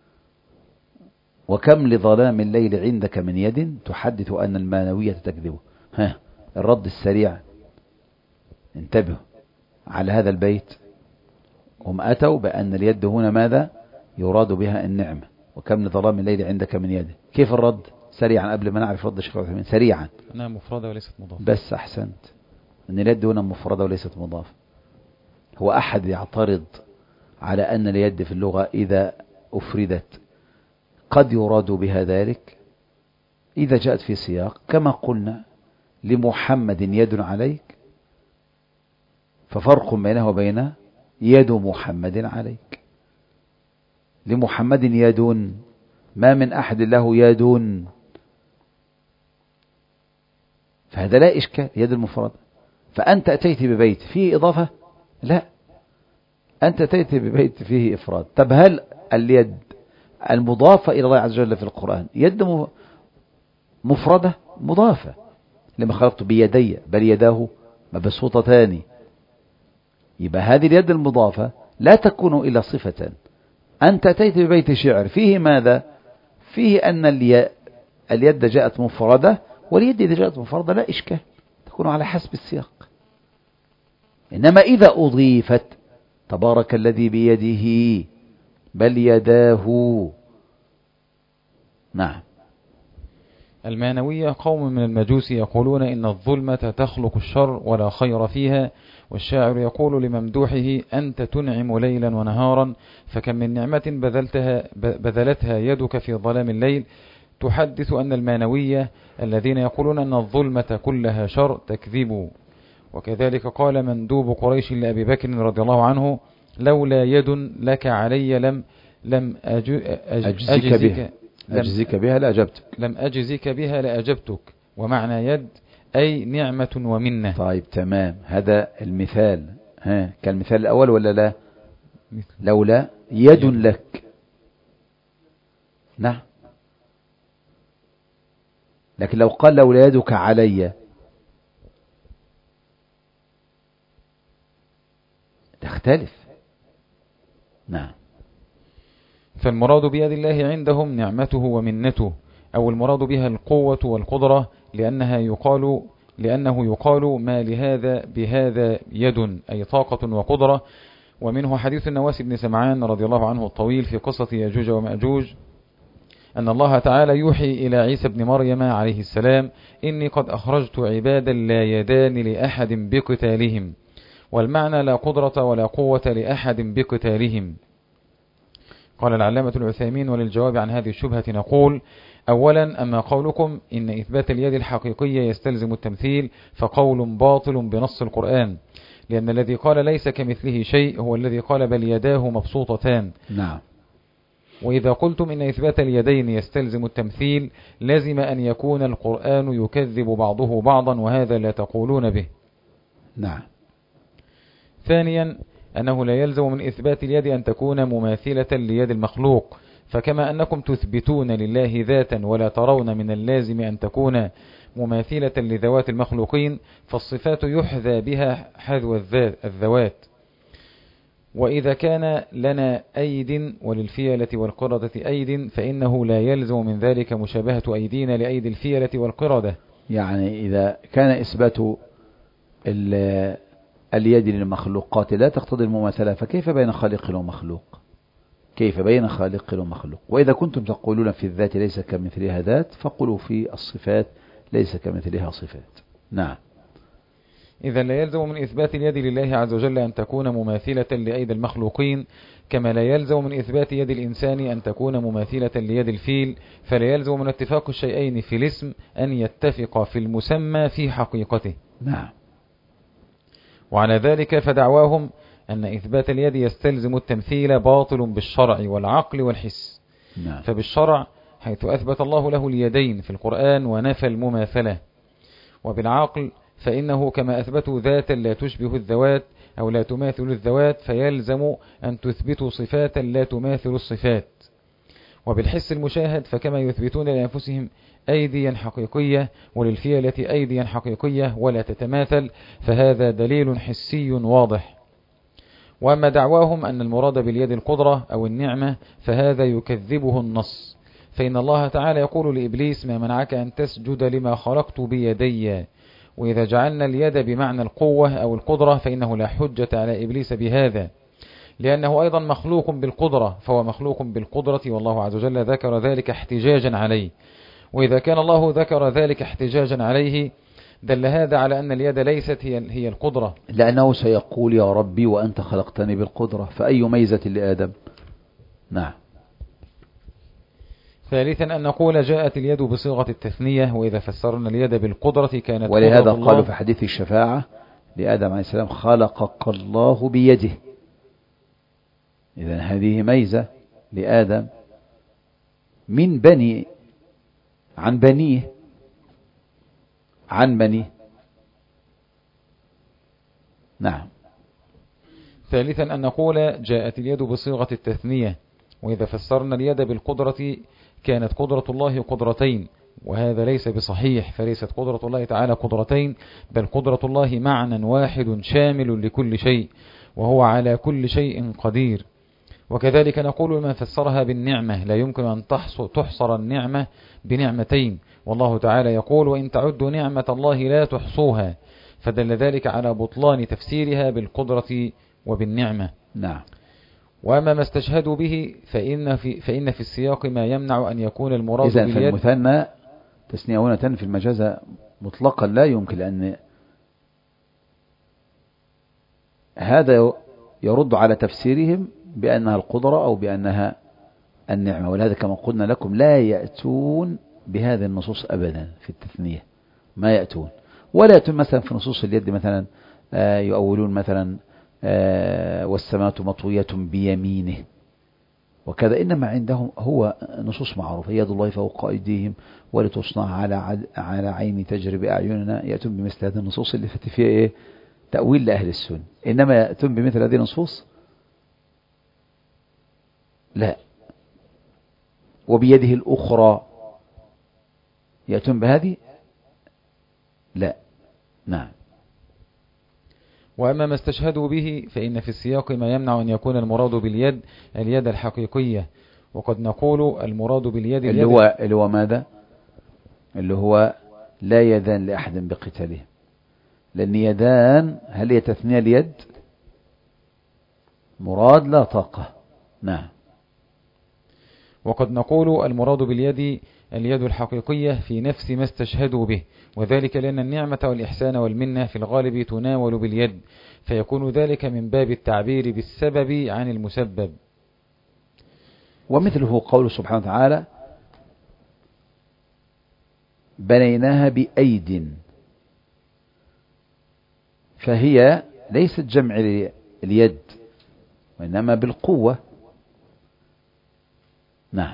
وكم لظلام الليل عندك من يد تحدث أن المانوية تكذبه. ها الرد السريع، انتبهوا على هذا البيت. هم أتوا بأن اليد هنا ماذا يراد بها النعمة، وكم لظلام الليل عندك من يد. كيف الرد سريعا قبل ما نعرف رد الشيخ العثيمين؟ سريعا. أنها مفردة وليست مضافة. بس أحسنت، أن اليد هنا مفردة وليست مضافة. هو أحد يعترض على أن اليد في اللغة إذا أفردت قد يراد بها ذلك إذا جاءت في سياق، كما قلنا: لمحمد يد عليك، ففرق بينه وبين يد محمد عليك. لمحمد يد، ما من أحد له يد، فهذا لا إشكال، يد المفردة. فأنت أتيت ببيت فيه إضافة؟ لا، أنت أتيت ببيت فيه إفراد. طب هل اليد المضافة إلى الله عز وجل في القرآن يد مفردة مضافة؟ لما خلقت بيدي بل يداه مبسوطتان. يبقى هذه اليد المضافة لا تكون إلا صفة. أنت أتيت ببيت شعر فيه ماذا؟ فيه أن اليد جاءت مفردة، واليد إذا جاءت مفردة لا إشكال، تكون على حسب السياق. إنما إذا أضيفت: تبارك الذي بيده بل يداه. نعم. المانوية قوم من المجوس يقولون إن الظلمة تخلق الشر ولا خير فيها. والشاعر يقول لممدوحه: أنت تنعم ليلا ونهارا، فكم من نعمة بذلتها بذلتها يدك في ظلام الليل. تحدث أن المانوية الذين يقولون أن الظلمة كلها شر تكذبوا. وكذلك قال مندوب قريش لأبي بكر رضي الله عنه: لولا يد لك علي لم لم أج أج أجزك, أجزك بها أجزك بها لأجبتك لم أجزك بها لأجبتك. ومعنى يد أي نعمة ومنة. طيب تمام، هذا المثال. ها كالمثال الأول ولا لا؟ لولا يد, يد لك. نعم. لكن لو قال لولا يدك علي تختلف. نعم. فالمراد بيد الله عندهم نعمته ومنته، أو المراد بها القوة والقدرة، لأنها يقال لأنه يقال ما لهذا بهذا يد، أي طاقة وقدرة. ومنه حديث النواس بن سمعان رضي الله عنه الطويل في قصة يأجوج ومأجوج، أن الله تعالى يوحي إلى عيسى بن مريم عليه السلام: إني قد أخرجت عبادا لا يدان لأحد بقتالهم. والمعنى لا قدرة ولا قوة لأحد بقتالهم. قال العلامة العثيمين: وللجواب عن هذه الشبهة نقول: أولا، أما قولكم إن إثبات اليد الحقيقية يستلزم التمثيل فقول باطل بنص القرآن، لأن الذي قال ليس كمثله شيء هو الذي قال بل يداه مبسوطتان. نعم. وإذا قلتم إن إثبات اليدين يستلزم التمثيل لازم أن يكون القرآن يكذب بعضه بعضا، وهذا لا تقولون به. نعم. ثانيا، أنه لا يلزم من إثبات اليد أن تكون مماثلة ليد المخلوق، فكما أنكم تثبتون لله ذاتا ولا ترون من اللازم أن تكون مماثلة لذوات المخلوقين، فالصفات يحذى بها حذو الذوات. وإذا كان لنا أيد وللفيلة والقردة أيد، فإنه لا يلزم من ذلك مشابهة أيدينا لأيدي الفيلة والقردة. يعني إذا كان إثبات اليد للمخلوقات لا تقتضي المماثلة، فكيف بين خالق ومخلوق؟ كيف بين خالق ومخلوق؟ وإذا كنتم تقولون في الذات ليس كمثلها ذات، فقلوا في الصفات ليس كمثلها صفات. نعم. إذا لا يلزم من إثبات اليد لله عز وجل أن تكون مماثلة لأيدي المخلوقين، كما لا يلزم من إثبات يد الإنسان أن تكون مماثلة ليد الفيل، فلا يلزم من اتفاق الشيئين في الاسم أن يتفق في المسمى في حقيقته. نعم. وعلى ذلك فدعواهم أن إثبات اليد يستلزم التمثيل باطل بالشرع والعقل والحس. نعم. فبالشرع حيث أثبت الله له اليدين في القرآن ونفى المماثلة، وبالعقل فإنه كما أثبتوا ذاتا لا تشبه الذوات أو لا تماثل الذوات، فيلزم أن تثبتوا صفاتا لا تماثل الصفات. وبالحس المشاهد فكما يثبتون لأنفسهم أيديا حقيقية وللفيلة أيديا حقيقية ولا تتماثل، فهذا دليل حسي واضح. وأما دعواهم أن المراد باليد القدرة أو النعمة فهذا يكذبه النص، فإن الله تعالى يقول لإبليس: ما منعك أن تسجد لما خلقت بيدي. وإذا جعلنا اليد بمعنى القوة أو القدرة فإنه لا حجة على إبليس بهذا، لأنه أيضا مخلوق بالقدرة، فهو مخلوق بالقدرة، والله عز وجل ذكر ذلك احتجاجا عليه. وإذا كان الله ذكر ذلك احتجاجا عليه دل هذا على أن اليد ليست هي هي القدرة، لأنه سيقول: يا ربي وأنت خلقتني بالقدرة، فأي ميزة لآدم؟ نعم. ثالثا، أن نقول جاءت اليد بصيغة التثنية، وإذا فسرنا اليد بالقدرة كانت، ولهذا قالوا في حديث الشفاعة لآدم عليه السلام: خلقك الله بيده. إذن هذه ميزة لآدم من بني عن بنيه عن بنيه. نعم. ثالثا، أن نقول جاءت اليد بصيغة التثنية، وإذا فسرنا اليد بالقدرة كانت قدرة الله قدرتين، وهذا ليس بصحيح، فليست قدرة الله تعالى قدرتين، بل قدرة الله معنى واحد شامل لكل شيء، وهو على كل شيء قدير. وكذلك نقول من فسرها بالنعمة لا يمكن أن تحصر النعمة بنعمتين، والله تعالى يقول: وإن تعدوا نعمة الله لا تحصوها، فدل ذلك على بطلان تفسيرها بالقدرة وبالنعمة. نعم. وأما ما استشهدوا به فإن في, فإن في السياق ما يمنع أن يكون المراد إذن باليد. فالمثنى تثنية هنا تنفي المجاز مطلقا لا يمكن، لأن هذا يرد على تفسيرهم بأنها القدرة أو بأنها النعمة. ولهذا كما قلنا لكم لا يأتون بهذه النصوص أبدا في التثنية، ما يأتون. ولا يأتون مثلا في نصوص اليد مثلا يؤولون مثلا والسماء مطوية بيمينه وكذا، إنما عندهم هو نصوص معروفة: يد الله فوق أيديهم ولتصنع على على عين تجري بأعيننا. يأتون بمثل هذه النصوص اللي فيها إيه تأويل لأهل السنة، إنما يأتون بمثل هذه النصوص لا. وبيده الأخرى يأتون بهذه لا. نعم. وأما ما استشهدوا به فإن في السياق ما يمنع أن يكون المراد باليد اليد الحقيقية، وقد نقول المراد باليد اللي هو, اللي هو ماذا؟ اللي هو لا يدان لأحد بقتاله، لأن يدان هل هي تثنية اليد؟ مراد لا طاقة. نعم. وقد نقول المراد باليد اليد الحقيقية في نفس ما استشهدوا به، وذلك لأن النعمة والإحسان والمنة في الغالب تناول باليد، فيكون ذلك من باب التعبير بالسبب عن المسبب. ومثله قول سبحانه وتعالى بنيناها بأيد، فهي ليست جمع اليد وإنما بالقوة. نعم.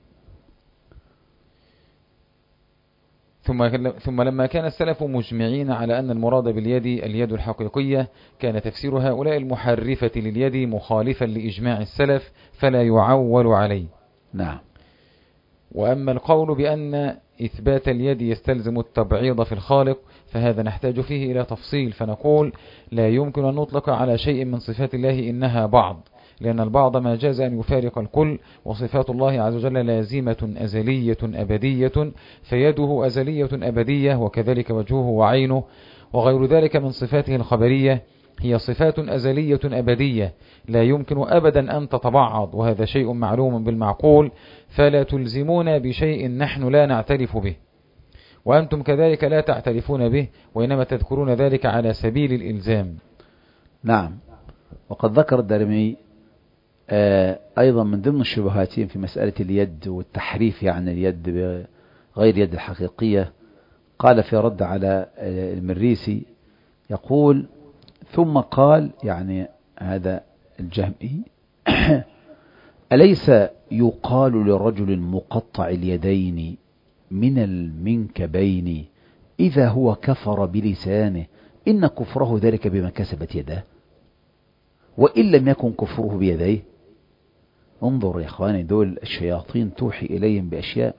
ثم ثم لما كان السلف مجمعين على أن المراد باليد اليد الحقيقية، كان تفسير هؤلاء المحرفة لليد مخالفا لإجماع السلف فلا يعول عليه. نعم. وأما القول بأن إثبات اليد يستلزم التبعيض في الخالق فهذا نحتاج فيه إلى تفصيل، فنقول لا يمكن أن نطلق على شيء من صفات الله إنها بعض، لأن البعض ما جاز أن يفارق الكل، وصفات الله عز وجل لازمة أزلية أبدية، فيده أزلية أبدية وكذلك وجهه وعينه، وغير ذلك من صفاته الخبرية هي صفات أزلية أبدية لا يمكن أبدا أن تتبعض، وهذا شيء معلوم بالمعقول، فلا تلزمون بشيء نحن لا نعترف به، وأنتم كذلك لا تعترفون به، وإنما تذكرون ذلك على سبيل الإلزام. نعم. وقد ذكر الدارمي أيضا من ضمن الشبهاتين في مسألة اليد والتحريف عن اليد بغير يد الحقيقية، قال في رد على المريسي يقول ثم قال يعني هذا الجهمي أليس يقال للرجل مقطع اليدين من المنكبين إذا هو كفر بلسانه إن كفره ذلك بما كسبت يداه وإن لم يكن كفره بيديه؟ انظر يا إخواني، دول الشياطين توحي إليهم بأشياء.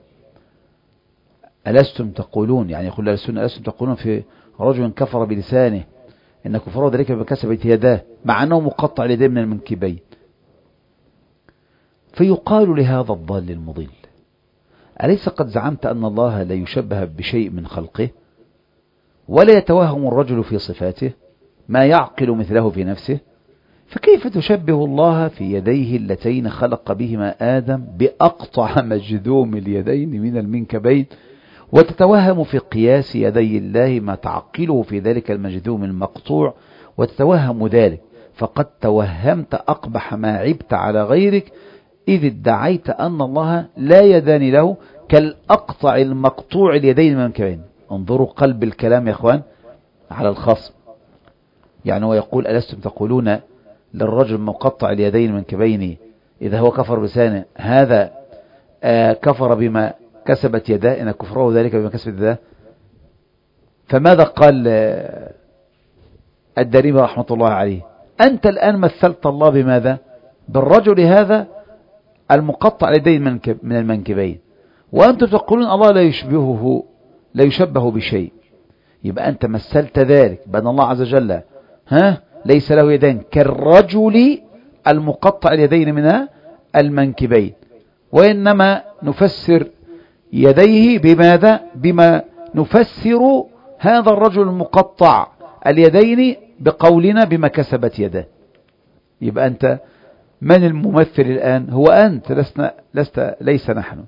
ألستم تقولون، يعني يقول السنة ألستم تقولون في رجل كفر بلسانه إن كفره ذلك بما كسبت يداه، مع أنه مقطع اليدين من المنكبين. فيقال لهذا الضال المضل أليس قد زعمت أن الله لا يشبه بشيء من خلقه ولا يتوهم الرجل في صفاته ما يعقل مثله في نفسه، فكيف تشبه الله في يديه اللتين خلق بهما آدم بأقطع مجذوم اليدين من المنكبين، وتتوهم في قياس يدي الله ما تعقله في ذلك المجذوم المقطوع، وتتوهم ذلك فقد توهمت أقبح ما عبت على غيرك إذ ادعيت أن الله لا يدان له كالأقطع المقطوع اليدين من المنكبين. انظروا قلب الكلام يا أخوان على الخصم، يعني هو يقول ألستم تقولون للرجل مقطع اليدين من المنكبين إذا هو كفر بلسانه هذا آه كفر بما كسبت يداه إن كفره ذلك بما كسبت يداه. فماذا قال آه الدارمي رحمة الله عليه؟ أنت الآن مثلت الله بماذا؟ بالرجل هذا المقطع اليدين من المنكبين، وأنتم تقولون الله لا يشبهه لا يشبه بشيء. يبقى أنت مثلت ذلك بأن الله عز وجل ها ليس له يدين كالرجل المقطع اليدين من المنكبين، وإنما نفسر يديه بماذا؟ بما نفسر هذا الرجل المقطع اليدين بقولنا بما كسبت يده. يبقى أنت من الممثل الآن؟ هو أنت، لسنا لست ليس نحن.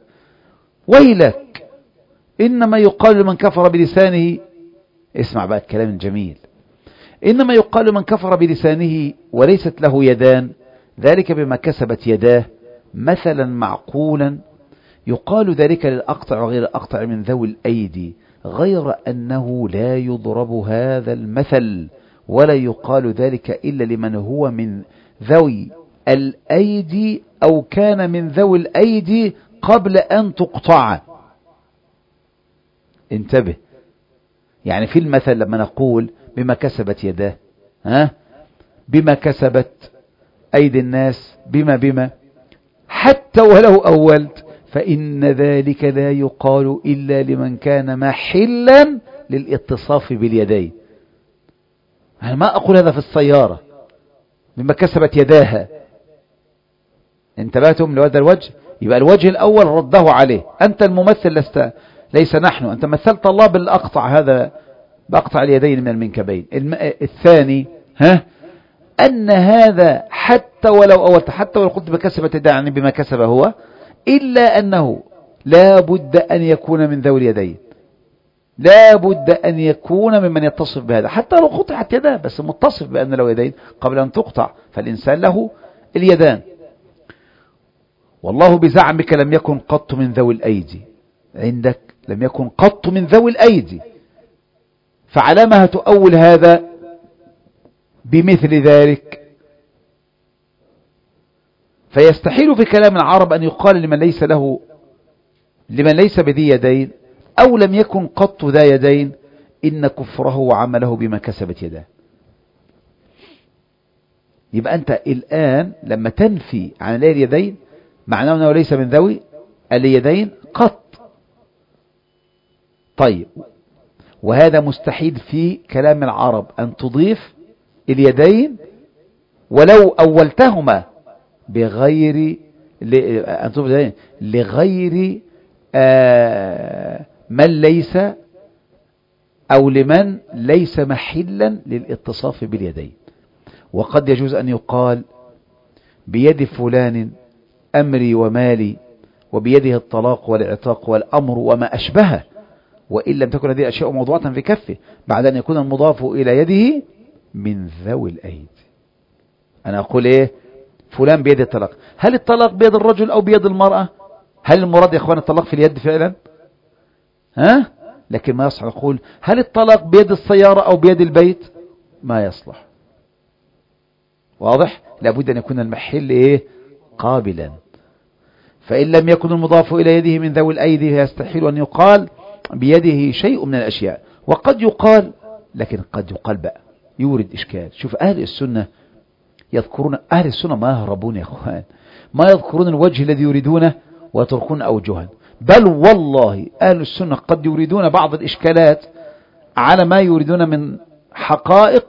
ويلك إنما يقال لمن كفر بلسانه، اسمع بقى الكلام الجميل، إنما يقال من كفر بلسانه وليست له يدان ذلك بما كسبت يداه مثلا معقولا يقال ذلك للأقطع وغير الأقطع من ذوي الأيدي، غير أنه لا يضرب هذا المثل ولا يقال ذلك إلا لمن هو من ذوي الأيدي أو كان من ذوي الأيدي قبل أن تقطع. انتبه، يعني في المثل لما نقول بما كسبت يداه، ها بما كسبت أيدي الناس، بما بما حتى ولو أولت فإن ذلك لا يقال إلا لمن كان محلا للاتصاف باليدين. أنا ما أقول هذا في السيارة بما كسبت يداها. انتبهتم لهذا الوجه؟ يبقى الوجه الأول رده عليه، أنت الممثل لست ليس نحن. أنت مثلت الله بالأقطع، هذا بأقطع اليدين من المنكبين. الثاني ها أن هذا حتى ولو أولت، حتى ولو قلت بكسبت يداه يعني بما كسب هو، إلا أنه لا بد أن يكون من ذوي اليدين، لا بد أن يكون ممن يتصف بهذا، حتى لو قطعت يداه بس متصف بأن له يدين قبل أن تقطع، فالإنسان له اليدان. والله بزعمك لم يكن قط من ذوي الأيدي، عندك لم يكن قط من ذوي الأيدي، فعلى ما تؤول هذا بمثل ذلك؟ فيستحيل في كلام العرب أن يقال لمن ليس له لمن ليس بذي يدين أو لم يكن قط ذا يدين إن كفره وعمله بما كسبت يداه. يبقى أنت الآن لما تنفي عن ذي اليدين معناه أنه ليس من ذوي اليدين قط. طيب، وهذا مستحيل في كلام العرب أن تضيف اليدين ولو أولتهما بغير أن تضيف اليدين لغير آه من ليس أو لمن ليس محلا للاتصاف باليدين. وقد يجوز أن يقال بيد فلان أمري ومالي وبيده الطلاق والعتاق والأمر وما أشبهه، وإن لم تكن هذه الأشياء موضوعة في كفه بعد أن يكون المضاف إلى يده من ذوي الأيدي. أنا أقول إيه؟ فلان بيد الطلاق، هل الطلاق بيد الرجل أو بيد المرأة؟ هل المراد يا أخوان الطلاق في اليد فعلا؟ ها؟ لكن ما يصح نقول هل الطلاق بيد السيارة أو بيد البيت؟ ما يصلح. واضح؟ لابد أن يكون المحل إيه؟ قابلا. فإن لم يكن المضاف إلى يده من ذوي الأيدي يستحيل أن يقال بيده شيء من الأشياء. وقد يقال، لكن قد يقال بقى يورد إشكال. شوف أهل السنة يذكرون، أهل السنة ما يهربون يا أخوان، ما يذكرون الوجه الذي يريدونه ويتركون أوجها، بل والله أهل السنة قد يريدون بعض الإشكالات على ما يريدون من حقائق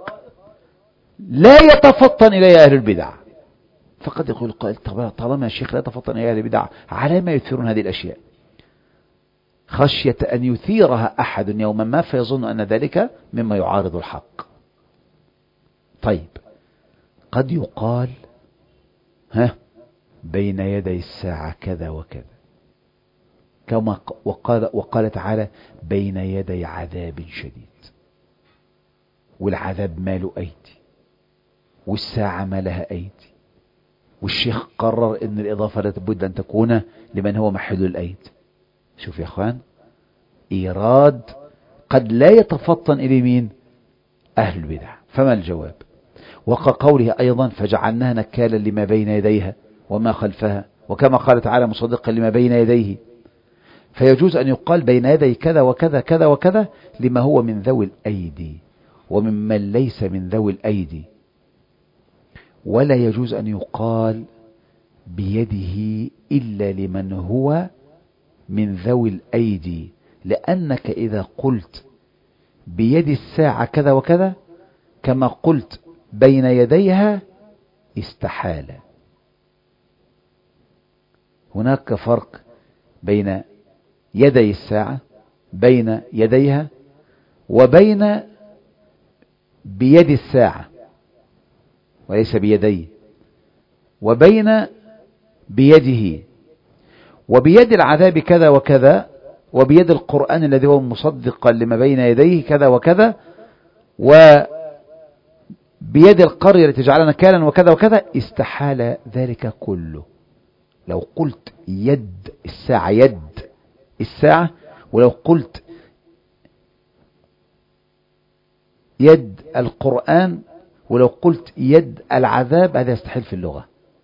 لا يتفطن إليها أهل البدع. فقد يقول قائل طالما يا شيخ لا يتفطن إليها أهل البدع على ما يثيرون هذه الأشياء؟ خشية أن يثيرها أحد يوما ما فيظن أن ذلك مما يعارض الحق. طيب، قد يقال ها بين يدي الساعة كذا وكذا، كما وقال, وقال تعالى بين يدي عذاب شديد، والعذاب ما له أيدي والساعة ما لها أيدي، والشيخ قرر أن الإضافة لا بد أن تكون لمن هو محل الأيد. شوف يا أخوان، إيراد قد لا يتفطن إلى مين؟ أهل البدع. فما الجواب؟ وكقوله أيضا فجعلناها نكالا لما بين يديها وما خلفها، وكما قال تعالى مصدقا لما بين يديه. فيجوز أن يقال بين يدي كذا وكذا كذا وكذا لما هو من ذوي الأيدي وممن ليس من ذوي الأيدي، ولا يجوز أن يقال بيده إلا لمن هو من ذوي الأيدي، لأنك إذا قلت بيد الساعة كذا وكذا كما قلت بين يديها استحال. هناك فرق بين يدي الساعة، بين يديها، وبين بيد الساعة وليس بيديه، وبين بيده، وبيد العذاب كذا وكذا، وبيد القرآن الذي هو مصدقا لما بين يديه كذا وكذا، وبيد القرية التي تجعلنا كالا وكذا وكذا. استحال ذلك كله. لو قلت يد الساعة يد الساعة، ولو قلت يد القرآن، ولو قلت يد العذاب، هذا يستحيل في اللغة.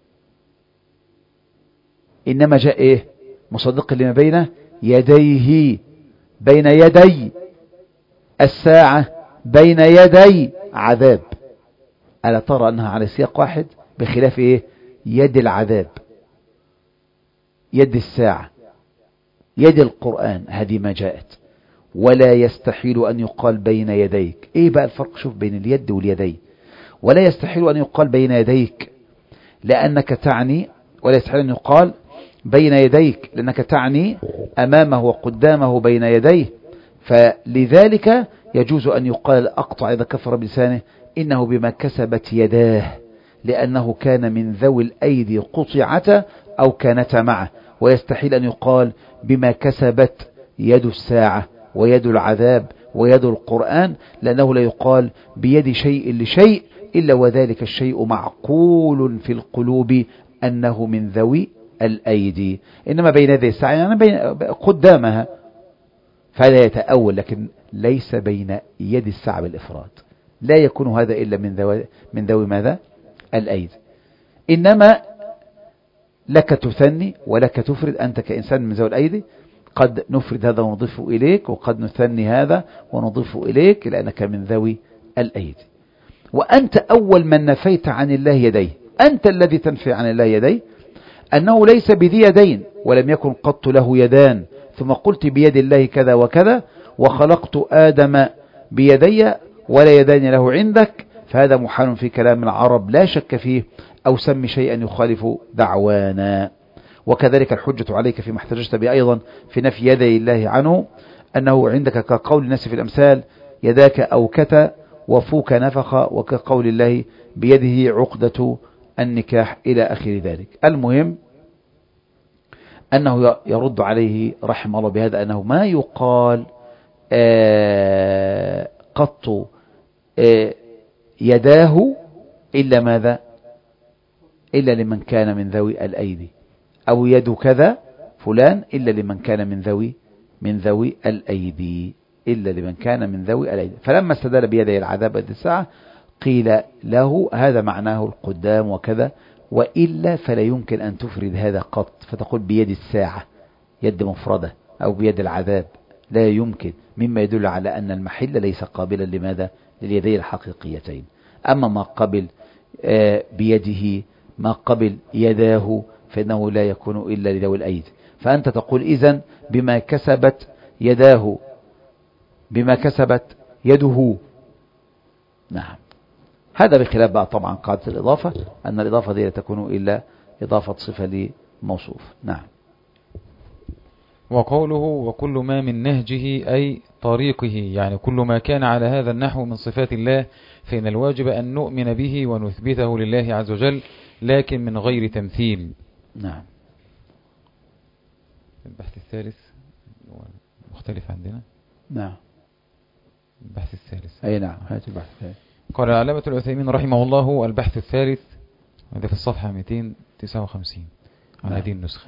إنما جاء إيه؟ مصدق لما بين يديه، بين يدي الساعة، بين يدي عذاب. ألا ترى أنها على سياق واحد بخلاف إيه؟ يد العذاب، يد الساعة، يد القرآن، هذه ما جاءت. ولا يستحيل أن يقال بين يديك. إيه بقى الفرق؟ شوف بين اليد واليدين. ولا يستحيل أن يقال بين يديك لأنك تعني، ولا يستحيل أن يقال بين يديك، لأنك تعني أمامه وقدامه بين يديه، فلذلك يجوز أن يقال أقطع إذا كفر بلسانه إنه بما كسبت يداه، لأنه كان من ذوي الأيدي قطعة أو كانت معه. ويستحيل أن يقال بما كسبت يد الساعة ويد العذاب ويد القرآن، لأنه لا يقال بيد شيء لشيء إلا وذلك الشيء معقول في القلوب أنه من ذوي الأيدي. إنما بين يدي الساعة يعني بين قدامها، فلا يتأول، لكن ليس بين يد الساعة بالإفراد، لا يكون هذا إلا من ذوي من ذوي ماذا؟ الأيدي. إنما لك تثني ولك تفرد، أنت كإنسان من ذوي الأيدي قد نفرد هذا ونضيفه إليك، وقد نثني هذا ونضيفه إليك لأنك من ذوي الأيدي. وأنت أول من نفيت عن الله يديه، أنت الذي تنفي عن الله يديه، أنه ليس بذي يدين ولم يكن قط له يدان، ثم قلت بيد الله كذا وكذا، وخلقت آدم بيدي ولا يدان له عندك، فهذا محال في كلام العرب لا شك فيه، أو سمي شيئا يخالف دعوانا. وكذلك الحجة عليك فيما احتججت به أيضا في نفي يدي الله عنه، أنه عندك كقول الناس في الأمثال يداك أوكت وفوك نفخ، وكقول الله بيده عقدة النكاح إلى آخر ذلك. المهم أنه يرد عليه رحمه الله بهذا، أنه ما يقال آه قط آه يداه إلا ماذا؟ إلا لمن كان من ذوي الأيدي، أو يد كذا فلان إلا لمن كان من ذوي من ذوي الأيدي، إلا لمن كان من ذوي الأيدي. فلما استدل بيدي العذاب يد الساعة قيل له هذا معناه القدام وكذا، وإلا فلا يمكن أن تفرد هذا قط، فتقول بيد الساعة يد مفردة أو بيد العذاب، لا يمكن، مما يدل على أن المحل ليس قابلا لماذا؟ لليدين الحقيقيتين. أما ما قبل بيده ما قبل يداه فإنه لا يكون إلا لذوي الأيدي. فأنت تقول إذن بما كسبت يداه، بما كسبت يده. نعم، هذا بخلاف بقى طبعا قاعدة الإضافة، أن الإضافة دي لا تكون إلا إضافة صفة لموصوف. نعم. وقوله وكل ما من نهجه أي طريقه، يعني كل ما كان على هذا النحو من صفات الله، فإن الواجب أن نؤمن به ونثبته لله عز وجل، لكن من غير تمثيل. نعم. البحث الثالث مختلف عندنا. نعم. البحث الثالث. أي نعم، هات البحث الثالث. قال العلامة العثيمين رحمه الله: البحث الثالث، هذا في الصفحة مئتين وتسعة وخمسين على هذه النسخة.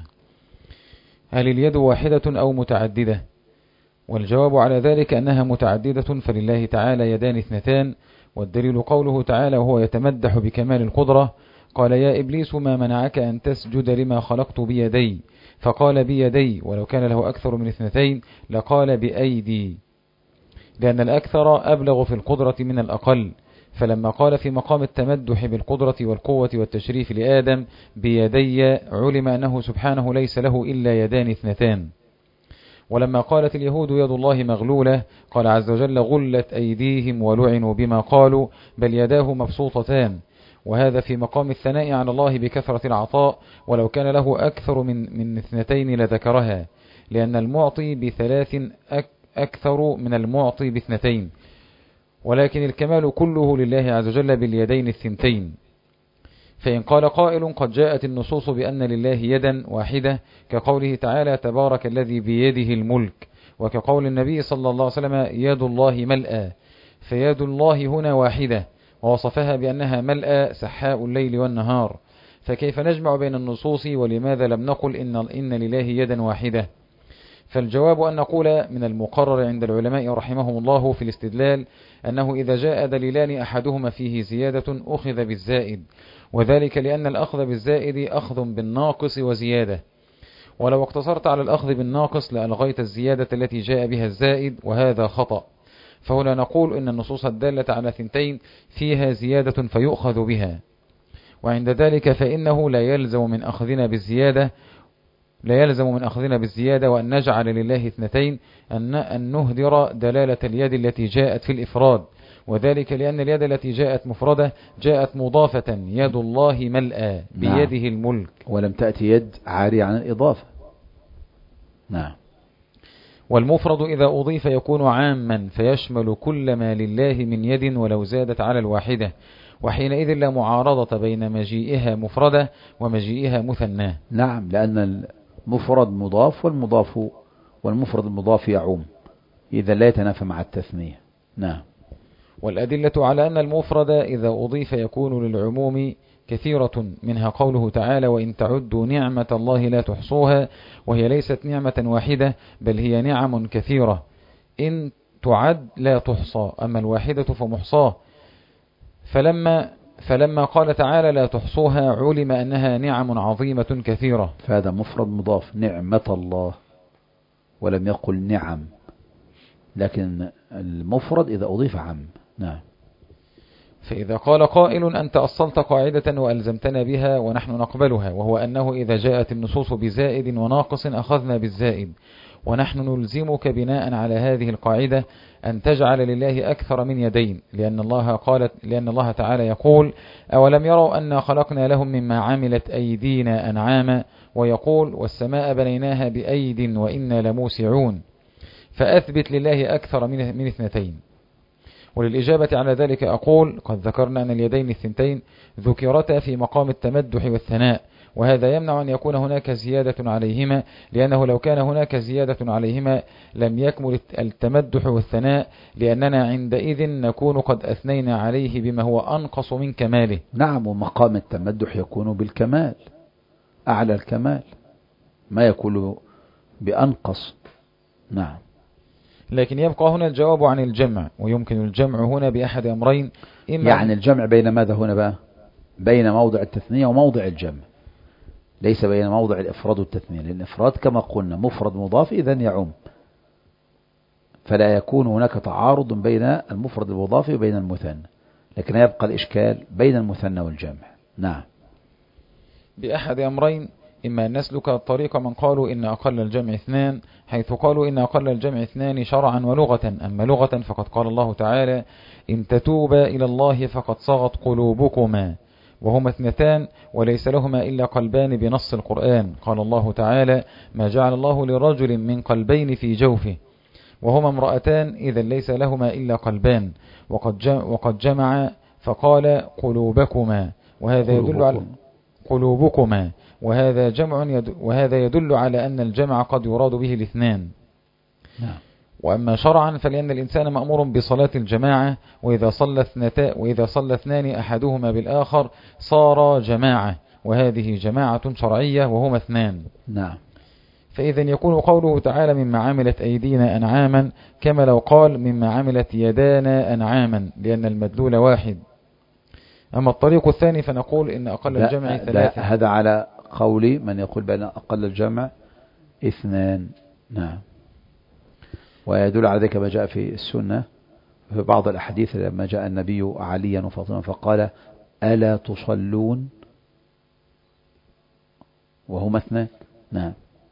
هل اليد واحدة أو متعددة؟ والجواب على ذلك أنها متعددة، فلله تعالى يدان اثنتان، والدليل قوله تعالى وهو يتمدح بكمال القدرة: قال يا إبليس ما منعك أن تسجد لما خلقت بيدي؟ فقال بيدي، ولو كان له أكثر من اثنتين لقال بأيدي، لأن الأكثر أبلغ في القدرة من الأقل. فلما قال في مقام التمدح بالقدرة والقوة والتشريف لآدم بيدي، علم أنه سبحانه ليس له إلا يدان اثنتان. ولما قالت اليهود يد الله مغلولة، قال عز وجل غلت أيديهم ولعنوا بما قالوا، بل يداه مبسوطتان. وهذا في مقام الثناء على الله بكثرة العطاء، ولو كان له أكثر من, من اثنتين لذكرها، لأن المعطي بثلاث أكثر من المعطي باثنتين، ولكن الكمال كله لله عز وجل باليدين الثنتين. فإن قال قائل قد جاءت النصوص بأن لله يدا واحدة، كقوله تعالى تبارك الذي بيده الملك، وكقول النبي صلى الله عليه وسلم يد الله ملأى، فيد الله هنا واحدة، ووصفها بأنها ملأى سحاء الليل والنهار، فكيف نجمع بين النصوص؟ ولماذا لم نقل إن, إن لله يدا واحدة؟ فالجواب أن نقول من المقرر عند العلماء رحمهم الله في الاستدلال أنه إذا جاء دليلان أحدهما فيه زيادة أخذ بالزائد، وذلك لأن الأخذ بالزائد أخذ بالناقص وزيادة، ولو اقتصرت على الأخذ بالناقص لألغيت الزيادة التي جاء بها الزائد، وهذا خطأ. فهنا نقول إن النصوص الدالة على ثنتين فيها زيادة فيؤخذ بها، وعند ذلك فإنه لا يلزم من أخذنا بالزيادة لا يلزم من أخذنا بالزيادة وأن نجعل لله اثنتين أن, أن نهدر دلالة اليد التي جاءت في الإفراد، وذلك لأن اليد التي جاءت مفردة جاءت مضافة، يد الله ملأى بيده نعم. الملك، ولم تأتي يد عارية عن الإضافة. نعم. والمفرد إذا أضيف يكون عاما فيشمل كل ما لله من يد ولو زادت على الواحدة، وحينئذ لا معارضة بين مجيئها مفردة ومجيئها مثناه. نعم، لأن المفرد مضاف والمضاف والمفرد المضاف يعوم، إذا لا يتنافى مع التثنية. نعم. والأدلة على أن المفرد إذا أضيف يكون للعموم كثيرة، منها قوله تعالى: وإن تعدوا نعمة الله لا تحصوها، وهي ليست نعمة واحدة بل هي نعم كثيرة، إن تعد لا تحصى، أما الواحدة فمحصاه. فلما فلما قال تعالى لا تحصوها علم أنها نعم عظيمة كثيرة، فهذا مفرد مضاف نعمة الله، ولم يقل نعم، لكن المفرد إذا أضيف عم. نعم. فإذا قال قائل أنت أصلت قاعدة وألزمتنا بها ونحن نقبلها، وهو أنه إذا جاءت النصوص بزائد وناقص أخذنا بالزائد، ونحن نلزمك بناء على هذه القاعدة أن تجعل لله أكثر من يدين، لأن الله قالت لأن الله تعالى يقول: أولم يروا أنا خلقنا لهم مما عملت أيدينا أنعاما، ويقول: والسماء بنيناها بأيد وإنا لموسعون، فأثبت لله أكثر من من اثنتين. وللإجابة على ذلك أقول: قد ذكرنا أن اليدين الثنتين ذكرتا في مقام التمدح والثناء، وهذا يمنع أن يكون هناك زيادة عليهما، لأنه لو كان هناك زيادة عليهما لم يكمل التمدح والثناء، لأننا عندئذ نكون قد أثنينا عليه بما هو أنقص من كماله. نعم، ومقام التمدح يكون بالكمال، أعلى الكمال، ما يكون بأنقص. نعم. لكن يبقى هنا الجواب عن الجمع، ويمكن الجمع هنا بأحد أمرين، إما يعني الجمع بين ماذا هنا بقى؟ بين موضع التثنية وموضع الجمع، ليس بين موضع الإفراد والتثنية، لأن الإفراد كما قلنا مفرد مضاف إذا يعم، فلا يكون هناك تعارض بين المفرد المضاف وبين المثنى، لكن يبقى الإشكال بين المثنى والجمع. نعم. بأحد أمرين، إما أن نسلك الطريق من قالوا إن أقل الجمع اثنان، حيث قالوا إن أقل الجمع اثنان شرعا ولغة، أما لغة فقد قال الله تعالى: إن تتوبا إلى الله فقد صغت قلوبكما، وهما اثنتان وليس لهما إلا قلبان بنص القرآن. قال الله تعالى: ما جعل الله لرجل من قلبين في جوفه، وهما امرأتان إذا ليس لهما إلا قلبان، وقد وقد جمع فقال قلوبكما، وهذا يدل على قلوبكما، وهذا جمع يد وهذا يدل على أن الجمع قد يراد به الاثنان. نعم. وأما شرعا فلأن الإنسان مأمور بصلاة الجماعة، وإذا صلى اثنتا وإذا صلى اثنان أحدهما بالآخر صار جماعة، وهذه جماعة شرعية وهما اثنان. نعم. فإذا يكون قوله تعالى مما عملت أيدينا أنعاما كما لو قال مما عملت يدانا أنعاما، لأن المدلول واحد. أما الطريق الثاني فنقول إن أقل الجمع ثلاثة. هذا على قولي من يقول بأن أقل الجمع اثنان. نعم. ويدل على ذلك ما جاء في السنة في بعض الأحاديث لما جاء النبي عليا وفاطمة فقال: ألا تصلون وهما اثنان. نعم.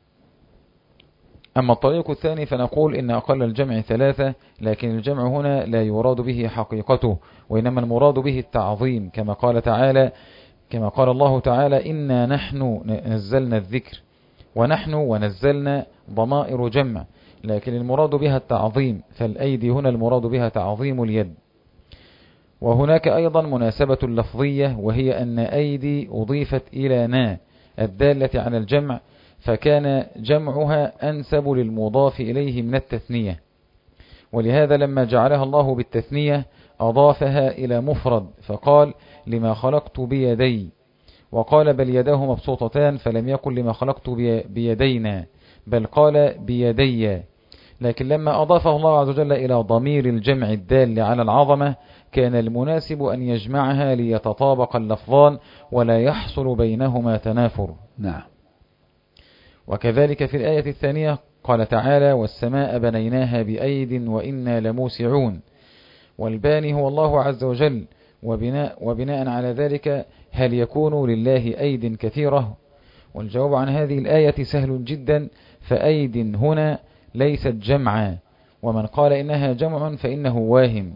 أما الطريق الثاني فنقول إن أقل الجمع ثلاثة، لكن الجمع هنا لا يراد به حقيقته، وإنما المراد به التعظيم، كما قال تعالى كما قال الله تعالى: إنا نحن نزلنا الذكر، ونحن ونزلنا ضمائر جمع، لكن المراد بها التعظيم، فالأيدي هنا المراد بها تعظيم اليد. وهناك أيضا مناسبة لفظية، وهي أن أيدي أضيفت إلى نا الدالة على الجمع، فكان جمعها أنسب للمضاف إليه من التثنية، ولهذا لما جعلها الله بالتثنية أضافها إلى مفرد فقال: لما خلقت بيدي، وقال: بل يداه مبسوطتان، فلم يقل لما خلقت بيدينا، بل قال بيدي. لكن لما أضافه الله عز وجل إلى ضمير الجمع الدال على العظمة كان المناسب أن يجمعها ليتطابق اللفظان ولا يحصل بينهما تنافر. نعم. وكذلك في الآية الثانية قال تعالى: والسماء بنيناها بأيد وإنا لموسعون، والباني هو الله عز وجل، وبناء, وبناء على ذلك هل يكون لله أيد كثيرة؟ والجواب عن هذه الآية سهل جدا، فأيد هنا ليست جمعا، ومن قال إنها جمع فإنه واهم،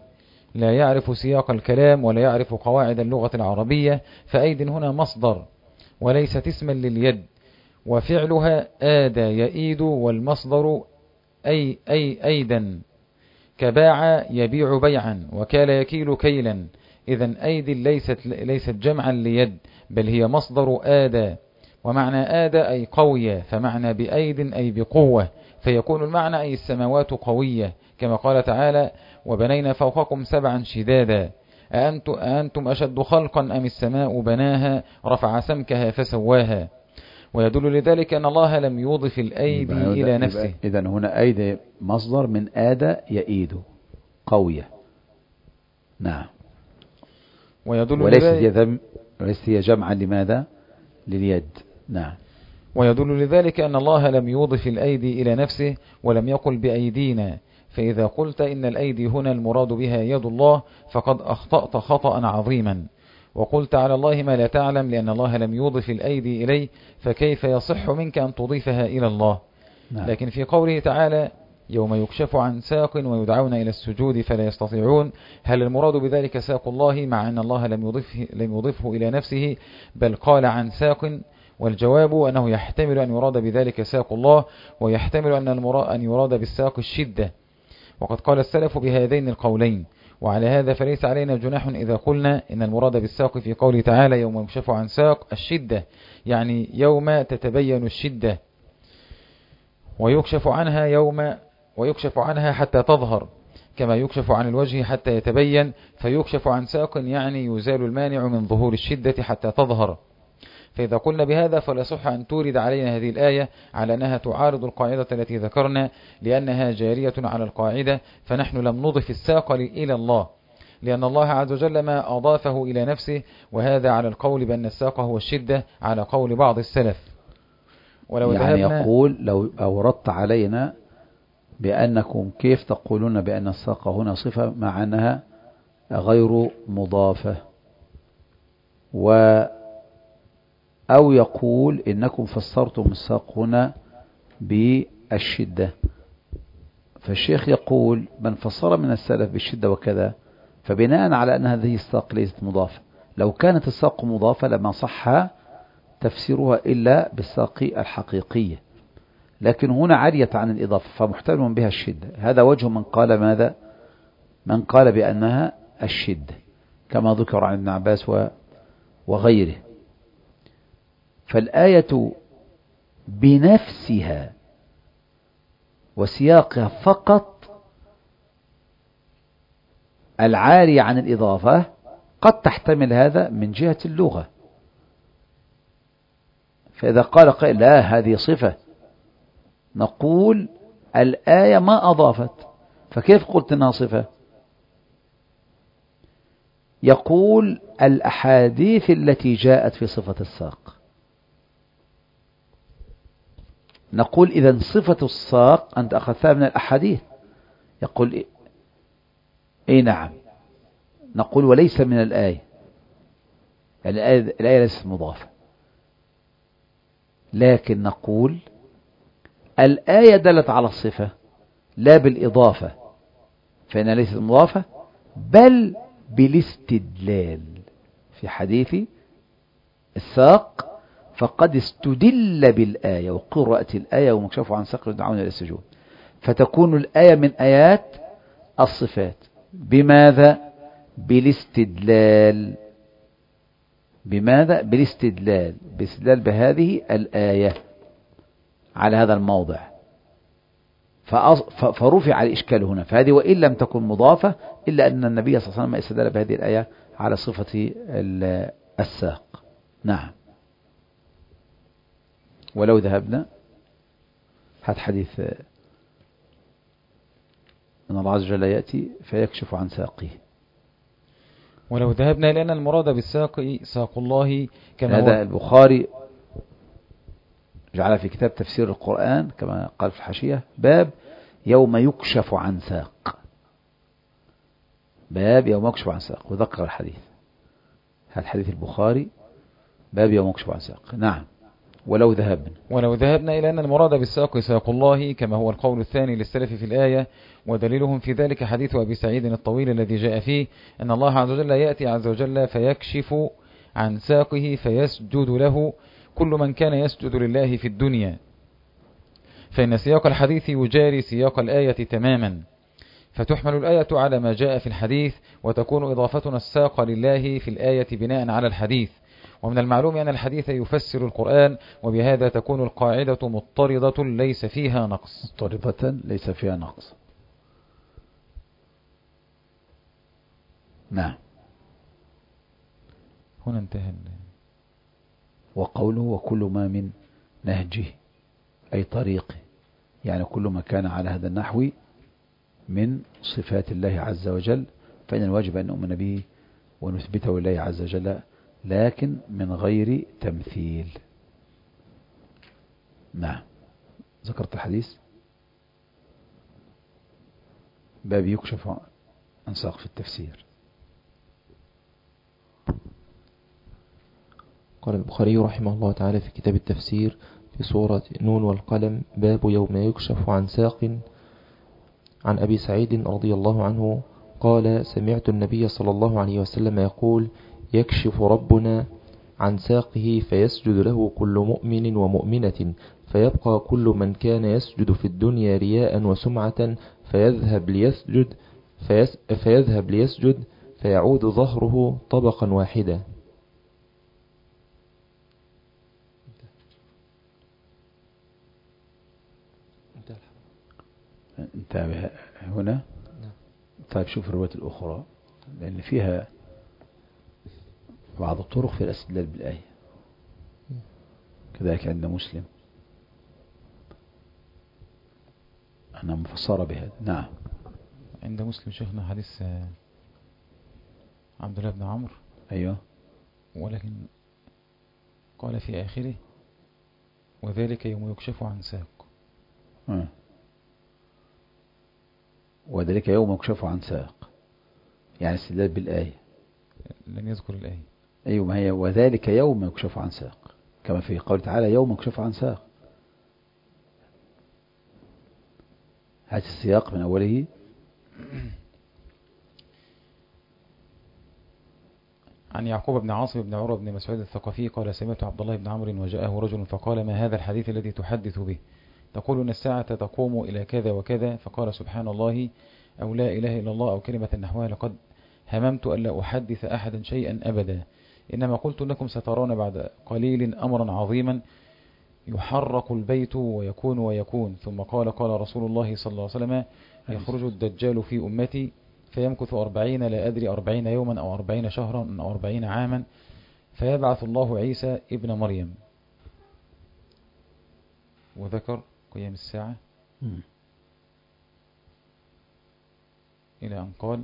لا يعرف سياق الكلام ولا يعرف قواعد اللغة العربية، فأيد هنا مصدر وليست اسما لليد، وفعلها آدى يئيد، والمصدر أي أي أيدا، كباع يبيع بيعا، وكال يكيل كيلا. إذن أيد ليست ليست جمعا ليد، بل هي مصدر آدى، ومعنى آدى أي قوية، فمعنى بأيد أي بقوة، فيكون المعنى أي السماوات قوية، كما قال تعالى: وبنينا فوقكم سبعا شدادا أأنتم أشد خلقا أم السماء بناها رفع سمكها فسواها. ويدل لذلك أن الله لم يوظف الأيدي إلى نفسه. إذن هنا أيدي مصدر من آدى يئيد، قوية. نعم. ويدل وليست هي جمعا لماذا؟ لليد. نعم. ويدل لذلك أن الله لم يوظف الأيدي إلى نفسه ولم يقل بأيدينا، فإذا قلت إن الأيدي هنا المراد بها يد الله فقد أخطأت خطأ عظيما، وقلت على الله ما لا تعلم، لأن الله لم يوظف الأيدي إليه، فكيف يصح منك أن تضيفها إلى الله؟ نعم. لكن في قوله تعالى: يوم يكشف عن ساق ويدعون إلى السجود فلا يستطيعون، هل المراد بذلك ساق الله، مع أن الله لم يضفه, لم يضفه إلى نفسه، بل قال عن ساق؟ والجواب أنه يحتمل أن يراد بذلك ساق الله، ويحتمل أن, أن يراد بالساق الشدة، وقد قال السلف بهذين القولين. وعلى هذا فليس علينا جناح إذا قلنا إن المراد بالساق في قوله تعالى: يوم يكشف عن ساق الشدة، يعني يوم تتبين الشدة، ويكشف عنها يوم ويكشف عنها حتى تظهر، كما يكشف عن الوجه حتى يتبين، فيكشف عن ساق يعني يزال المانع من ظهور الشدة حتى تظهر. فإذا قلنا بهذا فلا صح أن تورد علينا هذه الآية على أنها تعارض القاعدة التي ذكرنا، لأنها جارية على القاعدة، فنحن لم نضف الساق إلى الله، لأن الله عز وجل ما أضافه إلى نفسه، وهذا على القول بأن الساق هو الشدة على قول بعض السلف. ولو يعني يقول لو أوردت علينا بأنكم كيف تقولون بأن الساق هنا صفة مع أنها غير مضافة، و أو يقول إنكم فسرتم الساق هنا بالشدة، فالشيخ يقول من فسر من السلف بالشدة وكذا، فبناء على أن هذه الساق ليست مضافة. لو كانت الساق مضافة لما صح تفسيرها إلا بالساق الحقيقية، لكن هنا عارية عن الإضافة فمحتمل بها الشدة. هذا وجه من قال ماذا؟ من قال بأنها الشدة، كما ذكر عن ابن عباس وغيره. فالآية بنفسها وسياقها فقط العاري عن الإضافة قد تحتمل هذا من جهة اللغة. فإذا قال قائل لا هذه صفة، نقول الآية ما أضافت، فكيف قلت إنها صفة؟ يقول الأحاديث التي جاءت في صفة الساق، نقول إذن صفة الساق أنت أخذتها من الأحاديث. يقول إيه؟ إيه نعم. نقول وليس من الآية، يعني الآية, الآية ليست مضافة، لكن نقول الآية دلت على الصفة لا بالإضافة، فإنها ليست مضافة بل بالاستدلال. في حديث الساق فقد استدل بالآية وقرأت الآية ومكشف عن ساق يدعون إلى السجود، فتكون الآية من آيات الصفات. بماذا؟ بالاستدلال. بماذا؟ بالاستدلال، بالاستدلال بهذه الآية على هذا الموضع، فرفع الإشكال هنا. فهذه وإن لم تكن مضافة إلا أن النبي صلى الله عليه وسلم استدل بهذه الآية على صفة الساق. نعم. ولو ذهبنا هذا حديث أن الله عز وجل يأتي فيكشف عن ساقه. ولو ذهبنا لأن المراد بالساق ساق الله، كما هذا البخاري جعل في كتاب تفسير القرآن كما قال في الحاشية باب يوم يكشف عن ساق، باب يوم يكشف عن ساق، وذكر الحديث. هذا حديث البخاري باب يوم يكشف عن ساق. نعم. ولو ذهبنا ولو ذهبنا إلى أن المراد بالساق ساق الله كما هو القول الثاني للسلف في الآية، ودليلهم في ذلك حديث أبي سعيد الطويل الذي جاء فيه أن الله عز وجل يأتي عز وجل فيكشف عن ساقه فيسجد له كل من كان يسجد لله في الدنيا، فإن سياق الحديث يجاري سياق الآية تماما، فتحمل الآية على ما جاء في الحديث، وتكون إضافتنا الساق لله في الآية بناء على الحديث. ومن المعلوم أن الحديث يفسر القرآن، وبهذا تكون القاعدة مضطردة ليس فيها نقص. مضطردة ليس فيها نقص. نعم. هنا انتهى. وقوله وكل ما من نهجه أي طريقه، يعني كل ما كان على هذا النحو من صفات الله عز وجل، فإن الواجب أن نؤمن به ونثبته لله عز وجل، لكن من غير تمثيل. نعم. ذكرت الحديث باب يكشف عن ساق في التفسير. قال البخاري رحمه الله تعالى في كتاب التفسير في سورة نون والقلم باب يوم يكشف عن ساق. عن أبي سعيد رضي الله عنه قال سمعت النبي صلى الله عليه وسلم يقول يكشف ربنا عن ساقه فيسجد له كل مؤمن ومؤمنة، فيبقى كل من كان يسجد في الدنيا رياء وسمعة فيذهب ليسجد فيس فيذهب ليسجد فيعود ظهره طبقا واحدا. انتبه هنا. طيب شوف الرواية الأخرى لأن فيها بعض الطرق في الاستدلال بالآية، كذلك عند مسلم أنا مفسرة بهذا. نعم. عند مسلم شيخنا حديث عبد الله بن عمرو. أيوه. ولكن قال في آخره وذلك يوم يكشف عن ساق. أه. وذلك يوم يكشف عن ساق، يعني استدلال بالآية. لم يذكر الآية. أيوة ما هي وذلك يوم يكشف عن ساق، كما في قول تعالى يوم يكشف عن ساق. هذا السياق من أوله. عن يعقوب بن عاصم بن عروة بن مسعود الثقفي قال سمعت عبد الله بن عمرو وجاءه رجل فقال ما هذا الحديث الذي تحدث به؟ تقول أن الساعة تقوم إلى كذا وكذا. فقال سبحان الله أو لا إله إلا الله أو كلمة نحوها لقد هممت ألا أحدث أحدا شيئا أبدا، إنما قلت لكم سترون بعد قليل أمرا عظيما يحرق البيت ويكون ويكون. ثم قال قال رسول الله صلى الله عليه وسلم يخرج الدجال في أمتي فيمكث أربعين لا أدري أربعين يوما أو أربعين شهرا أو أربعين عاما فيبعث الله عيسى ابن مريم. وذكر قيام الساعة م. إلى أن قال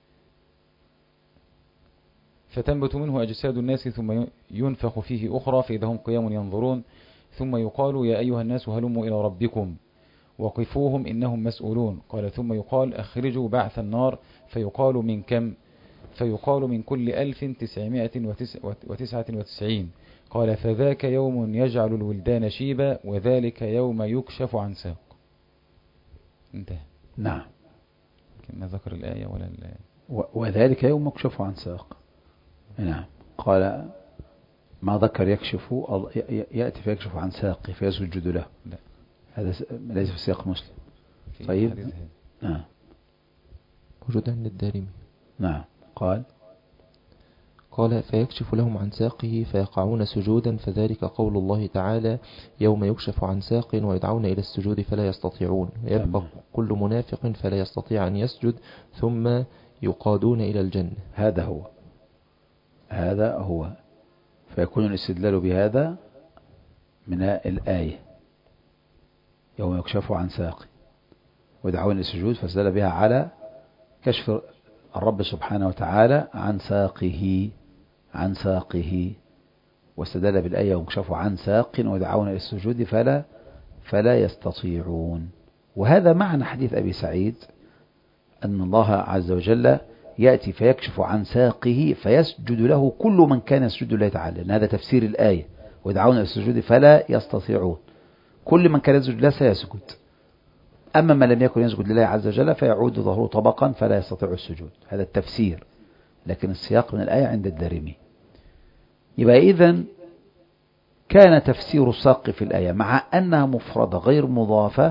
فتنبت منه أجساد الناس ثم ينفخ فيه أخرى فإذا هم قيام ينظرون، ثم يقال يا أيها الناس هلموا إلى ربكم وقفوهم إنهم مسؤولون. قال ثم يقال أخرجوا بعث النار فيقال من كم؟ فيقال من كل ألف تسعمائة وتسعة وتسعين. قال فذاك يوم يجعل الولدان شيبا وذلك يوم يكشف عن ساق. انتهى. نعم. كما ذكر الآية ولا الآية. وذلك يوم يكشف عن ساق. نعم. قال ما ذكر يكشف يأتي فيكشف عن ساقه فيسجد له. لا. هذا ليس في سياق مسلم. طيب. نعم. موجود عند الدارمي. نعم. قال قال فيكشف لهم عن ساقه فيقعون سجودا، فذلك قول الله تعالى يوم يكشف عن ساق ويدعون إلى السجود فلا يستطيعون، يبقى كل منافق فلا يستطيع أن يسجد ثم يقادون إلى الجنة. هذا هو هذا هو فيكون الاستدلال بهذا من الآية يوم يكشف عن ساق ويدعون إلى السجود، فاستدل بها على كشف الرب سبحانه وتعالى عن ساقه عن ساقه واستدل بالآية ومكشفوا عن ساق ودعونا إلى السجود فلا فلا يستطيعون. وهذا معنى حديث أبي سعيد أن الله عز وجل يأتي فيكشف عن ساقه فيسجد له كل من كان يسجد الله تعالى، لأن هذا تفسير الآية ويدعون إلى السجود فلا يستطيعون. كل من كان يسجد لله سيسجد، أما من لم يكن يسجد لله عز وجل فيعود ظهره طبقا فلا يستطيع السجود. هذا التفسير، لكن السياق من الآية عند الدارمي. يبقى إذن كان تفسير الساق في الآية مع أنها مفردة غير مضافة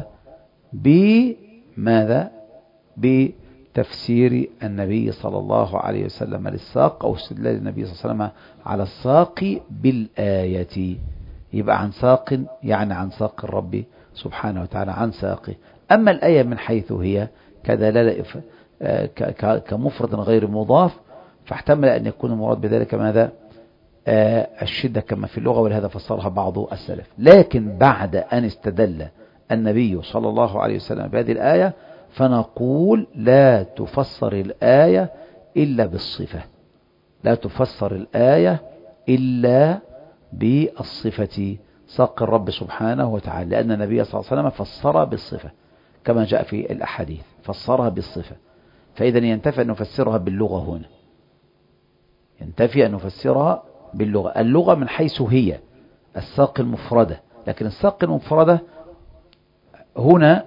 بماذا؟ بتفسير النبي صلى الله عليه وسلم للساق، أو استدلال النبي صلى الله عليه وسلم على الساق بالآية. يبقى عن ساق يعني عن ساق الرب سبحانه وتعالى، عن ساقه. أما الآية من حيث هي كدلالة كمفرد غير مضاف، فاحتمل أن يكون المراد بذلك ماذا؟ الشدة كما في اللغة، ولهذا فسرها بعض السلف. لكن بعد أن استدل النبي صلى الله عليه وسلم بهذه الآية فنقول لا تفسر الآية إلا بالصفة، لا تفسر الآية إلا بالصفة، ساق الرب سبحانه وتعالى، لأن النبي صلى الله عليه وسلم فسرها بالصفة كما جاء في الأحاديث، فسرها بالصفة. فإذا ينتفي أن نفسرها باللغة هنا، ينتفي أن نفسرها باللغة. اللغة من حيث هي الساق المفردة، لكن الساق المفردة هنا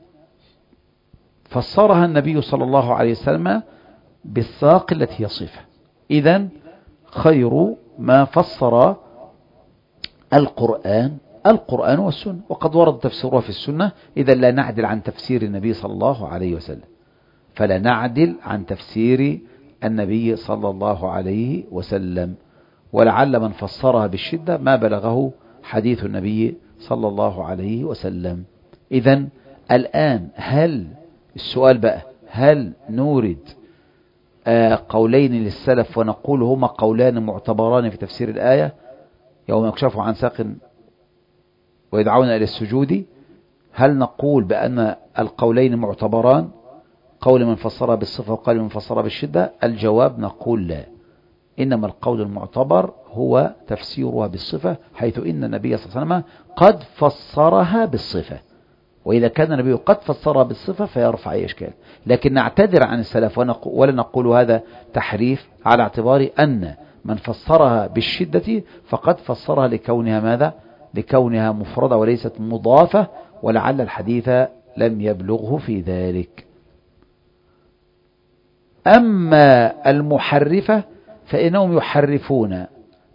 فسرها النبي صلى الله عليه وسلم بالساق التي هي صفة. إذن خير ما فسر القرآن القرآن والسنة، وقد ورد تفسيرها في السنة. إذا لا نعدل عن تفسير النبي صلى الله عليه وسلم، فلا نعدل عن تفسير النبي صلى الله عليه وسلم. ولعل من فسرها بالشدة ما بلغه حديث النبي صلى الله عليه وسلم. إذن الآن هل السؤال بقى، هل نورد آه قولين للسلف ونقول هما قولان معتبران في تفسير الآية يوم يكشفوا عن ساق ويدعون إلى السجود؟ هل نقول بأن القولين معتبران، قول من فسرها بالصفة وقول من فسرها بالشدة؟ الجواب نقول لا، إنما القول المعتبر هو تفسيرها بالصفة، حيث إن النبي صلى الله عليه وسلم قد فسرها بالصفة، وإذا كان النبي قد فسرها بالصفة فيرفع أي إشكال. لكن نعتذر عن السلف ولا نقول هذا تحريف، على اعتبار أن من فسرها بالشدة فقد فسرها لكونها ماذا؟ لكونها مفردة وليست مضافة، ولعل الحديث لم يبلغه في ذلك. أما المحرفة فإنهم يحرفون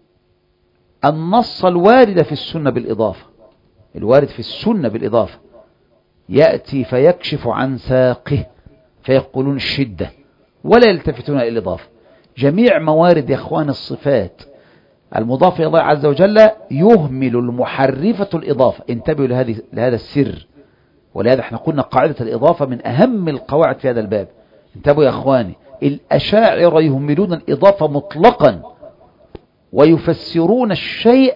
النص الوارد في السنة بالإضافة، الوارد في السنة بالإضافة يأتي فيكشف عن ساقه فيقولون الشدة ولا يلتفتون إلى الإضافة. جميع موارد يا إخوان الصفات المضافة إلى الله عز وجل يهمل المحرفة الإضافة. انتبهوا لهذه لهذا السر، ولهذا احنا قلنا قاعدة الإضافة من أهم القواعد في هذا الباب. انتبهوا يا إخواني، الأشاعرة يهملون الإضافة مطلقا ويفسرون الشيء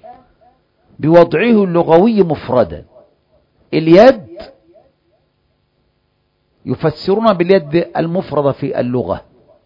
بوضعه اللغوي مفردا. اليد يفسرون باليد المفردة في اللغة،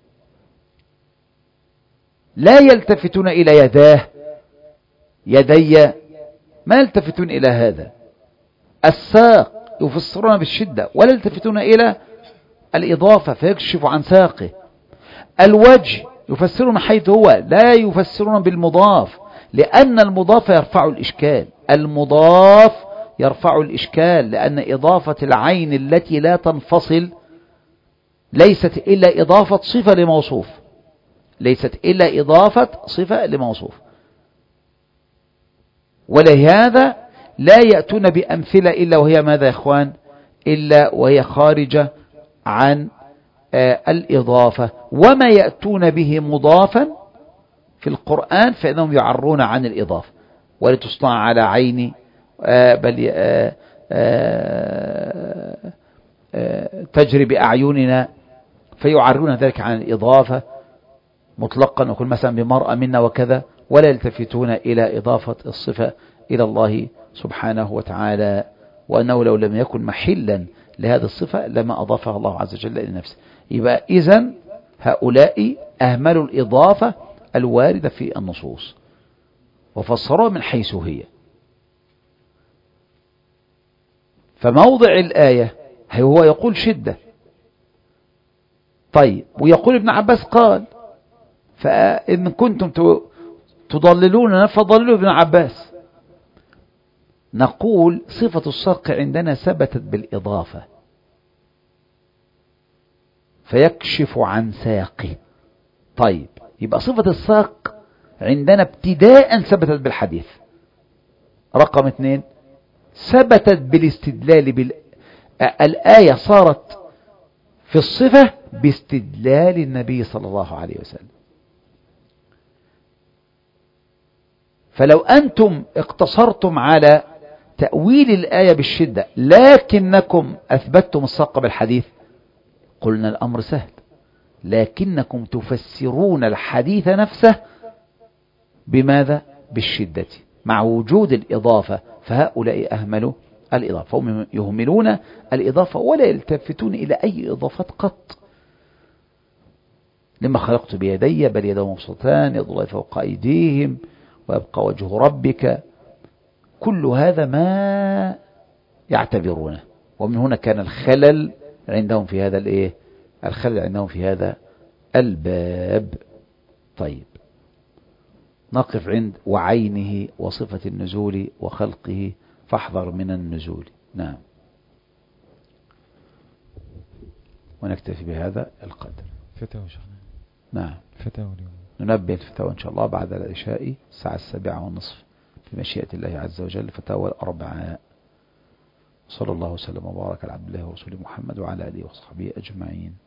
لا يلتفتون إلى يداه يدي، ما يلتفتون إلى هذا. الساق يفسرون بالشدة ولا يلتفتون إلى الإضافة فيكشف عن ساقه. الوجه يفسرون حيث هو، لا يفسرون بالمضاف، لأن المضاف يرفع الإشكال، المضاف يرفع الإشكال، لأن إضافة العين التي لا تنفصل ليست إلا إضافة صفة لموصوف، ليست إلا إضافة صفة لموصوف. ولهذا لا يأتون بأمثلة إلا وهي ماذا يا إخوان؟ إلا وهي خارجة عن آه الإضافة. وما يأتون به مضافا في القرآن فإنهم يعرون عن الإضافة، ولتصنع على عيني آه بل آه آه آه تجري بأعيننا، فيعرون ذلك عن الإضافة مطلقا، وكل مثلا بمرأة منا وكذا، ولا يلتفتون إلى إضافة الصفة إلى الله سبحانه وتعالى، وأنه لو لم يكن محلا لهذه الصفة لما أضافها الله عز وجل إلى نفسه. يبقى إذن هؤلاء أهملوا الإضافة الواردة في النصوص وفسروها من حيث هي. فموضع الآية هو يقول شدة، طيب، ويقول ابن عباس قال، فإن كنتم تضللوننا فضللوا ابن عباس. نقول صفة الساق عندنا ثبتت بالإضافة فيكشف عن ساقه. طيب يبقى صفة الساق عندنا ابتداء ثبتت بالحديث. رقم اثنين ثبتت بالاستدلال بال... الآية صارت في الصفة باستدلال النبي صلى الله عليه وسلم. فلو أنتم اقتصرتم على تأويل الآية بالشدة لكنكم أثبتتم الساق بالحديث قلنا الأمر سهل، لكنكم تفسرون الحديث نفسه بماذا؟ بالشدة مع وجود الإضافة، فهؤلاء أهملوا الإضافة، هم يهملون الإضافة ولا يلتفتون إلى أي إضافات قط. لما خلقت بيدي بل يداه مبسوطتان يد الله فوق أيديهم ويبقى وجه ربك، كل هذا ما يعتبرونه. ومن هنا كان الخلل عندهم في هذا الايه الخلل عندهم في هذا الباب. طيب نقف عند وعينه وصفة النزول وخلقه فاحذر من النزول. نعم، ونكتفي بهذا القدر. فتاوى شيخنا. نعم، فتاوى اليوم ننبه الفتاوى إن شاء الله بعد العشاء الساعة السابعة والنصف بمشيئة الله عز وجل، فتاوى الأربعاء. صلى الله وسلم وبارك على عبد الله ورسوله محمد وعلى آله وصحبه أجمعين.